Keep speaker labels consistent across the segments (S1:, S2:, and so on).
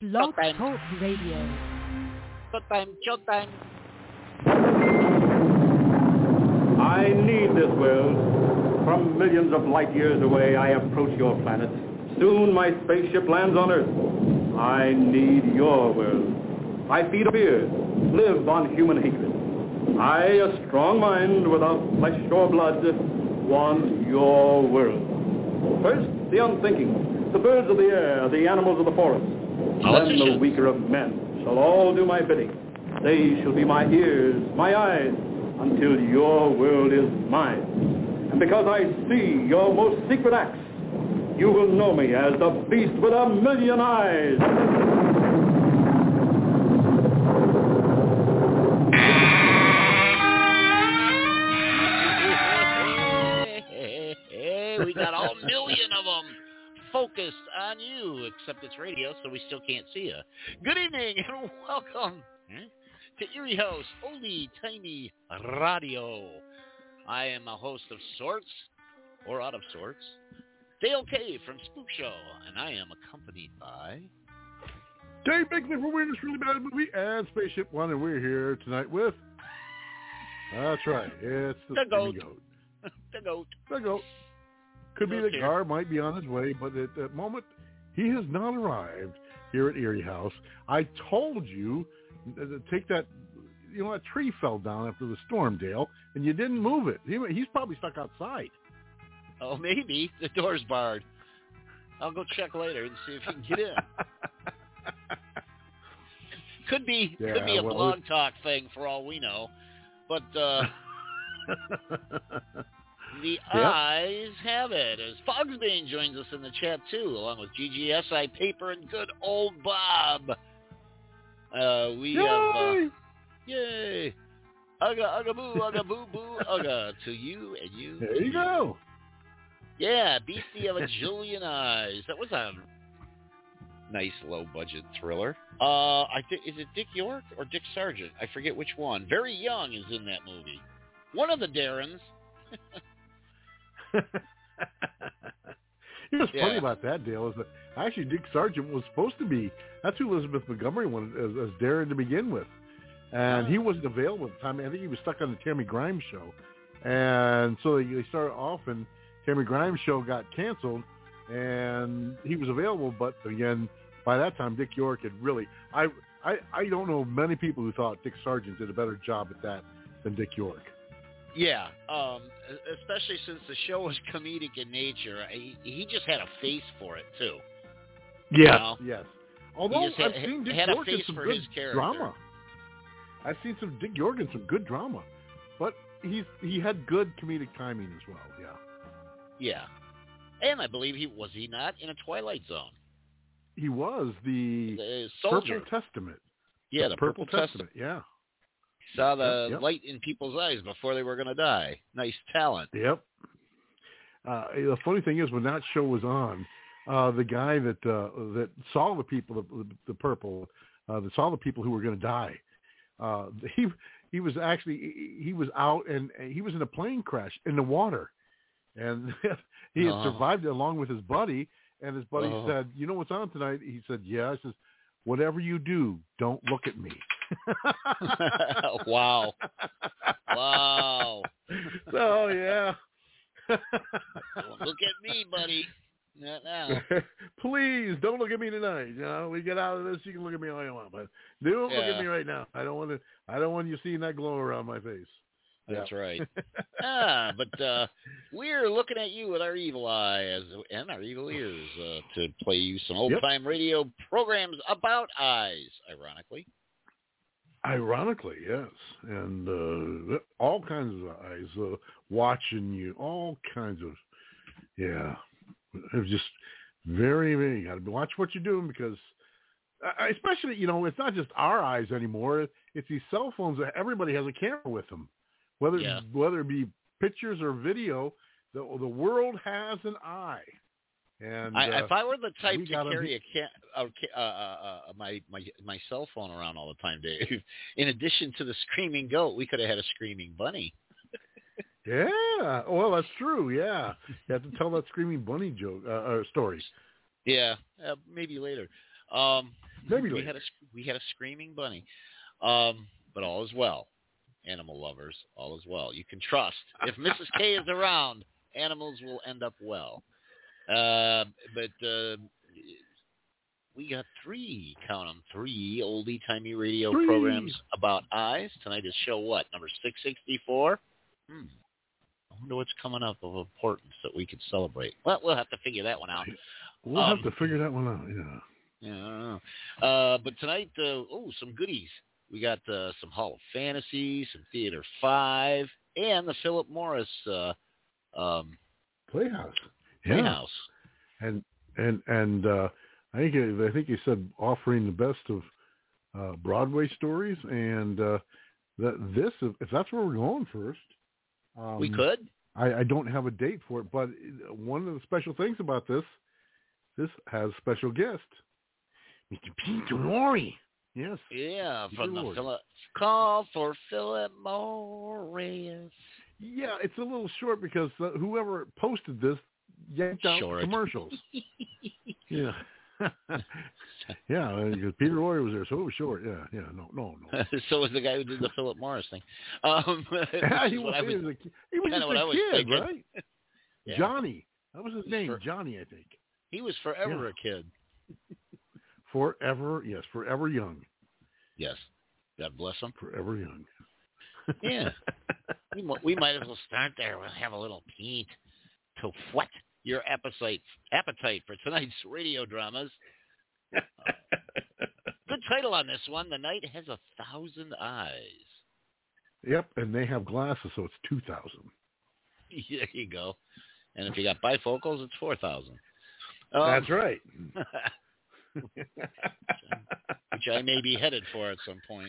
S1: Blog
S2: Showtime.
S1: Talk Radio.
S2: Showtime.
S3: I need this world. From millions of light years away, I approach your planet. Soon my spaceship lands on Earth. I need your world. I feed on fear, live on human hatred. I, a strong mind without flesh or blood, want your world. First, the unthinking, the birds of the air, the animals of the forest. Then the weaker of men shall all do my bidding. They shall be my ears, my eyes, until your world is mine. And because I see your most secret acts, you will know me as the beast with a million eyes.
S2: We got all million of them focused on you, except it's radio, so we still can't see you. Good evening and welcome to Erie House, oldie tiny radio. I am a host of sorts, or out of sorts, Dale K from Spook Show, and I am accompanied by
S4: Dave Bickman from Weirdest Really Bad Movie and Spaceship One, and we're here tonight with, that's right, it's the
S2: goat.
S4: The goat. Could be the car, might be on his way, but at that moment, he has not arrived here at Erie House. I told you to take that, that tree fell down after the storm, Dale, and you didn't move it. He's probably stuck outside.
S2: Oh, maybe. The door's barred. I'll go check later and see if he can get in. Could be a blog talk thing for all we know, but the eyes have it, as Fogsbane joins us in the chat, too, along with GGSI Paper and good old Bob. We have... Yay! Ugga, boo, ugga, boo, boo, ugga, to you and you.
S4: There you go.
S2: Yeah, Beastie of a Jillion Eyes. That was a nice low-budget thriller. Is it Dick York or Dick Sargent? I forget which one. Very Young is in that movie. One of the Darrens.
S4: You know what's funny about that, Dale, is that actually Dick Sargent was supposed to be, that's who Elizabeth Montgomery wanted as Darren to begin with. And he wasn't available at the time. I think he was stuck on the Tammy Grimes show. And so they started off, and Tammy Grimes show got canceled, and he was available. But again, by that time, Dick York had really, I don't know many people who thought Dick Sargent did a better job at that than Dick York.
S2: Yeah, especially since the show was comedic in nature. He just had a face for it, too.
S4: Yeah, yes. Although
S2: I've
S4: seen Dick
S2: had
S4: York
S2: a face
S4: in some
S2: for
S4: good
S2: his character.
S4: drama. I've seen some Dick York in some good drama. But he had good comedic timing as well, yeah.
S2: Yeah. And I believe he not in a Twilight Zone?
S4: He was the
S2: soldier.
S4: Purple Testament.
S2: Yeah, the Purple Testament.
S4: Yeah.
S2: Saw the light in people's eyes before they were going to die. Nice talent.
S4: Yep. The funny thing is, when that show was on, the guy that saw the people, the purple, that saw the people who were going to die, he was out and he was in a plane crash in the water, and he had survived it along with his buddy. And his buddy said, "You know what's on tonight?" He said, "Yeah." I says, "Whatever you do, don't look at me."
S2: Wow.
S4: So yeah.
S2: Don't look at me, buddy. Not now.
S4: Please don't look at me tonight. We get out of this. You can look at me all you want, but don't look at me right now. I don't want you seeing that glow around my face.
S2: That's right. But we're looking at you with our evil eyes and our evil ears to play you some old-time radio programs about eyes, ironically.
S4: Ironically, yes. And all kinds of eyes watching you, all kinds of, It's just very, very, you got to watch what you're doing because, especially, it's not just our eyes anymore. It's these cell phones that everybody has a camera with them. Whether it be pictures or video, the world has an eye. And
S2: if I were the type to carry my cell phone around all the time, Dave, in addition to the screaming goat, we could have had a screaming bunny.
S4: Yeah, well, that's true. Yeah, you have to tell that screaming bunny joke story.
S2: Yeah, maybe later.
S4: Maybe
S2: we had a screaming bunny. But all is well. Animal lovers, all is well. You can trust. If Mrs. K is around, animals will end up well. But we got three oldie-timey radio programs about eyes. Tonight is show what? Number 664? I wonder what's coming up of importance that we could celebrate. Well, we'll have to figure that one out.
S4: We'll have to figure that one out, yeah.
S2: Yeah, I don't know. But tonight, some goodies. We got some Hall of Fantasy, some Theater 5, and the Philip Morris
S4: Playhouse.
S2: Playhouse.
S4: And I think he said offering the best of Broadway stories, and if that's where we're going first,
S2: we could.
S4: I don't have a date for it, but one of the special things about this has special guest, Mr. Peter Lorre. Yes.
S2: Yeah, from the Philip Call for Philip Morris.
S4: Yeah, it's a little short because whoever posted this yanked out commercials. Yeah. Yeah, because Peter Lorre was there, so it was short. Yeah, no.
S2: So was the guy who did the Philip Morris thing.
S4: Yeah, he was just a kid, right?
S2: Yeah.
S4: Johnny. That was his name, Johnny, I think.
S2: He was forever a kid.
S4: Forever young.
S2: Yes. God bless him.
S4: Forever young.
S2: Yeah. We might as well start there. We'll have a little Pete to whet your appetite for tonight's radio dramas. Good title on this one. The Night Has 1,000 Eyes.
S4: Yep, and they have glasses, so it's 2,000.
S2: There you go. And if you got bifocals, it's 4,000.
S4: That's right.
S2: Which I may be headed for at some point.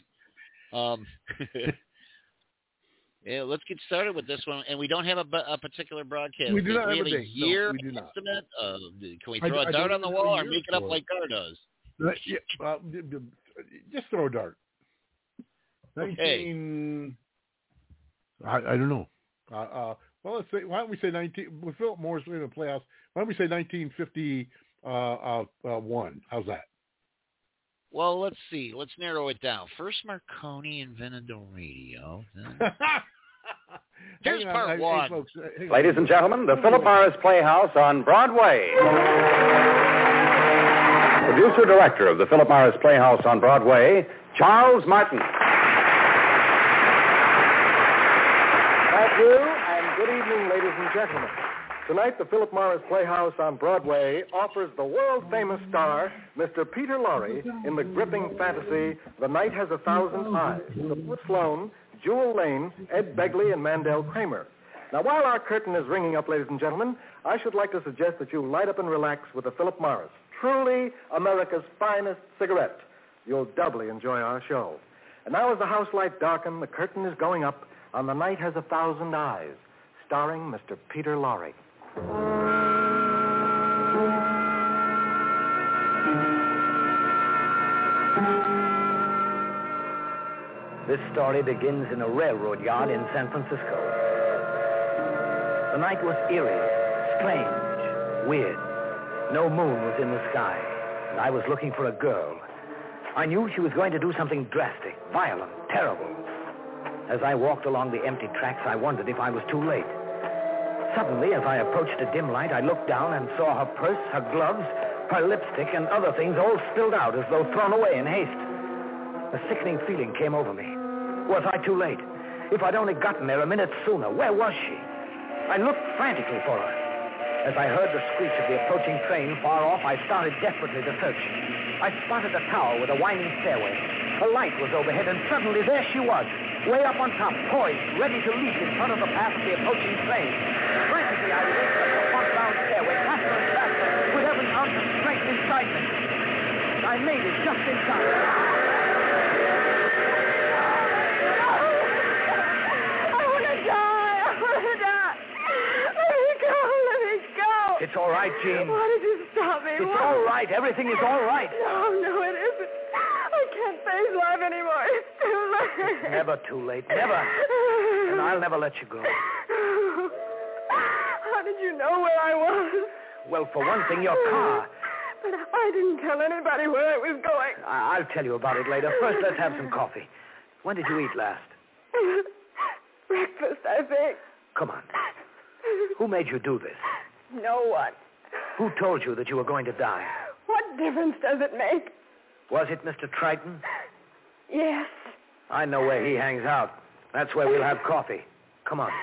S2: Yeah, let's get started with this one. And we don't have a particular broadcast.
S4: We do not have a
S2: date. Year
S4: we do not.
S2: Estimate? Can we throw a dart on the wall or make it up like Gar does?
S4: Just throw a dart.
S2: Okay.
S4: I don't know. Well, let's say. Why don't we say 19? With Philip Morris in the Playhouse. Why don't we say 1951? How's that?
S2: Well, let's see. Let's narrow it down. First, Marconi invented the radio. Here's part one.
S1: Hey, folks, ladies and gentlemen, the Philip Morris Playhouse on Broadway. Producer-director of the Philip Morris Playhouse on Broadway, Charles Martin.
S5: Thank you, and good evening, ladies and gentlemen. Tonight, the Philip Morris Playhouse on Broadway offers the world-famous star, Mr. Peter Lorre, in the gripping fantasy, The Night Has 1,000 Eyes, with Sloan, Jewel Lane, Ed Begley, and Mandel Kramer. Now, while our curtain is ringing up, ladies and gentlemen, I should like to suggest that you light up and relax with a Philip Morris, truly America's finest cigarette. You'll doubly enjoy our show. And now, as the house lights darken, the curtain is going up on The Night Has 1,000 Eyes, starring Mr. Peter Lorre.
S6: This story begins in a railroad yard in San Francisco. The night was eerie, strange, weird. No moon was in the sky, and I was looking for a girl. I knew she was going to do something drastic, violent, terrible. As I walked along the empty tracks, I wondered if I was too late. Suddenly, as I approached a dim light, I looked down and saw her purse, her gloves, her lipstick, and other things all spilled out as though thrown away in haste. A sickening feeling came over me. Was I too late? If I'd only gotten there a minute sooner, where was she? I looked frantically for her. As I heard the screech of the approaching train far off, I started desperately to search. I spotted a tower with a winding stairway. A light was overhead, and suddenly there she was, way up on top, poised, ready to leap in front of the path of the approaching train. Frantically, I raced up the front-bound stairway, faster and faster, with every ounce of strength inside me. I made it just in time. It's all right, Jean.
S7: Why did you stop me?
S6: It's all right. Everything is all right.
S7: No, it isn't. I can't face life anymore. It's too late.
S6: It's never too late. Never. And I'll never let you go.
S7: How did you know where I was?
S6: Well, for one thing, your car.
S7: But I didn't tell anybody where I was going.
S6: I'll tell you about it later. First, let's have some coffee. When did you eat last?
S7: Breakfast, I think.
S6: Come on. Who made you do this?
S7: No one.
S6: Who told you that you were going to die?
S7: What difference does it make?
S6: Was it Mr. Triton?
S7: Yes.
S6: I know where he hangs out. That's where we'll have coffee. Come on.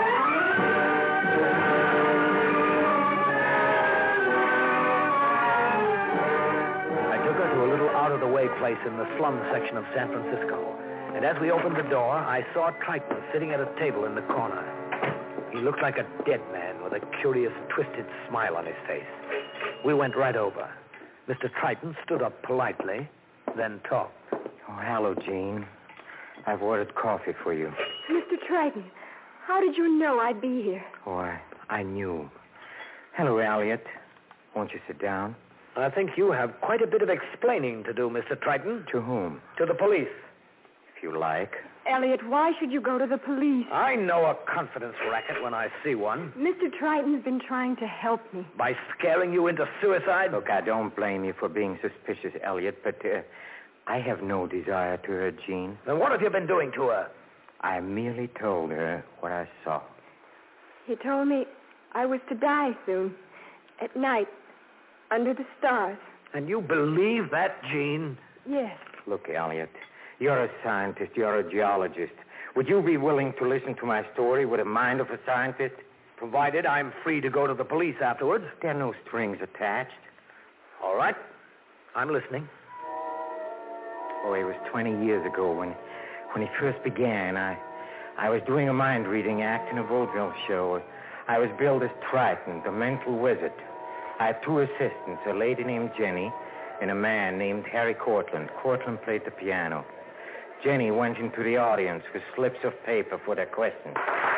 S6: I took her to a little out-of-the-way place in the slum section of San Francisco. And as we opened the door, I saw Triton sitting at a table in the corner. He looked like a dead man with a curious, twisted smile on his face. We went right over. Mr. Triton stood up politely, then talked.
S8: Oh, hello, Jean. I've ordered coffee for you.
S7: Mr. Triton, how did you know I'd be here?
S8: Oh, I knew. Hello, Elliot. Won't you sit down?
S6: I think you have quite a bit of explaining to do, Mr. Triton.
S8: To whom?
S6: To the police.
S8: If you like.
S7: Elliot, why should you go to the police?
S6: I know a confidence racket when I see one.
S7: Mr. Triton's been trying to help me.
S6: By scaring you into suicide?
S8: Look, I don't blame you for being suspicious, Elliot, but I have no desire to hurt Jean.
S6: Then what have you been doing to her?
S8: I merely told her what I saw.
S7: He told me I was to die soon. At night, under the stars.
S6: And you believe that, Jean?
S7: Yes.
S8: Look, Elliot, you're a scientist. You're a geologist. Would you be willing to listen to my story with the mind of a scientist?
S6: Provided I'm free to go to the police afterwards.
S8: There are no strings attached.
S6: All right. I'm listening.
S8: Oh, it was 20 years ago when it first began. I was doing a mind-reading act in a vaudeville show. I was billed as Triton, the mental wizard. I had two assistants, a lady named Jenny and a man named Harry Cortland. Cortland played the piano. Jenny went into the audience with slips of paper for their questions.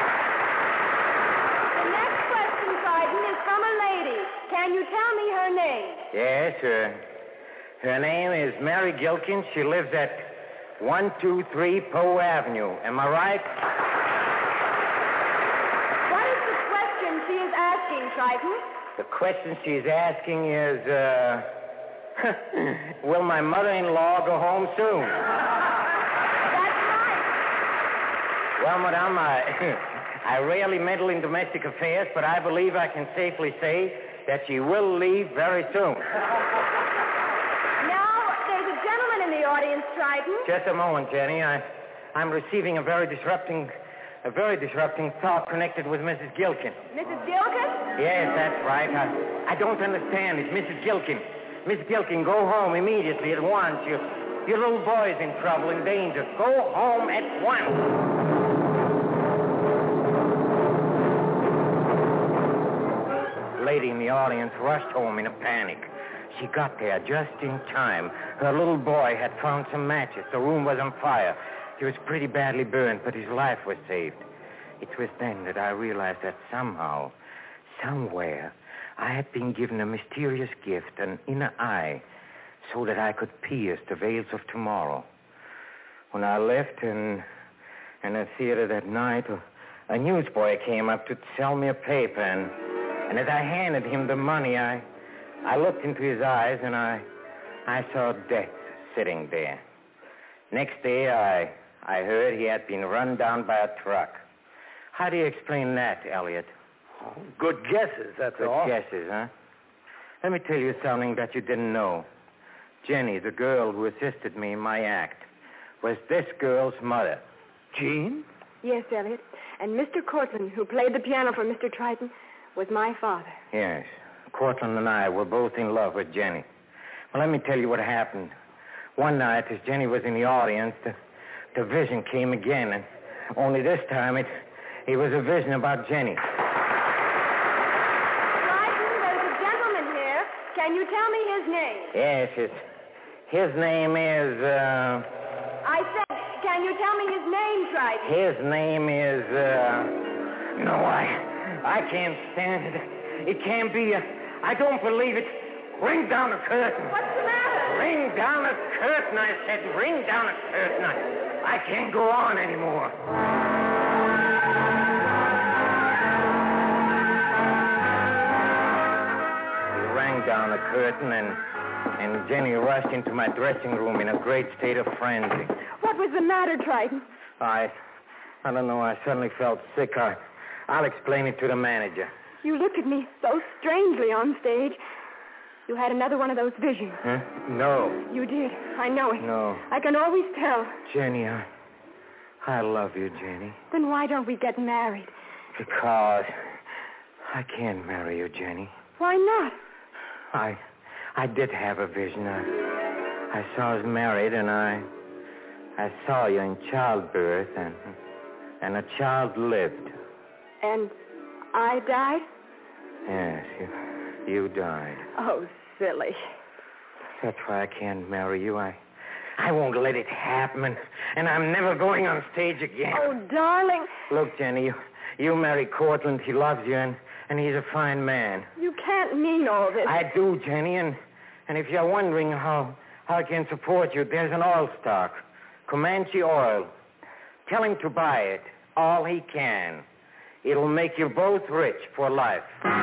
S7: The next question, Triton, is from a lady. Can you tell me her name?
S8: Yes, her name is Mary Gilkins. She lives at 123 Poe Avenue. Am I right?
S7: What is the question she is asking, Triton?
S8: The question she's asking is, will my mother-in-law go home soon?
S7: That's right.
S8: Well, Madame, I rarely meddle in domestic affairs, but I believe I can safely say that she will leave very soon.
S7: Now, there's a gentleman in the audience, Triton.
S8: Just a moment, Jenny. I'm receiving a very disrupting thought connected with Mrs. Gilkin.
S7: Mrs. Gilkin?
S8: Yes, that's right. I don't understand. It's Mrs. Gilkin. Miss Gilkin, go home immediately at once. Your little boy's in trouble, in danger. Go home at once. The lady in the audience rushed home in a panic. She got there just in time. Her little boy had found some matches. The room was on fire. He was pretty badly burned, but his life was saved. It was then that I realized that somehow, somewhere, I had been given a mysterious gift, an inner eye, so that I could pierce the veils of tomorrow. When I left in the theater that night, a newsboy came up to sell me a paper, and as I handed him the money, I looked into his eyes, and I saw death sitting there. Next day, I heard he had been run down by a truck. How do you explain that, Elliot?
S6: Oh, good guesses, that's all.
S8: Good guesses, huh? Let me tell you something that you didn't know. Jenny, the girl who assisted me in my act, was this girl's mother.
S6: Jean?
S7: Yes, Elliot. And Mr. Cortland, who played the piano for Mr. Triton, was my father.
S8: Yes. Cortland and I were both in love with Jenny. Well, let me tell you what happened. One night, as Jenny was in the audience, the vision came again, and only this time it was a vision about Jenny.
S7: Triton, there's a gentleman here. Can you tell me his name?
S8: Yes, his name is,
S7: I said, can you tell me his name, Triton?
S8: His name is, no, I can't stand it. It can't be. I don't believe it. Ring down the curtain.
S7: What's the matter?
S8: Ring down the curtain, I said. Ring down the curtain. I can't go on anymore. He rang down the curtain, and And Jenny rushed into my dressing room in a great state of frenzy.
S7: What was the matter, Triton?
S8: I don't know. I suddenly felt sick. I'll explain it to the manager.
S7: You looked at me so strangely on stage. You had another one of those visions.
S8: Huh? No.
S7: You did. I know it.
S8: No.
S7: I can always tell.
S8: Jenny, I love you, Jenny.
S7: Then why don't we get married?
S8: Because I can't marry you, Jenny.
S7: Why not?
S8: I did have a vision. I saw us married, and I saw you in childbirth, and a child lived.
S7: And I died?
S8: Yes, you died.
S7: Oh, silly.
S8: That's why I can't marry you. I won't let it happen, and I'm never going on stage again.
S7: Oh, darling.
S8: Look, Jenny, you marry Cortland. He loves you, and he's a fine man.
S7: You can't mean all this.
S8: I do, Jenny, and if you're wondering how I can support you, there's an oil stock, Comanche Oil. Tell him to buy it, all he can. It'll make you both rich for life.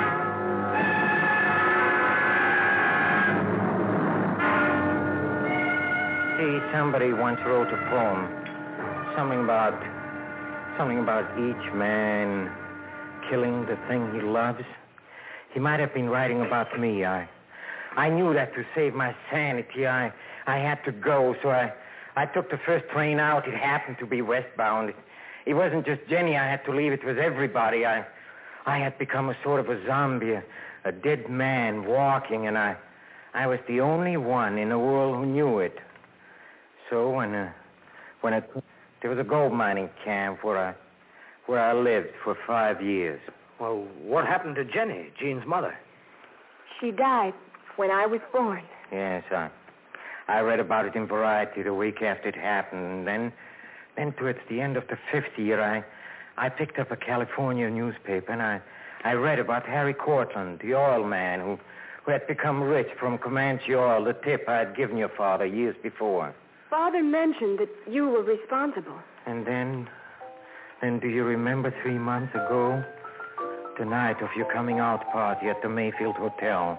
S8: See, somebody once wrote a poem. Something about each man killing the thing he loves. He might have been writing about me. I knew that to save my sanity, I had to go, so I took the first train out. It happened to be westbound. It wasn't just Jenny I had to leave. It was everybody. I had become a sort of a zombie, a dead man walking, and I was the only one in the world who knew it. So when there was a gold mining camp where I lived for 5 years.
S6: Well, what happened to Jenny, Jean's mother?
S7: She died when I was born.
S8: Yes, I read about it in Variety the week after it happened. And then towards the end of the 5th year, I picked up a California newspaper, and I read about Harry Cortland, the oil man who had become rich from Comanche Oil, the tip I had given your father years before.
S7: Father mentioned that you were responsible.
S8: And then do you remember 3 months ago, the night of your coming out party at the Mayfield Hotel?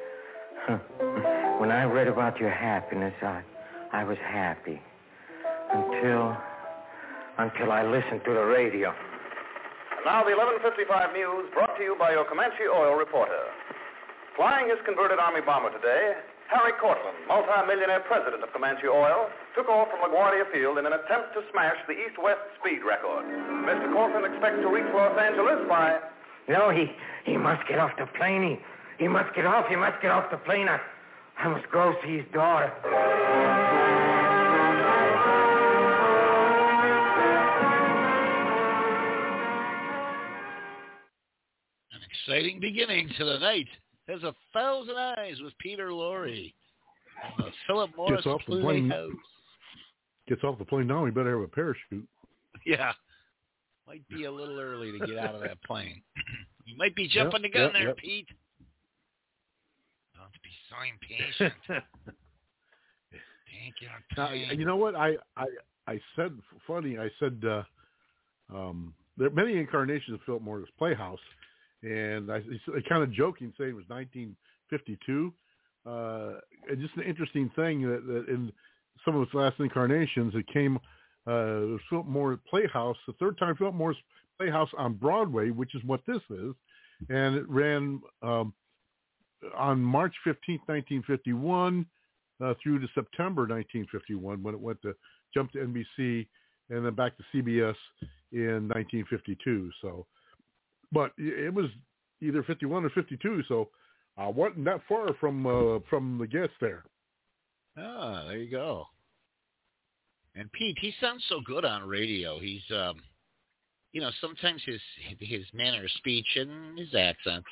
S8: When I read about your happiness, I was happy. Until I listened to the radio.
S1: And now the 11:55 news brought to you by your Comanche Oil reporter. Flying his converted Army bomber today, Harry Cortland, multi-millionaire president of Comanche Oil, took off from LaGuardia Field in an attempt to smash the east-west speed record. Mr. Cortland expects to reach Los Angeles by...
S8: No, he must get off the plane. He must get off. He must get off the plane. I must go see his daughter.
S2: An exciting beginning to the night. There's 1,000 Eyes with Peter Lorre. Philip Morris Playhouse.
S4: Gets off the plane now. He better have a parachute.
S2: Yeah. Might be a little early to get out of that plane. You might be jumping the gun there, Pete. Don't be so impatient. Take your time.
S4: You know what? I said, funny, I said there are many incarnations of Philip Morris Playhouse. And I kind of joking saying it was 1952. And just an interesting thing that in some of its last incarnations, it came Philip Morris Playhouse, the third time Philip Morris Playhouse on Broadway, which is what this is. And it ran on March 15th, 1951 through to September 1951 when it went to jump to NBC and then back to CBS in 1952. So, but it was either 51 or 52, so I wasn't that far from the guest there.
S2: Ah, there you go. And Pete, he sounds so good on radio. He's, sometimes his manner of speech and his accent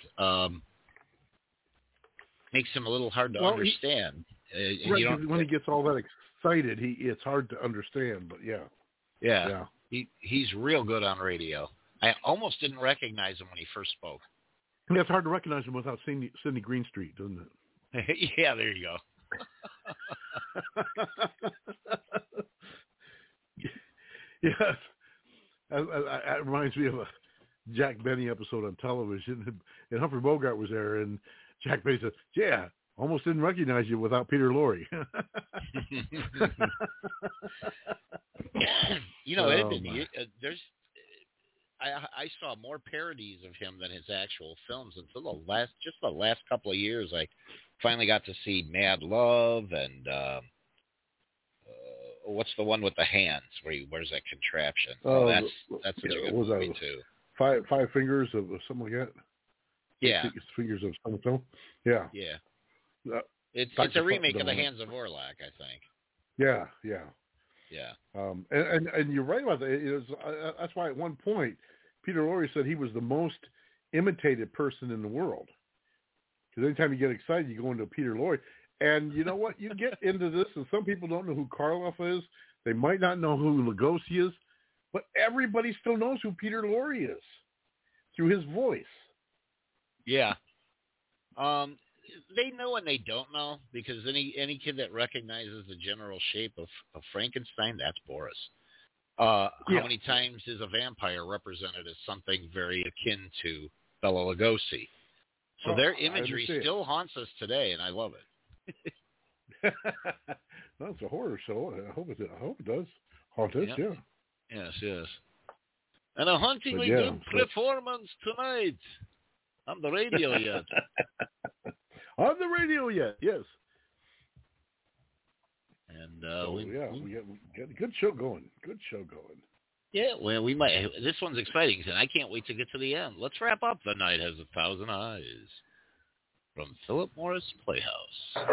S2: makes him a little hard to understand.
S4: When he gets all that excited, it's hard to understand. But yeah.
S2: He's real good on radio. I almost didn't recognize him when he first spoke.
S4: Yeah, it's hard to recognize him without Sidney Greenstreet, doesn't
S2: it? Yeah, there you go.
S4: Yes. It reminds me of a Jack Benny episode on television. And Humphrey Bogart was there, and Jack Benny said, "Yeah, Almost didn't recognize you without Peter Lorre.
S2: You know, I saw more parodies of him than his actual films until the last couple of years. I finally got to see Mad Love and what's the one with the hands where he wears that contraption? That's a good movie too.
S4: Five Fingers of something like that.
S2: Yeah,
S4: Fingers of some film. Yeah.
S2: Yeah. It's a remake of The Hands of Orlac, I think.
S4: Yeah. And you're right about that. That's why at one point Peter Lorre said he was the most imitated person in the world. Because anytime you get excited, you go into Peter Lorre. And you know what? You get into this, and some people don't know who Karloff is. They might not know who Lugosi is. But everybody still knows who Peter Lorre is through his voice.
S2: Yeah. They know and they don't know, because any kid that recognizes the general shape of Frankenstein, that's Boris. How many times is a vampire represented as something very akin to Bela Lugosi? So their imagery still haunts us today, and I love it.
S4: That's a horror show. I hope it does haunt us. Yeah.
S2: Yes. And a hauntingly good performance tonight on the radio yet.
S4: On the radio yet, yes.
S2: And
S4: we got a good show going.
S2: Yeah, well, we might. This one's exciting, and I can't wait to get to the end. Let's wrap up The Night Has 1,000 Eyes from Philip Morris Playhouse.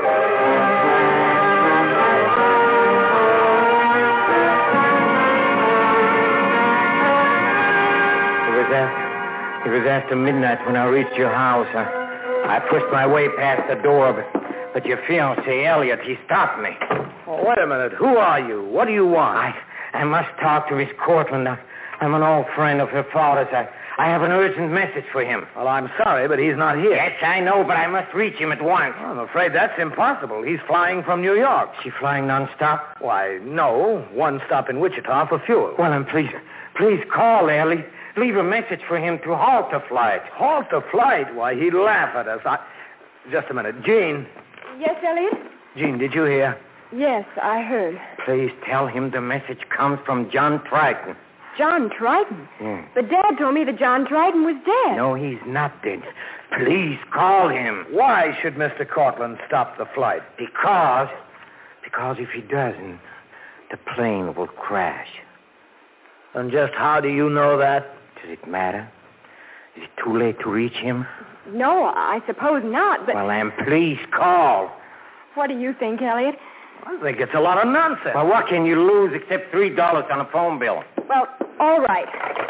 S8: It was after midnight when I reached your house. I pushed my way past the door, but your fiancé, Elliot, he stopped me.
S6: Oh, wait a minute. Who are you? What do you want?
S8: I must talk to Miss Cortland. I'm an old friend of her father's. I have an urgent message for him.
S6: Well, I'm sorry, but he's not here.
S8: Yes, I know, but I must reach him at once.
S6: Well, I'm afraid that's impossible. He's flying from New York.
S8: Is she flying nonstop?
S6: Why, no. One stop in Wichita for fuel.
S8: Well, then please call there. Leave a message for him to halt the flight.
S6: Halt the flight? Why, he'd laugh at us. Just a minute. Jean.
S7: Yes, Elliot?
S6: Jean, did you hear?
S7: Yes, I heard.
S8: Please tell him the message comes from John Triton.
S7: John Triton?
S8: Yeah.
S7: But Dad told me that John Triton was dead.
S8: No, he's not dead. Please call him.
S6: Why should Mr. Cortland stop the flight?
S8: Because if he doesn't, the plane will crash.
S6: And just how do you know that?
S8: Does it matter? Is it too late to reach him?
S7: No, I suppose not, but...
S8: Well, then, please call.
S7: What do you think, Elliot?
S6: I think it's a lot of nonsense.
S8: Well, what can you lose except $3 on a phone bill?
S7: Well, all right.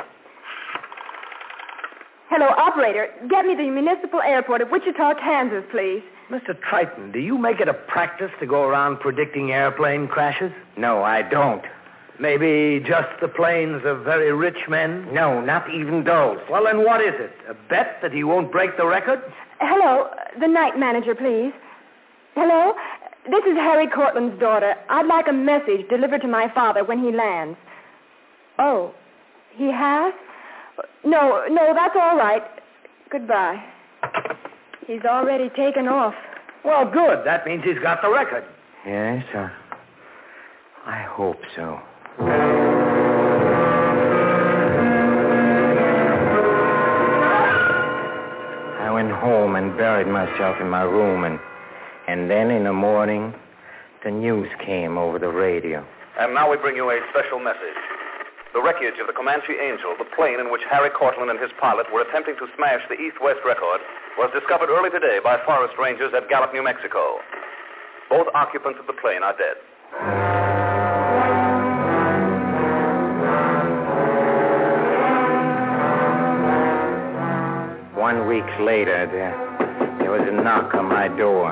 S7: Hello, operator. Get me the municipal airport at Wichita, Kansas, please.
S6: Mr. Triton, do you make it a practice to go around predicting airplane crashes?
S8: No, I don't.
S6: Maybe just the planes of very rich men?
S8: No, not even those.
S6: Well, then what is it? A bet that he won't break the record?
S7: Hello, the night manager, please. Hello? This is Harry Cortland's daughter. I'd like a message delivered to my father when he lands. Oh, he has? No, that's all right. Goodbye. He's already taken off.
S6: Well, good. That means he's got the record.
S8: Yes, I hope so. I went home and buried myself in my room, and then in the morning, the news came over the radio.
S1: And now we bring you a special message. The wreckage of the Comanche Angel, the plane in which Harry Cortland and his pilot were attempting to smash the East-West record, was discovered early today by forest rangers at Gallup, New Mexico. Both occupants of the plane are dead.
S8: 1 week later, there was a knock on my door.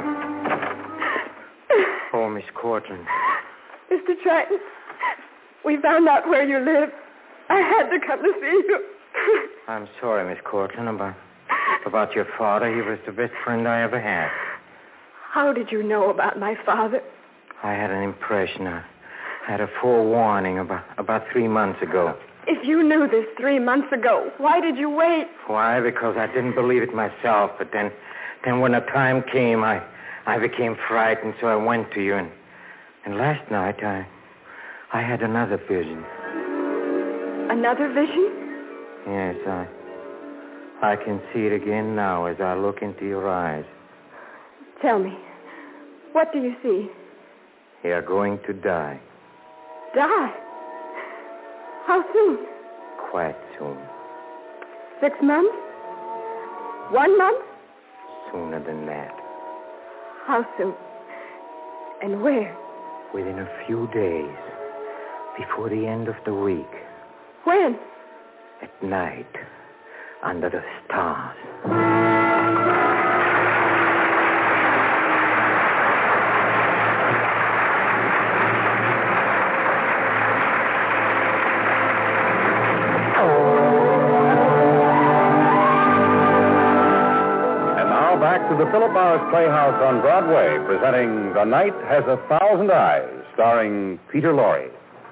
S8: Oh, Miss Cortland.
S7: Mr. Triton, we found out where you live. I had to come to see you.
S8: I'm sorry, Miss Cortland, about your father. He was the best friend I ever had.
S7: How did you know about my father?
S8: I had an impression. I had a forewarning about 3 months ago.
S7: If you knew this 3 months ago, why did you wait?
S8: Why? Because I didn't believe it myself. But then when the time came, I I became frightened, so I went to you. And last night, I had another vision.
S7: Another vision?
S8: Yes, I can see it again now as I look into your eyes.
S7: Tell me, what do you see?
S8: You're going to die.
S7: Die? How soon?
S8: Quite soon.
S7: 6 months? 1 month?
S8: Sooner than that.
S7: How soon? And where?
S8: Within a few days. Before the end of the week.
S7: When?
S8: At night. Under the stars.
S5: Back to the Philip Morris Playhouse on Broadway, presenting The Night Has 1,000 Eyes, starring Peter Lorre.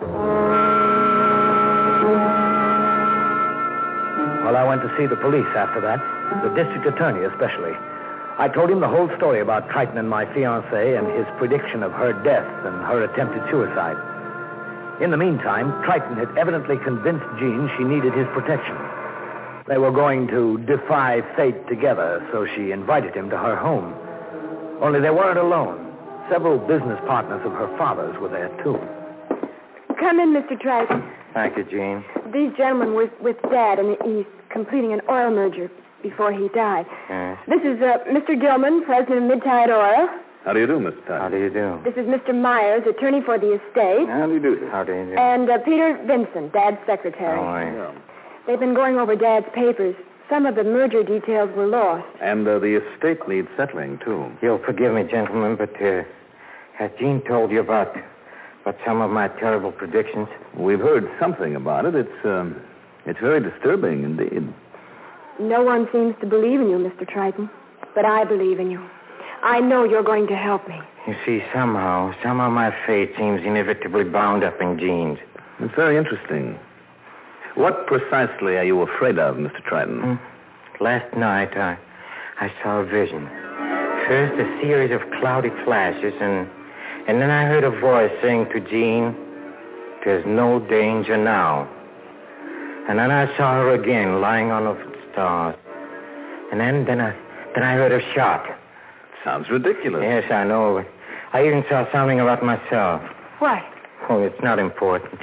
S6: Well, I went to see the police after that, the district attorney especially. I told him the whole story about Triton and my fiancée and his prediction of her death and her attempted suicide. In the meantime, Triton had evidently convinced Jean she needed his protection. They were going to defy fate together, so she invited him to her home. Only they weren't alone. Several business partners of her father's were there, too.
S7: Come in, Mr. Triton.
S8: Thank you, Jean.
S7: These gentlemen were with Dad in the East, completing an oil merger before he died.
S8: Yes.
S7: This is Mr. Gilman, president of Mid-Tide Oil.
S5: How do you do, Mr. Tyler?
S8: How do you do?
S7: This is Mr. Myers, attorney for the estate.
S5: How do you do, sir?
S8: How do you do?
S7: And Peter Vincent, Dad's secretary.
S8: How are you?
S7: They've been going over Dad's papers. Some of the merger details were lost.
S5: And the estate needs settling, too.
S8: You'll forgive me, gentlemen, but has Jean told you about some of my terrible predictions?
S5: We've heard something about it. It's very disturbing indeed.
S7: No one seems to believe in you, Mr. Triton. But I believe in you. I know you're going to help me.
S8: You see, somehow my fate seems inevitably bound up in Jean's.
S5: It's very interesting. What precisely are you afraid of, Mr. Triton?
S8: Last night, I saw a vision. First, a series of cloudy flashes, and then I heard a voice saying to Jean, "There's no danger now." And then I saw her again, lying on the stars. And then I heard a shot.
S5: Sounds ridiculous.
S8: Yes, I know, but I even saw something about myself.
S7: What?
S8: Oh, it's not important.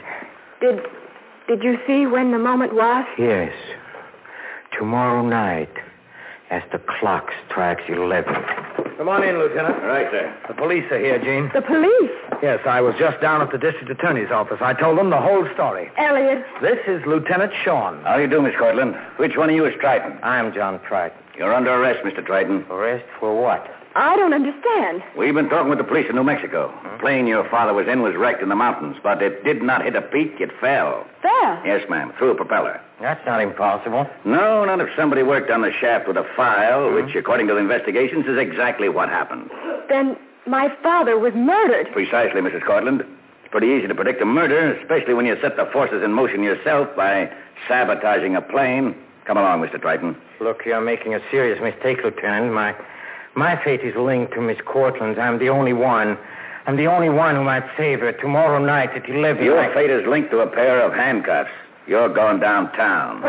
S7: Did you see when the moment was?
S8: Yes. Tomorrow night, as the clock strikes 11.
S6: Come on in, Lieutenant.
S5: All right, sir.
S6: The police are here, Jean.
S7: The police?
S6: Yes, I was just down at the district attorney's office. I told them the whole story.
S7: Elliot.
S6: This is Lieutenant Shawn.
S9: How do you do, Miss Cortland? Which one of you is Triton?
S8: I'm John Triton.
S9: You're under arrest, Mr. Triton.
S8: Arrest for what?
S7: I don't understand.
S9: We've been talking with the police in New Mexico. The plane your father was in was wrecked in the mountains, but it did not hit a peak. It fell.
S7: Fell?
S9: Yes, ma'am, through a propeller.
S8: That's not impossible.
S9: No, not if somebody worked on the shaft with a file, which, according to the investigations, is exactly what happened.
S7: Then my father was murdered.
S9: Precisely, Mrs. Cortland. It's pretty easy to predict a murder, especially when you set the forces in motion yourself by sabotaging a plane. Come along, Mr. Triton.
S8: Look, you're making a serious mistake, Lieutenant. My fate is linked to Miss Cortland's. I'm the only one who might save her tomorrow night at 11.
S9: Your fate is linked to a pair of handcuffs. You're going downtown.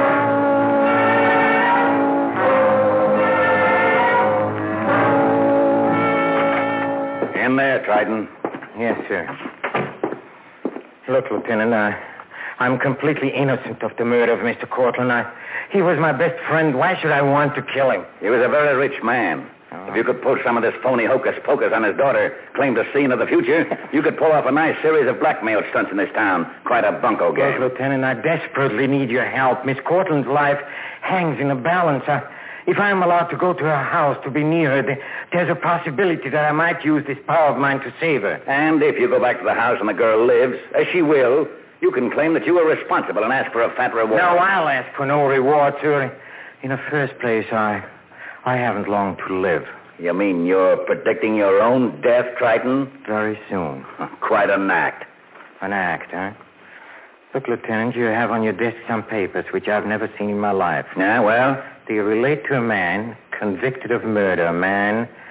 S9: In there, Triton.
S8: Yes, sir. Look, Lieutenant, I'm completely innocent of the murder of Mr. Cortland. He was my best friend. Why should I want to kill him?
S9: He was a very rich man. If you could pull some of this phony hocus-pocus on his daughter, claim to see into the future, you could pull off a nice series of blackmail stunts in this town. Quite a bunco game.
S8: Look, Lieutenant, I desperately need your help. Miss Cortland's life hangs in a balance. If I'm allowed to go to her house to be near her, there's a possibility that I might use this power of mine to save her.
S9: And if you go back to the house and the girl lives, as she will, you can claim that you were responsible and ask for a fat reward.
S8: No, I'll ask for no reward, sir. In the first place, I haven't long to live.
S9: You mean you're predicting your own death, Triton?
S8: Very soon.
S9: Quite an act.
S8: An act, huh? Look, Lieutenant, you have on your desk some papers which I've never seen in my life.
S9: Yeah, well?
S8: They relate to a man convicted of murder, a man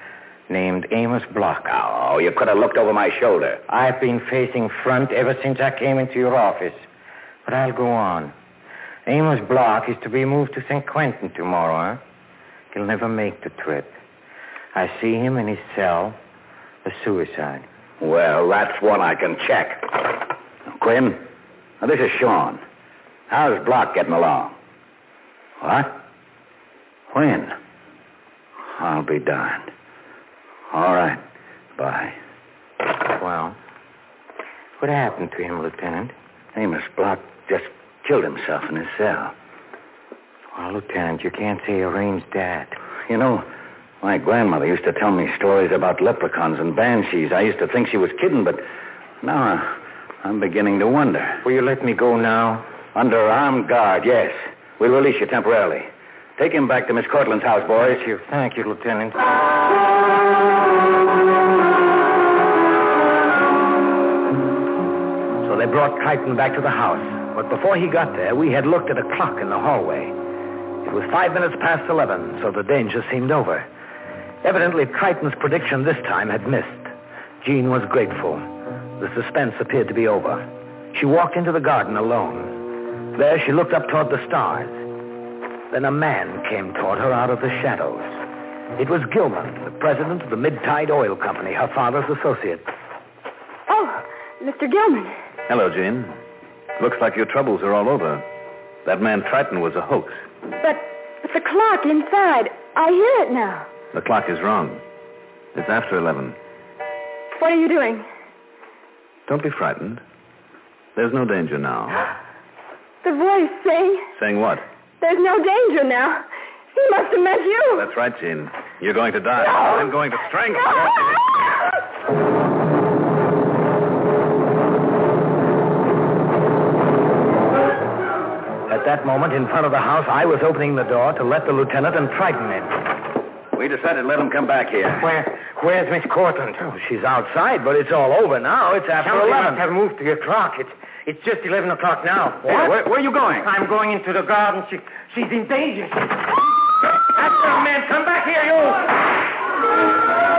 S8: named Amos Block.
S9: Oh, you could have looked over my shoulder.
S8: I've been facing front ever since I came into your office. But I'll go on. Amos Block is to be moved to St. Quentin tomorrow, huh? He'll never make the trip. I see him in his cell, a suicide.
S9: Well, that's one I can check. Quinn, now this is Sean. How's Block getting along? What? When? I'll be darned. All right. Bye.
S8: Well, what happened to him, Lieutenant?
S9: Amos Block just killed himself in his cell.
S8: Well, Lieutenant, you can't say arrange that.
S9: You know, my grandmother used to tell me stories about leprechauns and banshees. I used to think she was kidding, but now I'm beginning to wonder.
S8: Will you let me go now?
S9: Under armed guard, yes. We'll release you temporarily. Take him back to Miss Cortland's house, boys.
S8: Thank you, Lieutenant.
S6: So they brought Crichton back to the house. But before he got there, we had looked at a clock in the hallway. It was 5 minutes past 11, so the danger seemed over. Evidently, Crichton's prediction this time had missed. Jean was grateful. The suspense appeared to be over. She walked into the garden alone. There, she looked up toward the stars. Then a man came toward her out of the shadows. It was Gilman, the president of the Mid-Tide Oil Company, her father's associate.
S7: Oh, Mr. Gilman.
S10: Hello, Jean. Looks like your troubles are all over. That man Triton was a hoax.
S7: But the clock inside, I hear it now.
S10: The clock is wrong. It's after 11.
S7: What are you doing?
S10: Don't be frightened. There's no danger now.
S7: The voice saying...
S10: Saying what?
S7: There's no danger now. He must have meant you.
S10: That's right, Jean. You're going to die.
S7: No.
S10: I'm going to strangle you.
S6: At that moment, in front of the house, I was opening the door to let the lieutenant and Triton in.
S9: We decided to let him come back here.
S8: Where's Miss Cortland?
S6: Oh, she's outside, but it's all over now. It's after
S8: Somebody
S6: 11.
S8: must have moved to your clock. It's just 11 o'clock now.
S9: Hey, where are you going?
S8: I'm going into the garden. She's in danger. After her, man. Come back here, you.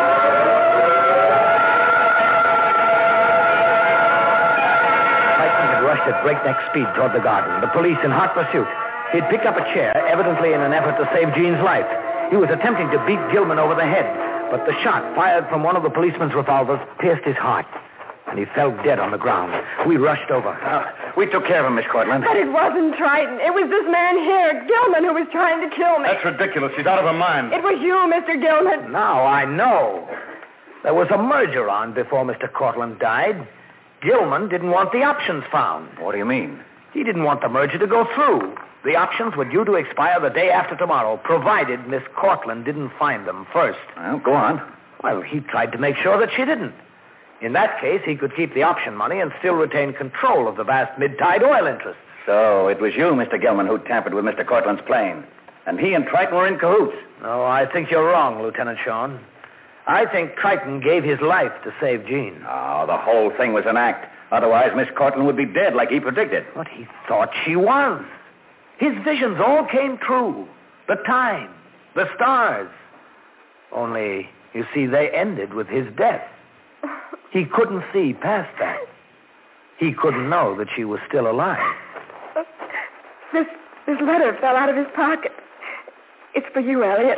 S6: Rushed at breakneck speed toward the garden, the police in hot pursuit. He'd picked up a chair, evidently in an effort to save Jean's life. He was attempting to beat Gilman over the head, but the shot fired from one of the policeman's revolvers pierced his heart, and he fell dead on the ground. We rushed over.
S9: We took care of him, Miss Cortland.
S7: But it wasn't Triton. It was this man here, Gilman, who was trying to kill me.
S10: That's ridiculous. She's out of her mind.
S7: It was you, Mr. Gilman.
S6: Now I know. There was a merger on before Mr. Cortland died. Gilman didn't want the options found.
S9: What do you mean?
S6: He didn't want the merger to go through. The options were due to expire the day after tomorrow, provided Miss Cortland didn't find them first.
S9: Well, go on.
S6: Well, he tried to make sure that she didn't. In that case, he could keep the option money and still retain control of the vast Mid-Tide oil interests.
S9: So it was you, Mr. Gilman, who tampered with Mr. Cortland's plane. And he and Triton were in cahoots.
S6: No, I think you're wrong, Lieutenant Shawn. I think Triton gave his life to save Jean.
S9: Oh, the whole thing was an act. Otherwise, Miss Cortland would be dead like he predicted.
S6: But he thought she was. His visions all came true. The time, the stars. Only, you see, they ended with his death. He couldn't see past that. He couldn't know that she was still alive.
S7: This letter fell out of his pocket. It's for you, Elliot.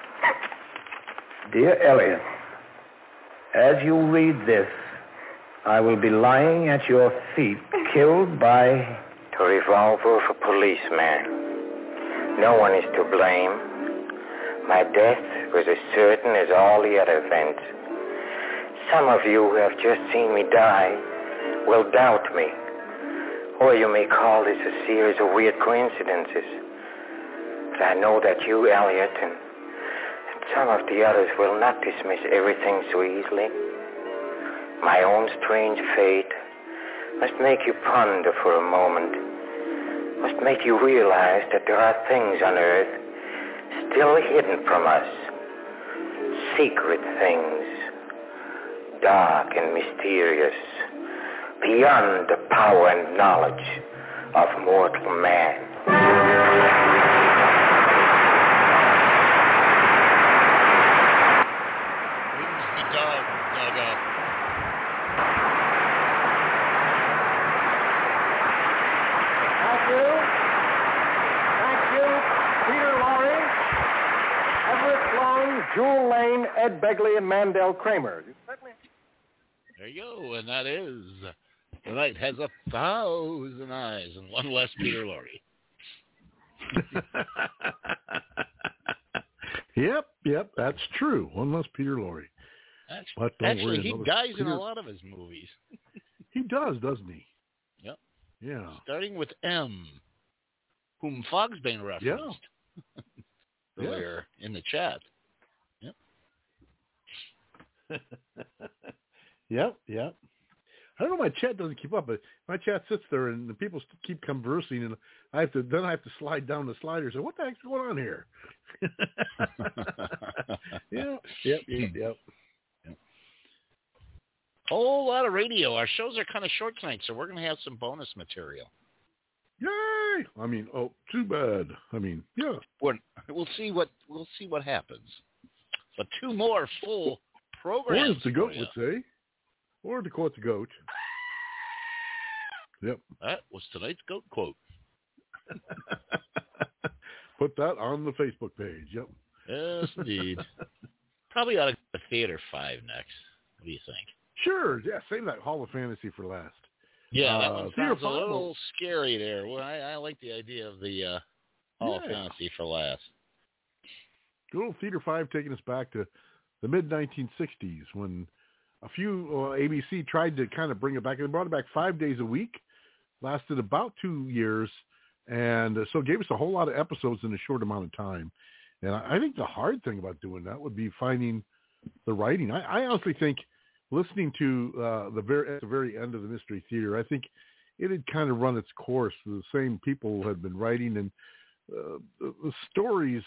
S6: Dear Elliot, as you read this, I will be lying at your feet, killed by...
S8: The revolver of a policeman. No one is to blame. My death was as certain as all the other events. Some of you who have just seen me die will doubt me. Or you may call this a series of weird coincidences. But I know that you, Elliot, and some of the others will not dismiss everything so easily. My own strange fate must make you ponder for a moment, must make you realize that there are things on earth still hidden from us, secret things, dark and mysterious, beyond the power and knowledge of mortal man.
S5: starring Ed Begley and Mandel Kramer.
S2: There you go, and that is The Night Has 1,000 Eyes and One Less Peter Lorre.
S4: Yep, that's true. One less Peter Lorre. But don't
S2: Actually,
S4: worry,
S2: he dies in a lot of his movies.
S4: He does, doesn't he?
S2: Yep.
S4: Yeah.
S2: Starting with M, whom Fogsbane referenced earlier in the chat.
S4: Yep. Yep. I don't know. My chat doesn't keep up, but my chat sits there and the people keep conversing, and I have to slide down the slider. So what the heck's going on here? Yep.
S2: Whole lot of radio. Our shows are kind of short tonight, so we're going to have some bonus material.
S4: Yay! I mean, too bad. I mean, yeah.
S2: We'll see what happens. But 2 more full programs.
S4: Or as the goat would say, or to quote the goat. Yep.
S2: That was tonight's goat quote.
S4: Put that on the Facebook page. Yep.
S2: Yes, indeed. Probably ought to go to Theater 5 next. What do you think?
S4: Sure. Yeah, save that Hall of Fantasy for last.
S2: Yeah, that one sounds a little scary there. Well, I like the idea of the Hall of Fantasy for last.
S4: Good old Theater 5 taking us back to the mid-1960s when a few ABC tried to kind of bring it back. They brought it back 5 days a week, lasted about 2 years, and so it gave us a whole lot of episodes in a short amount of time. And I think the hard thing about doing that would be finding the writing. I honestly think listening to at the very end of the Mystery Theater, I think it had kind of run its course. The same people had been writing, and the stories.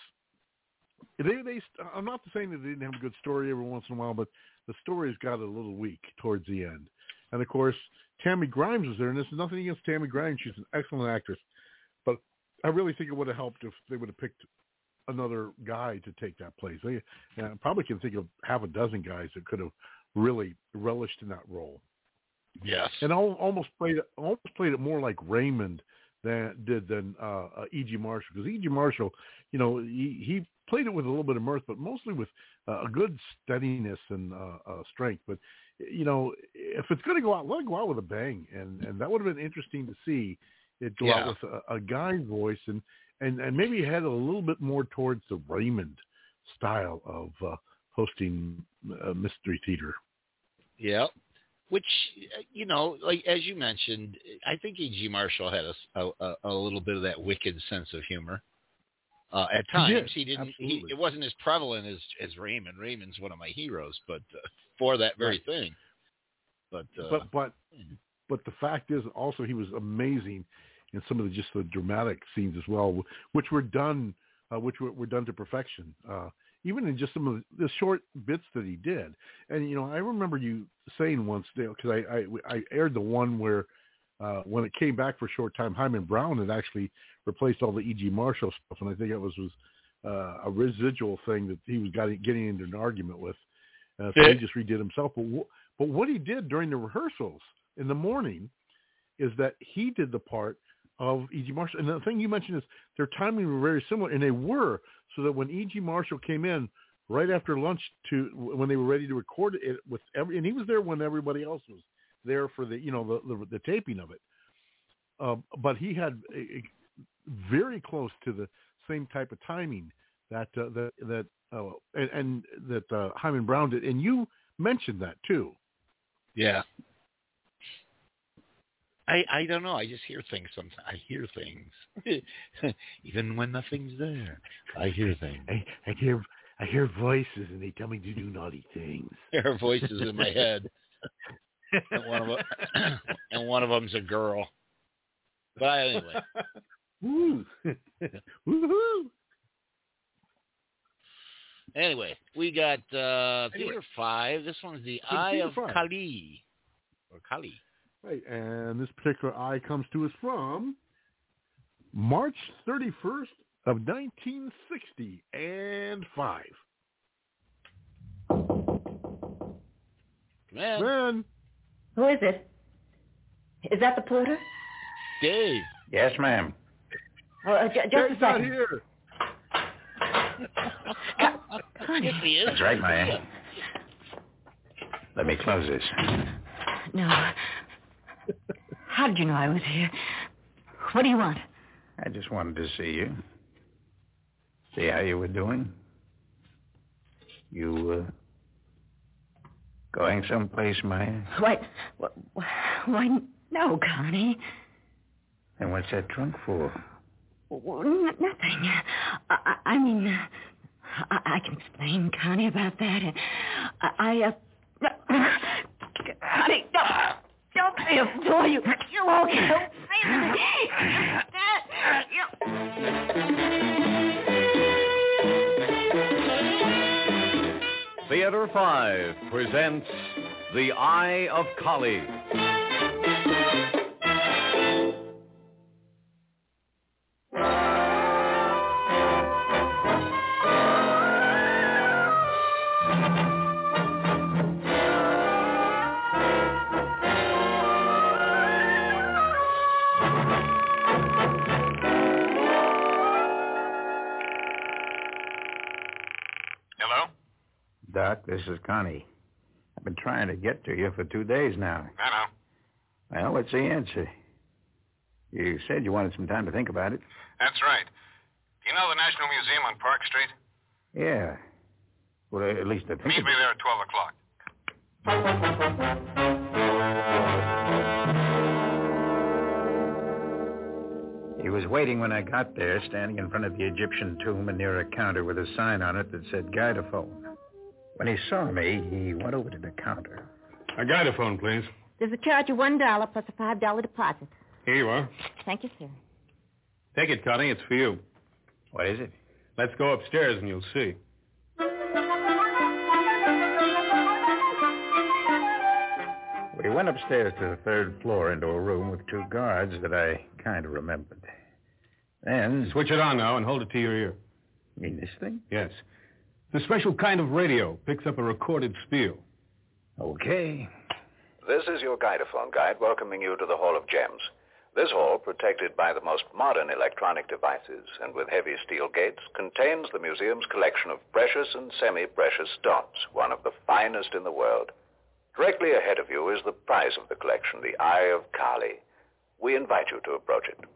S4: I'm not saying that they didn't have a good story every once in a while, but the stories got a little weak towards the end. And of course, Tammy Grimes was there, and this is nothing against Tammy Grimes; she's an excellent actress. But I really think it would have helped if they would have picked another guy to take that place. I probably can think of half a dozen guys that could have really relished in that role.
S2: Yes,
S4: and almost played it more like Raymond than E.G. Marshall, because E.G. Marshall, he played it with a little bit of mirth, but mostly with a good steadiness and strength. But if it's going to go out, let it go out with a bang, and that would have been interesting to see it go out with a guy's voice and maybe head a little bit more towards the Raymond style of hosting Mystery Theater.
S2: Yeah, which like as you mentioned, I think E.G. Marshall had a little bit of that wicked sense of humor. At times, he didn't. It wasn't as prevalent as Raymond. Raymond's one of my heroes, but for that very thing. But the fact is, also he was amazing in some of the dramatic scenes as well, which were done to perfection. Even in just some of the short bits that he did. And I remember you saying once, Dale, because I aired the one where when it came back for a short time, Hyman Brown had actually replaced all the E.G. Marshall stuff, and I think it was a residual thing that he was getting into an argument with. So he just redid himself. But what he did during the rehearsals in the morning is that he did the part of E.G. Marshall. And the thing you mentioned is their timing were very similar, and they were, so that when E.G. Marshall came in right after lunch when they were ready to record it and he was there when everybody else was there for the taping of it. But he had very close to the same type of timing that Hyman Brown did, and you mentioned that too. Yeah. I don't know. I just hear things sometimes. I hear things. Even when nothing's there, I hear things.
S4: I hear voices, and they tell me to do naughty things.
S2: There are voices in my head. And one of them's a girl. But anyway.
S4: Woo. Woo-hoo.
S2: Anyway, we got Theater 5. This one's the Eye of Kali. Or Kali.
S4: Right, and this particular eye comes to us from March 31st of 1965. Man.
S11: Who is it? Is that the porter?
S2: Dave.
S9: Yes, ma'am.
S11: Just a second.
S4: Not here.
S11: Connie.
S2: Yes, he is.
S9: That's right, Maya. Let me close this.
S11: No. How did you know I was here? What do you want?
S9: I just wanted to see you. See how you were doing. You, going someplace, Maya?
S11: Why, no, Connie.
S9: And what's that trunk for?
S11: Nothing. I mean, I can explain, Connie, about that. Connie, don't I adore you. You won't help me.
S12: Theater 5 presents The Eye of Kali.
S9: Doc, this is Connie. I've been trying to get to you for 2 days now.
S13: I know.
S9: Well, what's the answer? You said you wanted some time to think about it.
S13: That's right. Do you know the National Museum on Park Street?
S9: Yeah. Well, at least I think...
S13: Meet me there at 12 o'clock.
S9: He was waiting when I got there, standing in front of the Egyptian tomb and near a counter with a sign on it that said Guidophone. When he saw me, he went over to the counter.
S3: A Guidophone, please.
S11: There's a charge of $1 plus a $5 deposit.
S3: Here you are.
S11: Thank you, sir.
S3: Take it, Connie. It's for you.
S9: What is it?
S3: Let's go upstairs and you'll see.
S9: We went upstairs to the third floor into a room with 2 guards that I kind of remembered. Then...
S3: Switch it on now and hold it to your ear.
S9: You mean this thing?
S3: Yes. The special kind of radio picks up a recorded spiel.
S9: Okay.
S10: This is your Guidophone guide welcoming you to the Hall of Gems. This hall, protected by the most modern electronic devices and with heavy steel gates, contains the museum's collection of precious and semi-precious stones, one of the finest in the world. Directly ahead of you is the prize of the collection, the Eye of Kali. We invite you to approach it.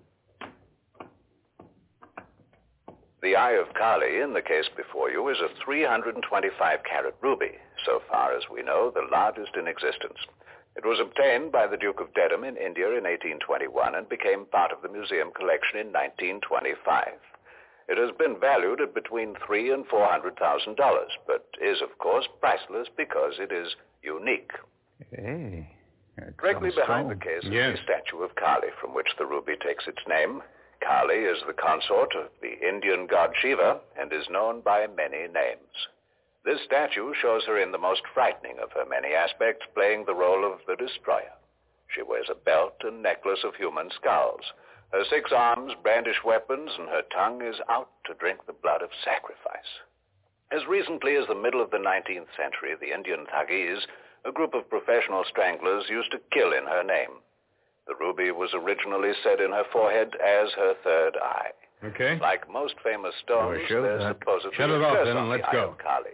S10: The Eye of Kali, in the case before you, is a 325-carat ruby, so far as we know, the largest in existence. It was obtained by the Duke of Dedham in India in 1821 and became part of the museum collection in 1925. It has been valued at between $300,000 and $400,000, but is, of course, priceless because it is unique.
S9: Hey.
S10: Directly behind the case is the statue of Kali, from which the ruby takes its name. Kali is the consort of the Indian god Shiva and is known by many names. This statue shows her in the most frightening of her many aspects, playing the role of the destroyer. She wears a belt and necklace of human skulls. Her 6 arms brandish weapons, and her tongue is out to drink the blood of sacrifice. As recently as the middle of the 19th century, the Indian Thuggees, a group of professional stranglers, used to kill in her name. The ruby was originally set in her forehead as her third eye.
S3: Okay.
S10: Like most famous stones, there's supposedly
S3: Shut it off, then, and let's go.
S10: Kali.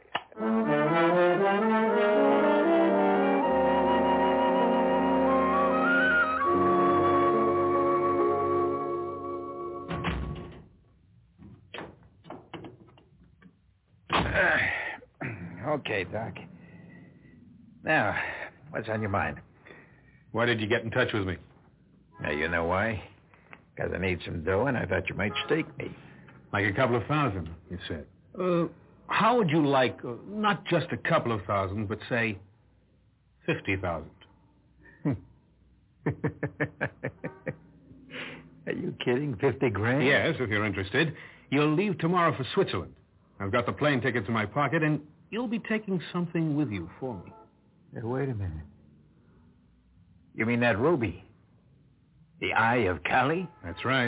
S9: Okay, Doc. Now, what's on your mind?
S3: Why did you get in touch with me?
S9: Now, you know why? Because I need some dough, and I thought you might stake me.
S3: Like a couple of thousand, you said. How would you like, not just a couple of thousand, but say 50,000?
S9: Are you kidding? 50 grand?
S3: Yes, if you're interested. You'll leave tomorrow for Switzerland. I've got the plane tickets in my pocket, and you'll be taking something with you for me.
S9: Now, wait a minute. You mean that ruby? The Eye of Kali?
S3: That's right.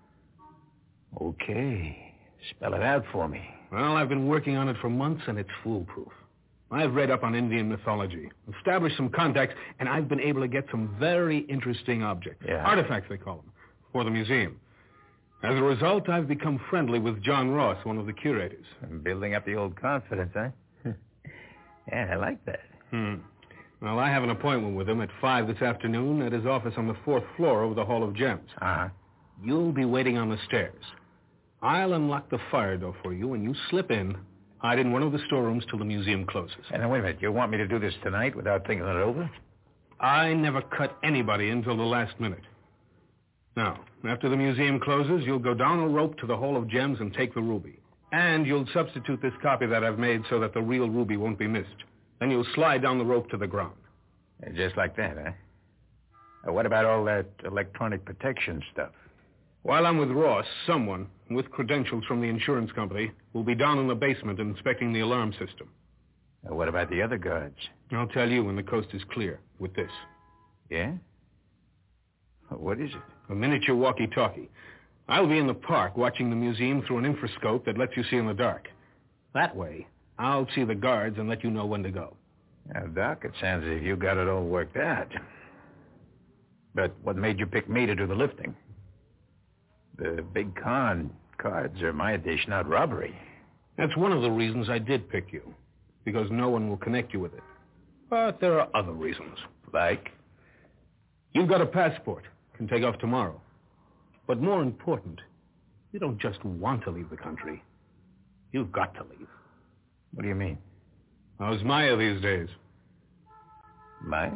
S9: Okay. Spell it out for me.
S3: Well, I've been working on it for months, and it's foolproof. I've read up on Indian mythology, established some contacts, and I've been able to get some very interesting objects.
S9: Yeah.
S3: Artifacts, they call them, for the museum.
S14: As a result, I've become friendly with John Ross, one of the curators.
S15: And building up the old confidence, huh? Yeah, I like that.
S14: Well, I have an appointment with him at 5 this afternoon at his office on the 4th floor of the Hall of Gems.
S15: Uh-huh.
S14: You'll be waiting on the stairs. I'll unlock the fire door for you, and you slip in, hide in one of the storerooms till the museum closes.
S15: And now, wait a minute. You want me to do this tonight without thinking it over?
S14: I never cut anybody until the last minute. Now, after the museum closes, you'll go down a rope to the Hall of Gems and take the ruby. And you'll substitute this copy that I've made so that the real ruby won't be missed. Then you'll slide down the rope to the ground.
S15: Just like that, huh? What about all that electronic protection stuff?
S14: While I'm with Ross, someone with credentials from the insurance company will be down in the basement inspecting the alarm system.
S15: What about the other guards?
S14: I'll tell you when the coast is clear with this.
S15: Yeah? What is it?
S14: A miniature walkie-talkie. I'll be in the park watching the museum through an infrascope that lets you see in the dark. That way, I'll see the guards and let you know when to go.
S15: Now, Doc, it sounds as if you got it all worked out. But what made you pick me to do the lifting? The big con cards are my dish, not robbery.
S14: That's one of the reasons I did pick you, because no one will connect you with it. But there are other reasons.
S15: Like?
S14: You've got a passport. Can take off tomorrow. But more important, you don't just want to leave the country. You've got to leave.
S15: What do you mean?
S14: How's Maya these days?
S15: Maya?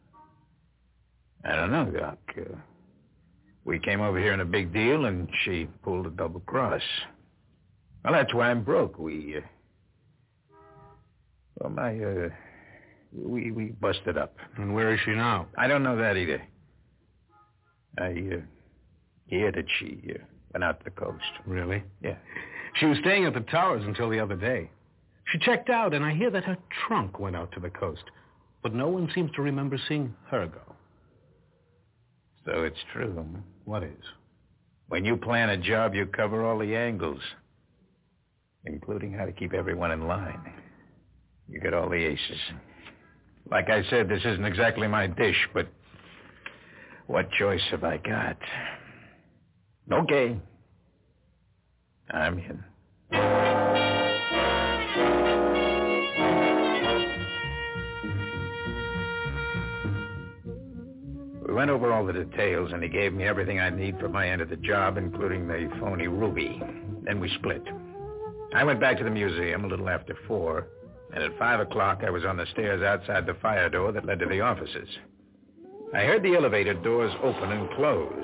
S15: I don't know, Doc. We came over here in a big deal, and she pulled a double cross. Well, that's why I'm broke. We busted up.
S14: And where is she now?
S15: I don't know that either. I hear that she went out to the coast.
S14: Really?
S15: Yeah.
S14: She was staying at the towers until the other day. She checked out, and I hear that her trunk went out to the coast. But no one seems to remember seeing her go.
S15: So it's true.
S14: What is?
S15: When you plan a job, you cover all the angles, including how to keep everyone in line. You get all the aces. Like I said, this isn't exactly my dish, but what choice have I got? Okay. I'm in. We went over all the details, and he gave me everything I need for my end of the job, including the phony ruby. Then we split. I went back to the museum a little after 4, and at 5 o'clock I was on the stairs outside the fire door that led to the offices. I heard the elevator doors open and close.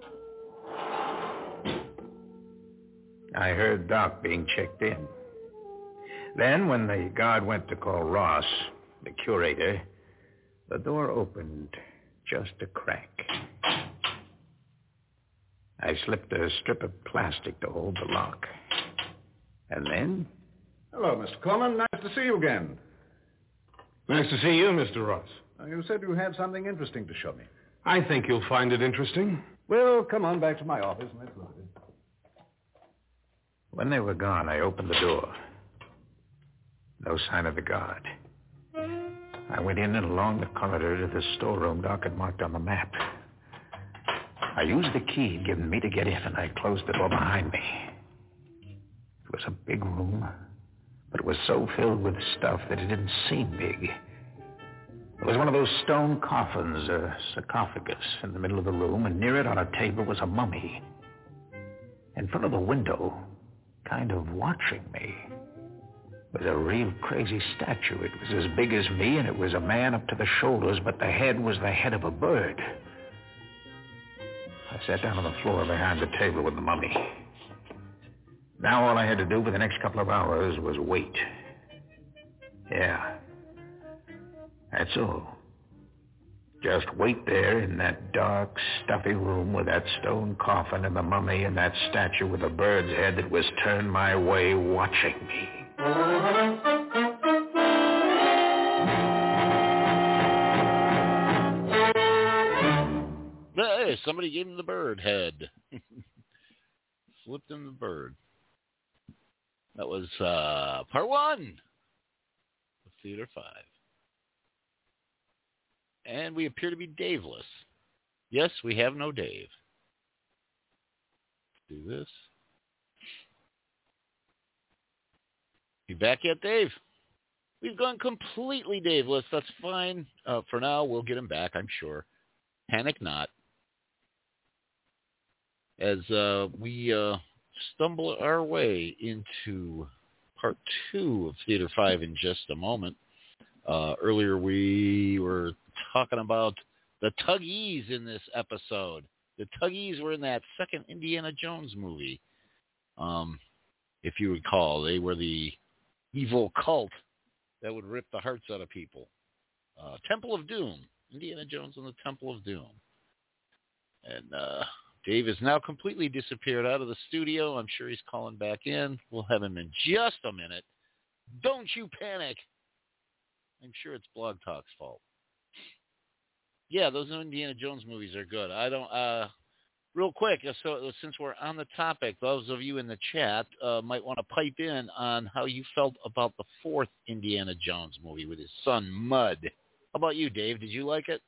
S15: I heard Doc being checked in. Then, when the guard went to call Ross, the curator, the door opened just a crack. I slipped a strip of plastic to hold the lock. And then...
S16: Hello, Mr. Corman. Nice to see you again.
S14: Nice to see you, Mr. Ross.
S16: You said you had something interesting to show me.
S14: I think you'll find it interesting.
S16: Well, come on back to my office and let's look at it.
S15: When they were gone, I opened the door. No sign of the guard. I went in and along the corridor to the storeroom Doc had marked on the map. I used the key he'd given me to get in, and I closed the door behind me. It was a big room, but it was so filled with stuff that it didn't seem big. It was one of those stone coffins, a sarcophagus, in the middle of the room, and near it on a table was a mummy. In front of the window, kind of watching me, was a real crazy statue. It was as big as me, and it was a man up to the shoulders, but the head was the head of a bird. I sat down on the floor behind the table with the mummy. Now all I had to do for the next couple of hours was wait. Yeah. That's all. Just wait there in that dark, stuffy room with that stone coffin and the mummy and that statue with a bird's head that was turned my way watching me.
S2: Hey, somebody gave him the bird head. Slipped him the bird. That was part 1 of Theater 5. And we appear to be Daveless. Yes, we have no Dave. do this. You back yet, Dave? We've gone completely Daveless. That's fine. For now, we'll get him back, I'm sure. Panic not. As we stumble our way into part 2 of Theater 5 in just a moment. Earlier, we were talking about the Tuggies in this episode. The Tuggies were in that second Indiana Jones movie. If you recall, they were the evil cult that would rip the hearts out of people. Temple of Doom. Indiana Jones and the Temple of Doom. And Dave has now completely disappeared out of the studio. I'm sure he's calling back in. We'll have him in just a minute. Don't you panic. I'm sure it's Blog Talk's fault. Yeah, those Indiana Jones movies are good. I don't... real quick, so since we're on the topic, those of you in the chat might want to pipe in on how you felt about the 4th Indiana Jones movie with his son, Mud. How about you, Dave? Did you like it?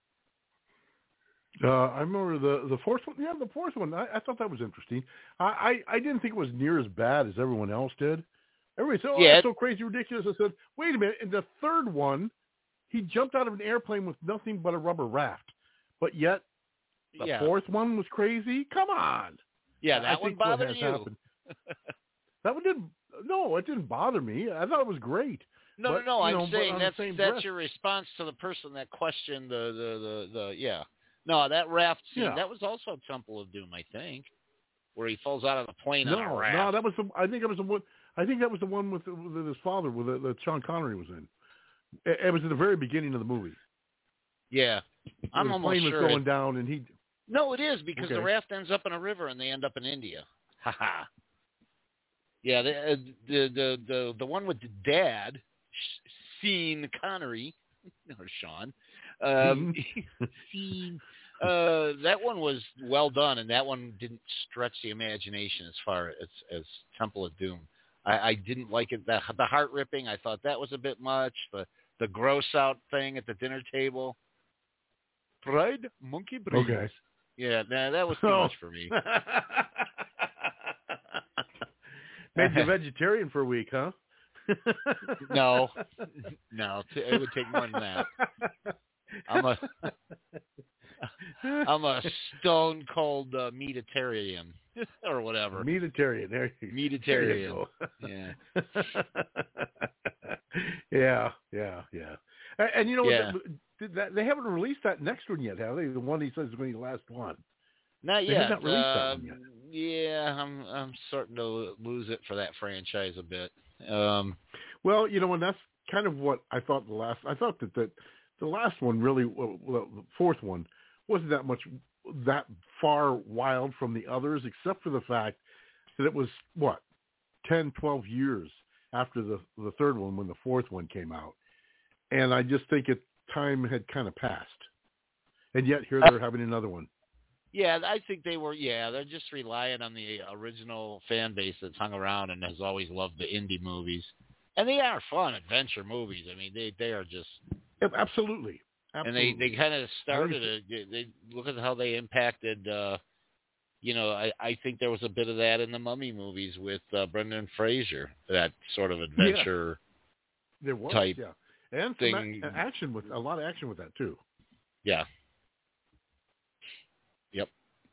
S4: I remember the 4th one. Yeah, the 4th one. I thought that was interesting. I didn't think it was near as bad as everyone else did. Everybody said, that's so crazy, ridiculous. I said, wait a minute. In the 3rd one, he jumped out of an airplane with nothing but a rubber raft. But yet, the 4th one was crazy? Come on.
S2: Yeah, that one bothered you.
S4: That one didn't. No, it didn't bother me. I thought it was great.
S2: No. I'm saying that's your response to the person that questioned the yeah. No, that raft scene, that was also Temple of Doom, I think, where he falls out of the plane on a raft.
S4: No, that was I think that was the one with his father, that Sean Connery was in. It was at the very beginning of the movie.
S2: Yeah, I'm
S4: the
S2: almost
S4: plane was
S2: sure
S4: going down, and he.
S2: No, it is because the raft ends up in a river, and they end up in India. Ha ha. Yeah, the one with the dad, Sean Connery, or Sean. That one was well done, and that one didn't stretch the imagination as far as Temple of Doom. I didn't like it. The heart ripping, I thought that was a bit much. The gross out thing at the dinner table. Fried monkey brains.
S4: Okay.
S2: Yeah, that was too much for me.
S4: Made you vegetarian for a week, huh?
S2: No, it would take more than that. I'm a stone cold meatitarian or whatever.
S4: Meatitarian, there you go.
S2: Yeah.
S4: Yeah. And you know what? They haven't released that next one yet, have they? The one he says is going to be the last one.
S2: Not
S4: yet.
S2: They have
S4: not released that one yet.
S2: Yeah, I'm starting to lose it for that franchise a bit.
S4: Well, and that's kind of what I thought I thought that the last one really, the 4th one, wasn't that far wild from the others, except for the fact that it was, 10, 12 years after the 3rd one when the 4th one came out. And I just think time had kind of passed. And yet here they're having another one.
S2: Yeah, I think they're just relying on the original fan base that's hung around and has always loved the indie movies. And they are fun adventure movies. I mean, they are just...
S4: Absolutely.
S2: And they kind of started, they look at how they impacted, I think there was a bit of that in the Mummy movies with Brendan Fraser, that sort of adventure
S4: there was,
S2: type
S4: and
S2: thing.
S4: Some action with, a lot of action with that too.
S2: Yeah. Yep.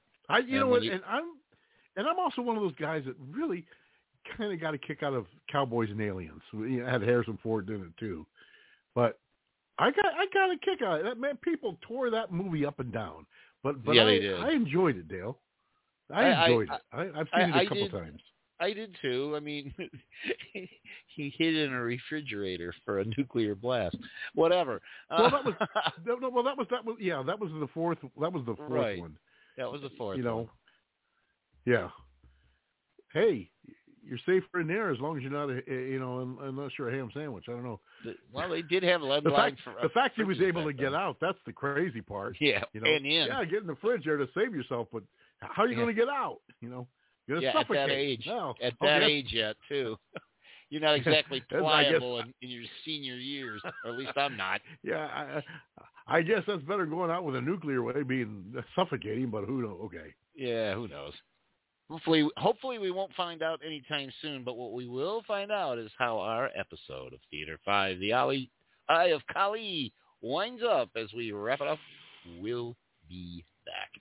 S4: I'm also one of those guys that really kind of got a kick out of Cowboys and Aliens. It had Harrison Ford in it too, but I got a kick out of it. Man, people tore that movie up and down, but
S2: yeah, they did.
S4: I enjoyed it, Dale. I enjoyed it. I've seen it a couple times.
S2: I did too. I mean, he hid in a refrigerator for a nuclear blast. Whatever.
S4: Well, that was that was the 4th. That was the 4th
S2: right.
S4: one.
S2: That was the 4th. one.
S4: Yeah. Hey, you're safer in there as long as you're not, unless you're a ham sandwich. I don't know.
S2: Well, they did have lead
S4: line for the fact he was able to get out. That's the crazy part.
S2: Yeah, and in.
S4: Yeah, get in the fridge there to save yourself, but how are you going to get out? You're going to suffocate.
S2: At that age.
S4: No.
S2: At that age yet, too. You're not exactly pliable in your senior years, or at least I'm not.
S4: Yeah, I guess that's better going out with a nuclear way being suffocating, but who knows? Okay.
S2: Yeah, who knows? Hopefully we won't find out anytime soon, but what we will find out is how our episode of Theater 5, The Eye of Kali, winds up as we wrap it up. We'll be back.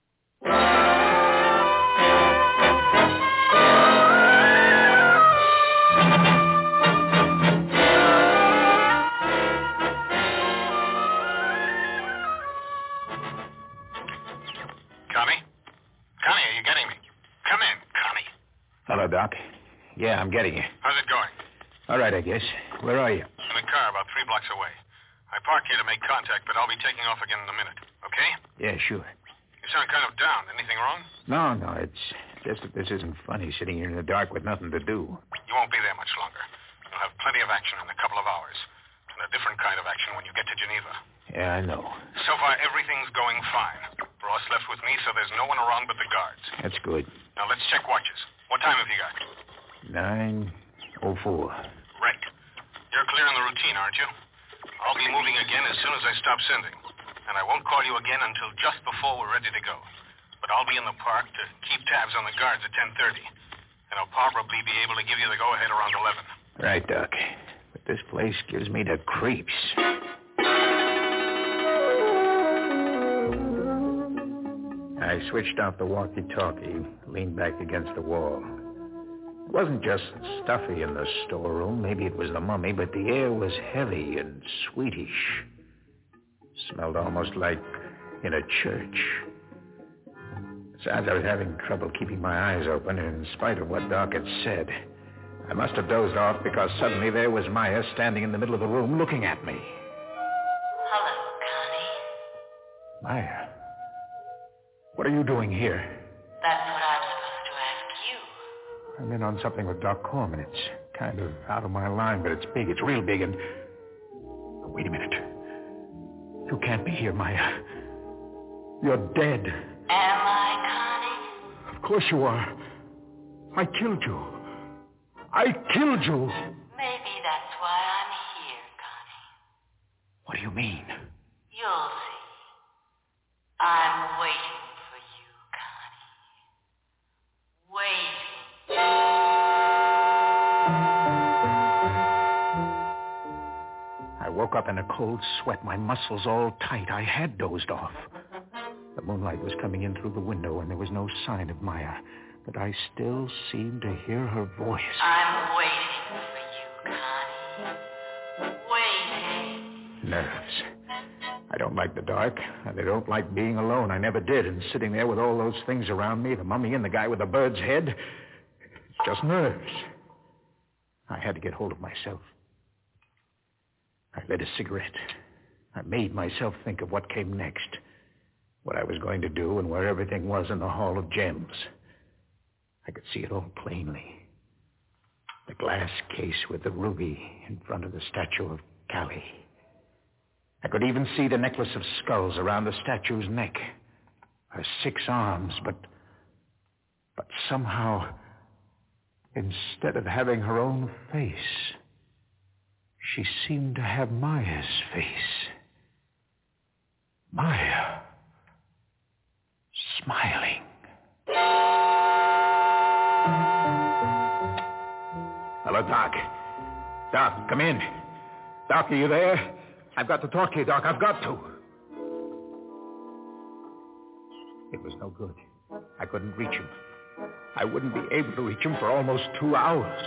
S13: Connie? Connie, are you getting me? Come in, Connie.
S15: Hello, Doc. Yeah, I'm getting you.
S13: How's it going?
S15: All right, I guess. Where are you?
S13: In a car about 3 blocks away. I parked here to make contact, but I'll be taking off again in a minute. Okay?
S15: Yeah, sure.
S13: You sound kind of down. Anything wrong?
S15: No, it's just that this isn't funny sitting here in the dark with nothing to do.
S13: You won't be there much longer. You'll have plenty of action in a couple of hours. And a different kind of action when you get to Geneva.
S15: Yeah, I know.
S13: So far, everything's going fine. Ross left with me, so there's no one around but the guards.
S15: That's good.
S13: Now, let's check watches. What time have you got?
S15: 9:04.
S13: Right. You're clear on the routine, aren't you? I'll be moving again as soon as I stop sending. And I won't call you again until just before we're ready to go. But I'll be in the park to keep tabs on the guards at 10:30. And I'll probably be able to give you the go-ahead around 11.
S15: Right, Doc. But this place gives me the creeps. I switched off the walkie-talkie, leaned back against the wall. It wasn't just stuffy in the storeroom. Maybe it was the mummy, but the air was heavy and sweetish. Smelled almost like in a church. Besides, I was having trouble keeping my eyes open, and in spite of what Doc had said, I must have dozed off because suddenly there was Maya standing in the middle of the room looking at me.
S17: Hello, Connie.
S15: Maya, what are you doing here?
S17: That's what I'm supposed to ask you.
S15: I'm in on something with Doc Corman. It's kind of out of my line, but it's big. It's real big, and... Wait a minute. You can't be here, Maya. You're dead.
S17: Am I, Connie?
S15: Of course you are. I killed you. I killed you.
S17: Maybe that's why I'm here, Connie.
S15: What do you mean?
S17: You'll see. I'm waiting for you, Connie. Waiting.
S15: I woke up in a cold sweat, my muscles all tight. I had dozed off. The moonlight was coming in through the window, and there was no sign of Maya. But I still seemed to hear her voice.
S17: I'm waiting for you, Connie. Waiting.
S15: Nerves. I don't like the dark, and I don't like being alone. I never did. And sitting there with all those things around me, the mummy and the guy with the bird's head, it's just nerves. I had to get hold of myself. I lit a cigarette. I made myself think of what came next, what I was going to do, and where everything was in the Hall of Gems. I could see it all plainly. The glass case with the ruby in front of the statue of Kali. I could even see the necklace of skulls around the statue's neck. Her 6 arms, but somehow, instead of having her own face, she seemed to have Maya's face. Maya. Smiling. Hello, Doc. Doc, come in. Doc, are you there? I've got to talk to you, Doc. I've got to. It was no good. I couldn't reach him. I wouldn't be able to reach him for almost 2 hours.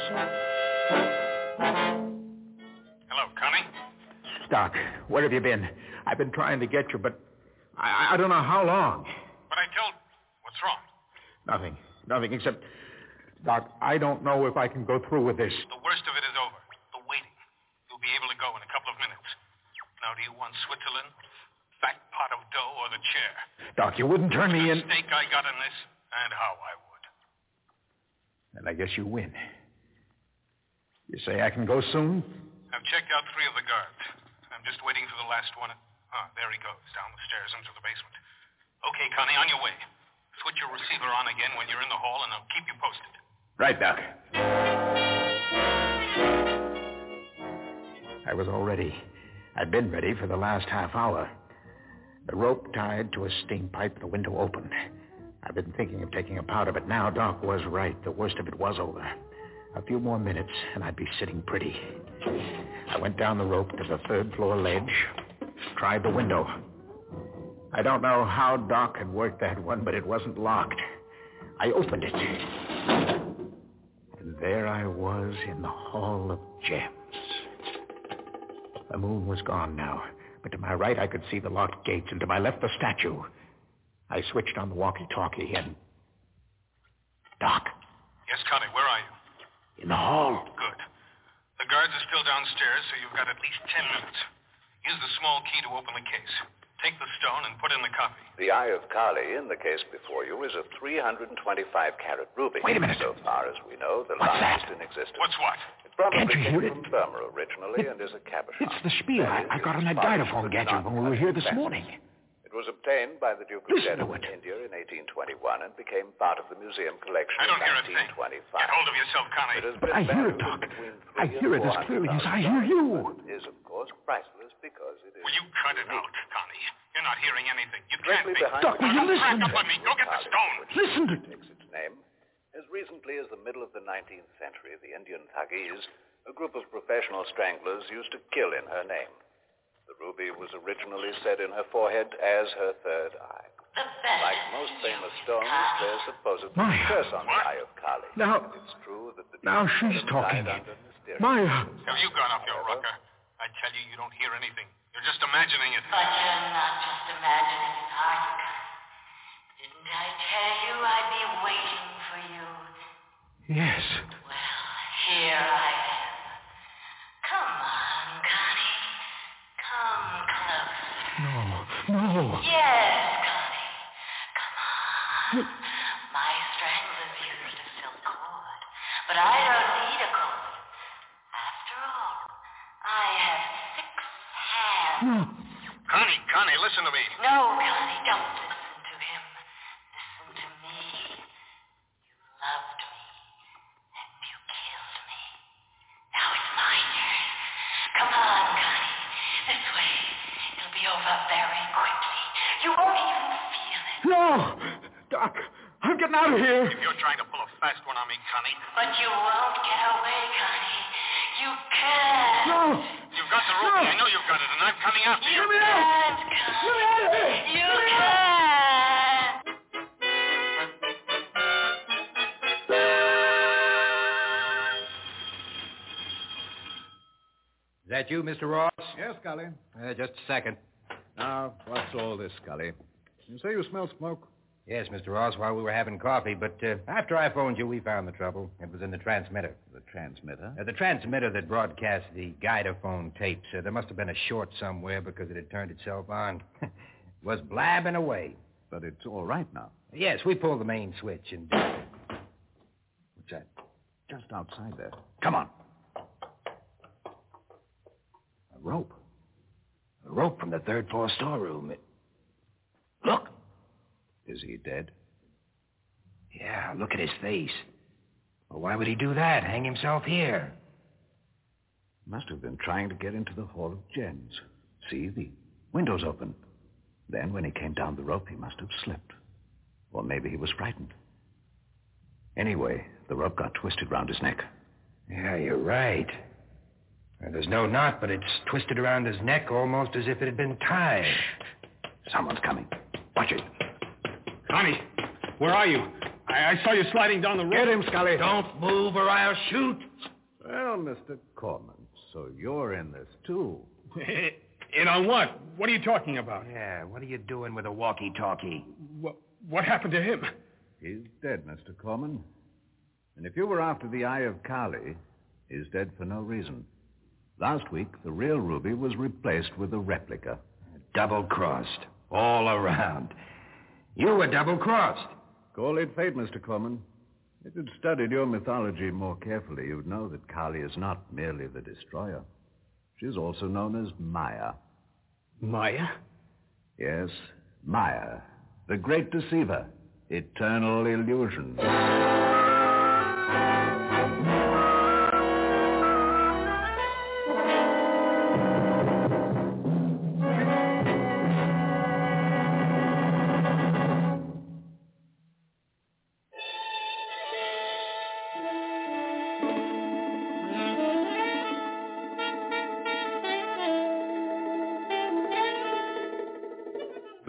S13: Hello, Connie?
S15: Doc, where have you been? I've been trying to get you, but I don't know how long.
S13: But I told... What's wrong?
S15: Nothing except... Doc, I don't know if I can go through with this.
S13: The worst of it is over. The waiting. You'll be able to go in a couple of minutes. Now, do you want Switzerland, fat pot of dough, or the chair?
S15: Doc, you wouldn't turn me in...
S13: The stake I got in this, and how I would.
S15: And I guess you win. You say I can go soon?
S13: I've checked out 3 of the guards. I'm just waiting for the last one. There he goes, down the stairs into the basement. Okay, Connie, on your way. Switch your receiver on again when you're in the hall, and I'll keep you posted.
S15: Right, Doc. I was all ready. I'd been ready for the last half hour. The rope tied to a steam pipe, the window open. I've been thinking of taking a powder, but now Doc was right. The worst of it was over. A few more minutes, and I'd be sitting pretty. I went down the rope to the third-floor ledge, tried the window. I don't know how Doc had worked that one, but it wasn't locked. I opened it. And there I was in the Hall of Gems. The moon was gone now, but to my right I could see the locked gates, and to my left the statue. I switched on the walkie-talkie and... Doc.
S13: Yes, Connie, where are you?
S15: In the hall.
S13: Good. The guards are still downstairs, so you've got at least 10 minutes. Use the small key to open the case. Take the stone and put in the copy.
S10: The Eye of Kali in the case before you is a 325-carat ruby.
S15: Wait a minute.
S10: So far as we know, the
S15: What's
S10: last
S15: that?
S10: in existence.
S13: What's what?
S10: It probably
S15: Can't you hear
S10: came from Burma originally and is a cabochon.
S15: It's the spiel I got on that dinophone gadget when we were here this morning.
S10: It was obtained by the Duke of Dedham in India in 1821 and became part of the museum collection
S13: I don't
S10: in
S13: hear a thing.
S10: 1925.
S13: Get hold of yourself, Connie.
S10: It has
S15: But
S10: been
S15: I hear it,
S10: valued
S15: Doc.
S10: between
S15: I
S10: $300,000
S15: hear it as clearly as I hear you.
S10: It is, of course, priceless because it is...
S13: Will you cut it out, Connie? You're not hearing anything. You can't
S10: Directly
S13: be.
S10: behind
S15: Doc, will you listen?
S13: Back up on me. Go get the stone.
S15: Listen to...
S10: takes its name. As recently as the middle of the 19th century, the Indian Thuggees, a group of professional stranglers, used to kill in her name. The ruby was originally set in her forehead as her third eye. Like most famous stones, there's supposedly a curse on the Eye of Kali.
S15: Now,
S10: it's true that the
S15: now she's talking. Maya.
S13: Have you gone off your rocker? I tell you, you don't hear anything. You're just imagining it.
S17: But you're not just imagining it, are you, Connie? Didn't I tell you I'd be waiting for you?
S15: Yes.
S17: Well, here I am. Come on, Connie. Come close.
S15: No.
S17: Yes, Connie. Come on. My stranglers used a silk cord, but I don't need a cord. After all, I have 6 hands.
S13: Connie, listen to me.
S17: No, Connie, don't listen to him. Listen to me. You loved me, and you killed me. Now it's my turn. Come on, Connie. This way. It'll be over very quickly. You won't even feel it.
S15: No! Doc, I'm getting out of here.
S13: If you're trying to pull a fast one on me, Connie.
S17: But you won't get away, Connie. You can't.
S15: No!
S13: You've got the ruby. I know you've got it, and I'm coming after you.
S17: You can't, Connie. You can't.
S16: Is that you, Mr. Ross?
S5: Yes, Scully.
S16: Just a second.
S5: Now, what's all this, Scully? You say you smell smoke?
S16: Yes, Mr. Ross, while we were having coffee, but after I phoned you, we found the trouble. It was in the transmitter.
S5: The transmitter?
S16: The transmitter that broadcast the Guidophone tapes. There must have been a short somewhere because it had turned itself on. It was blabbing away.
S5: But it's all right now.
S16: Yes, we pulled the main switch and...
S5: What's that? Just outside there. Come on.
S15: A rope. A rope from the third-floor storeroom. Look.
S5: Is he dead?
S15: Yeah, look at his face. Well, why would he do that? Hang himself here?
S5: Must have been trying to get into the Hall of Gems. See, the window's open. Then, when he came down the rope, he must have slipped. Or maybe he was frightened. Anyway, the rope got twisted round his neck.
S15: Yeah, you're right. There's no knot, but it's twisted around his neck almost as if it had been tied.
S5: Someone's coming. Watch it.
S14: Connie, where are you? I saw you sliding down the road.
S5: Get him, Scully.
S15: Don't move or I'll shoot.
S5: Well, Mr. Corman, so you're in this, too.
S14: In on what? What are you talking about?
S15: Yeah, what are you doing with a walkie-talkie?
S14: What happened to him?
S5: He's dead, Mr. Corman. And if you were after the Eye of Kali, he's dead for no reason. Last week, the real ruby was replaced with a replica.
S15: Double-crossed. All around. You were double-crossed.
S5: Call it fate, Mr. Corman. If you'd studied your mythology more carefully, you'd know that Kali is not merely the destroyer. She's also known as Maya.
S14: Maya?
S5: Yes, Maya, the great deceiver, eternal illusion.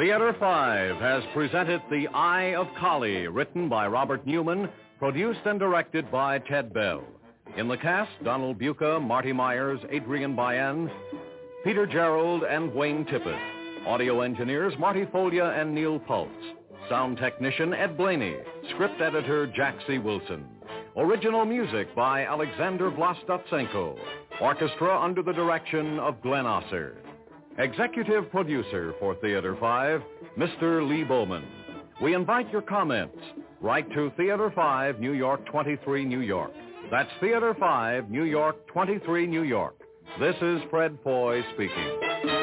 S12: Theater 5 has presented The Eye of Collie, written by Robert Newman, produced and directed by Ted Bell. In the cast, Donald Buca, Marty Myers, Adrian Bayan, Peter Gerald, and Wayne Tippett. Audio engineers, Marty Folia and Neil Pultz. Sound technician, Ed Blaney. Script editor, Jack C. Wilson. Original music by Alexander Vlastotsenko. Orchestra under the direction of Glenn Osser. Executive producer for Theater 5, Mr. Lee Bowman. We invite your comments. Write to Theater 5, New York 23, New York. That's Theater 5, New York 23, New York. This is Fred Foy speaking.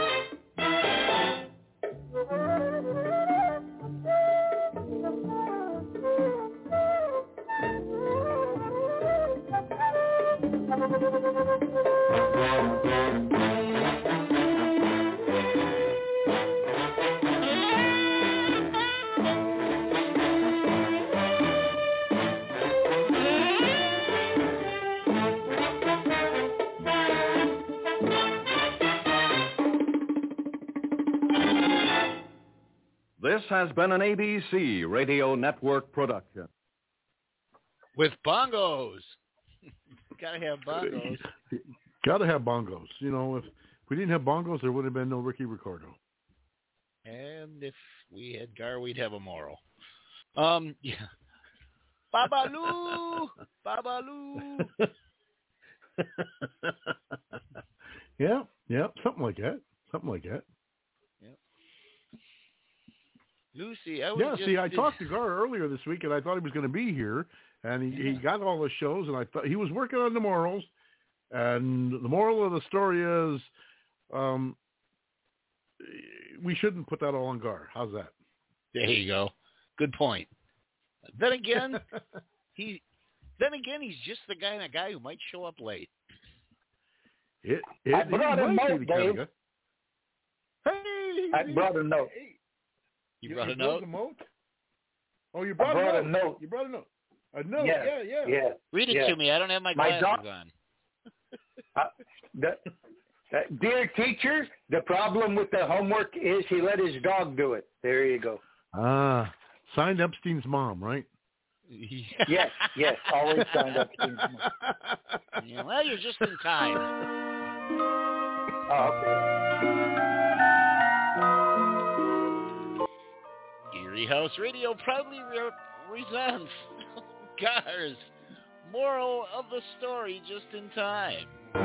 S12: This has been an ABC Radio Network production.
S2: With bongos. Gotta have bongos.
S4: Gotta have bongos. You know, if we didn't have bongos, there would have been no Ricky Ricardo.
S2: And if we had Gar, we'd have a moral. Yeah. Babaloo! Babaloo!
S4: Yeah, something like that.
S2: Lucy,
S4: I talked to Gar earlier this week, and I thought he was going to be here, and he got all the shows, and I thought he was working on the morals, and the moral of the story is we shouldn't put that all on Gar. How's that?
S2: There you go. Good point. Then again, he's just the kind of guy who might show up late.
S18: I brought a note, Dave. I brought a note.
S2: You brought a note?
S4: Oh, you brought
S18: a note.
S4: You brought a note. A note,
S18: yeah.
S2: Read it to me. I don't have my glasses on.
S18: Dear teacher, the problem with the homework is he let his dog do it. There you go.
S4: Signed Epstein's mom, right?
S18: Yes. Always signed Epstein's mom.
S2: Yeah, well, you're just in time.
S18: Oh, okay.
S2: Erie House Radio proudly presents Gar's moral of the story just in time.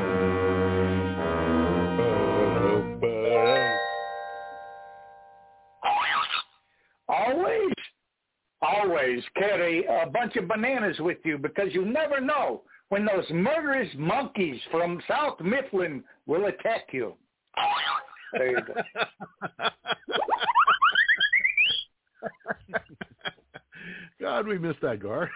S18: Always carry a bunch of bananas with you because you never know when those murderous monkeys from South Mifflin will attack you. There you go.
S4: God, we missed that, Gar.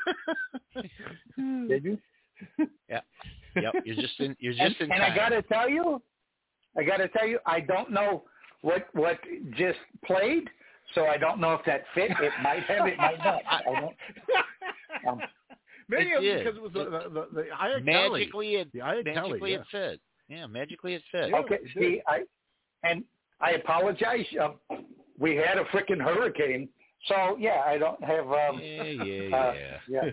S18: Did you?
S2: Yeah. Yep. You're just in time.
S18: And I gotta tell you, I don't know what just played, so I don't know if that fit. It might have, it might not. I don't.
S4: Maybe because it was the Ayakali.
S2: Magically, it fit. Yeah, magically it fit.
S18: Okay. See, I apologize. We had a freaking hurricane. So, yeah, I don't have...
S2: Yeah.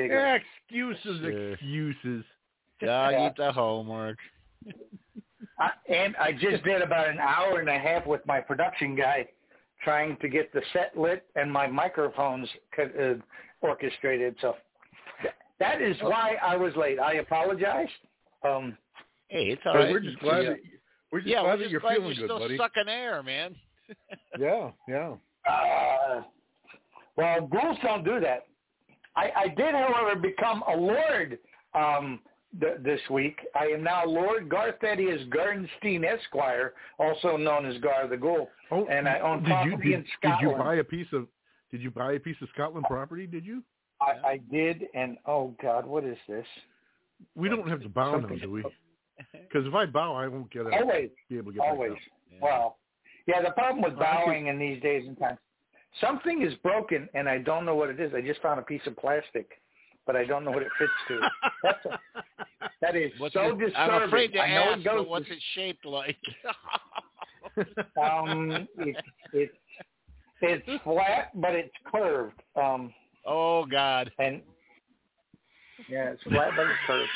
S4: Excuses.
S2: Dog, eat the homework.
S18: And I just did about an hour and a half with my production guy trying to get the set lit and my microphones orchestrated. So that is why I was late. I apologize.
S2: Hey, it's all right.
S4: We're just glad that you're feeling good, buddy.
S2: Still sucking air, man.
S4: Yeah.
S18: Well, ghouls don't do that. I did, however, become a lord this week. I am now Lord Gar Thaddeus Garnstein Esquire, also known as Gar the Ghoul.
S4: Oh,
S18: and I own property in Scotland.
S4: Did you buy a piece of Scotland property? Did you?
S18: I did, and oh God, what is this?
S4: We don't have to bow now, do we? Because if I bow, I won't be able to get
S18: always.
S4: Back
S18: yeah. Well, yeah. The problem with bowing in these days and times, something is broken, and I don't know what it is. I just found a piece of plastic, but I don't know what it fits to. That is so disturbing.
S2: I'm afraid to
S18: I know
S2: ask,
S18: it goes
S2: but what's it shaped like?
S18: It's flat, but it's curved.
S2: Oh God!
S18: And yeah, it's flat, but it's curved.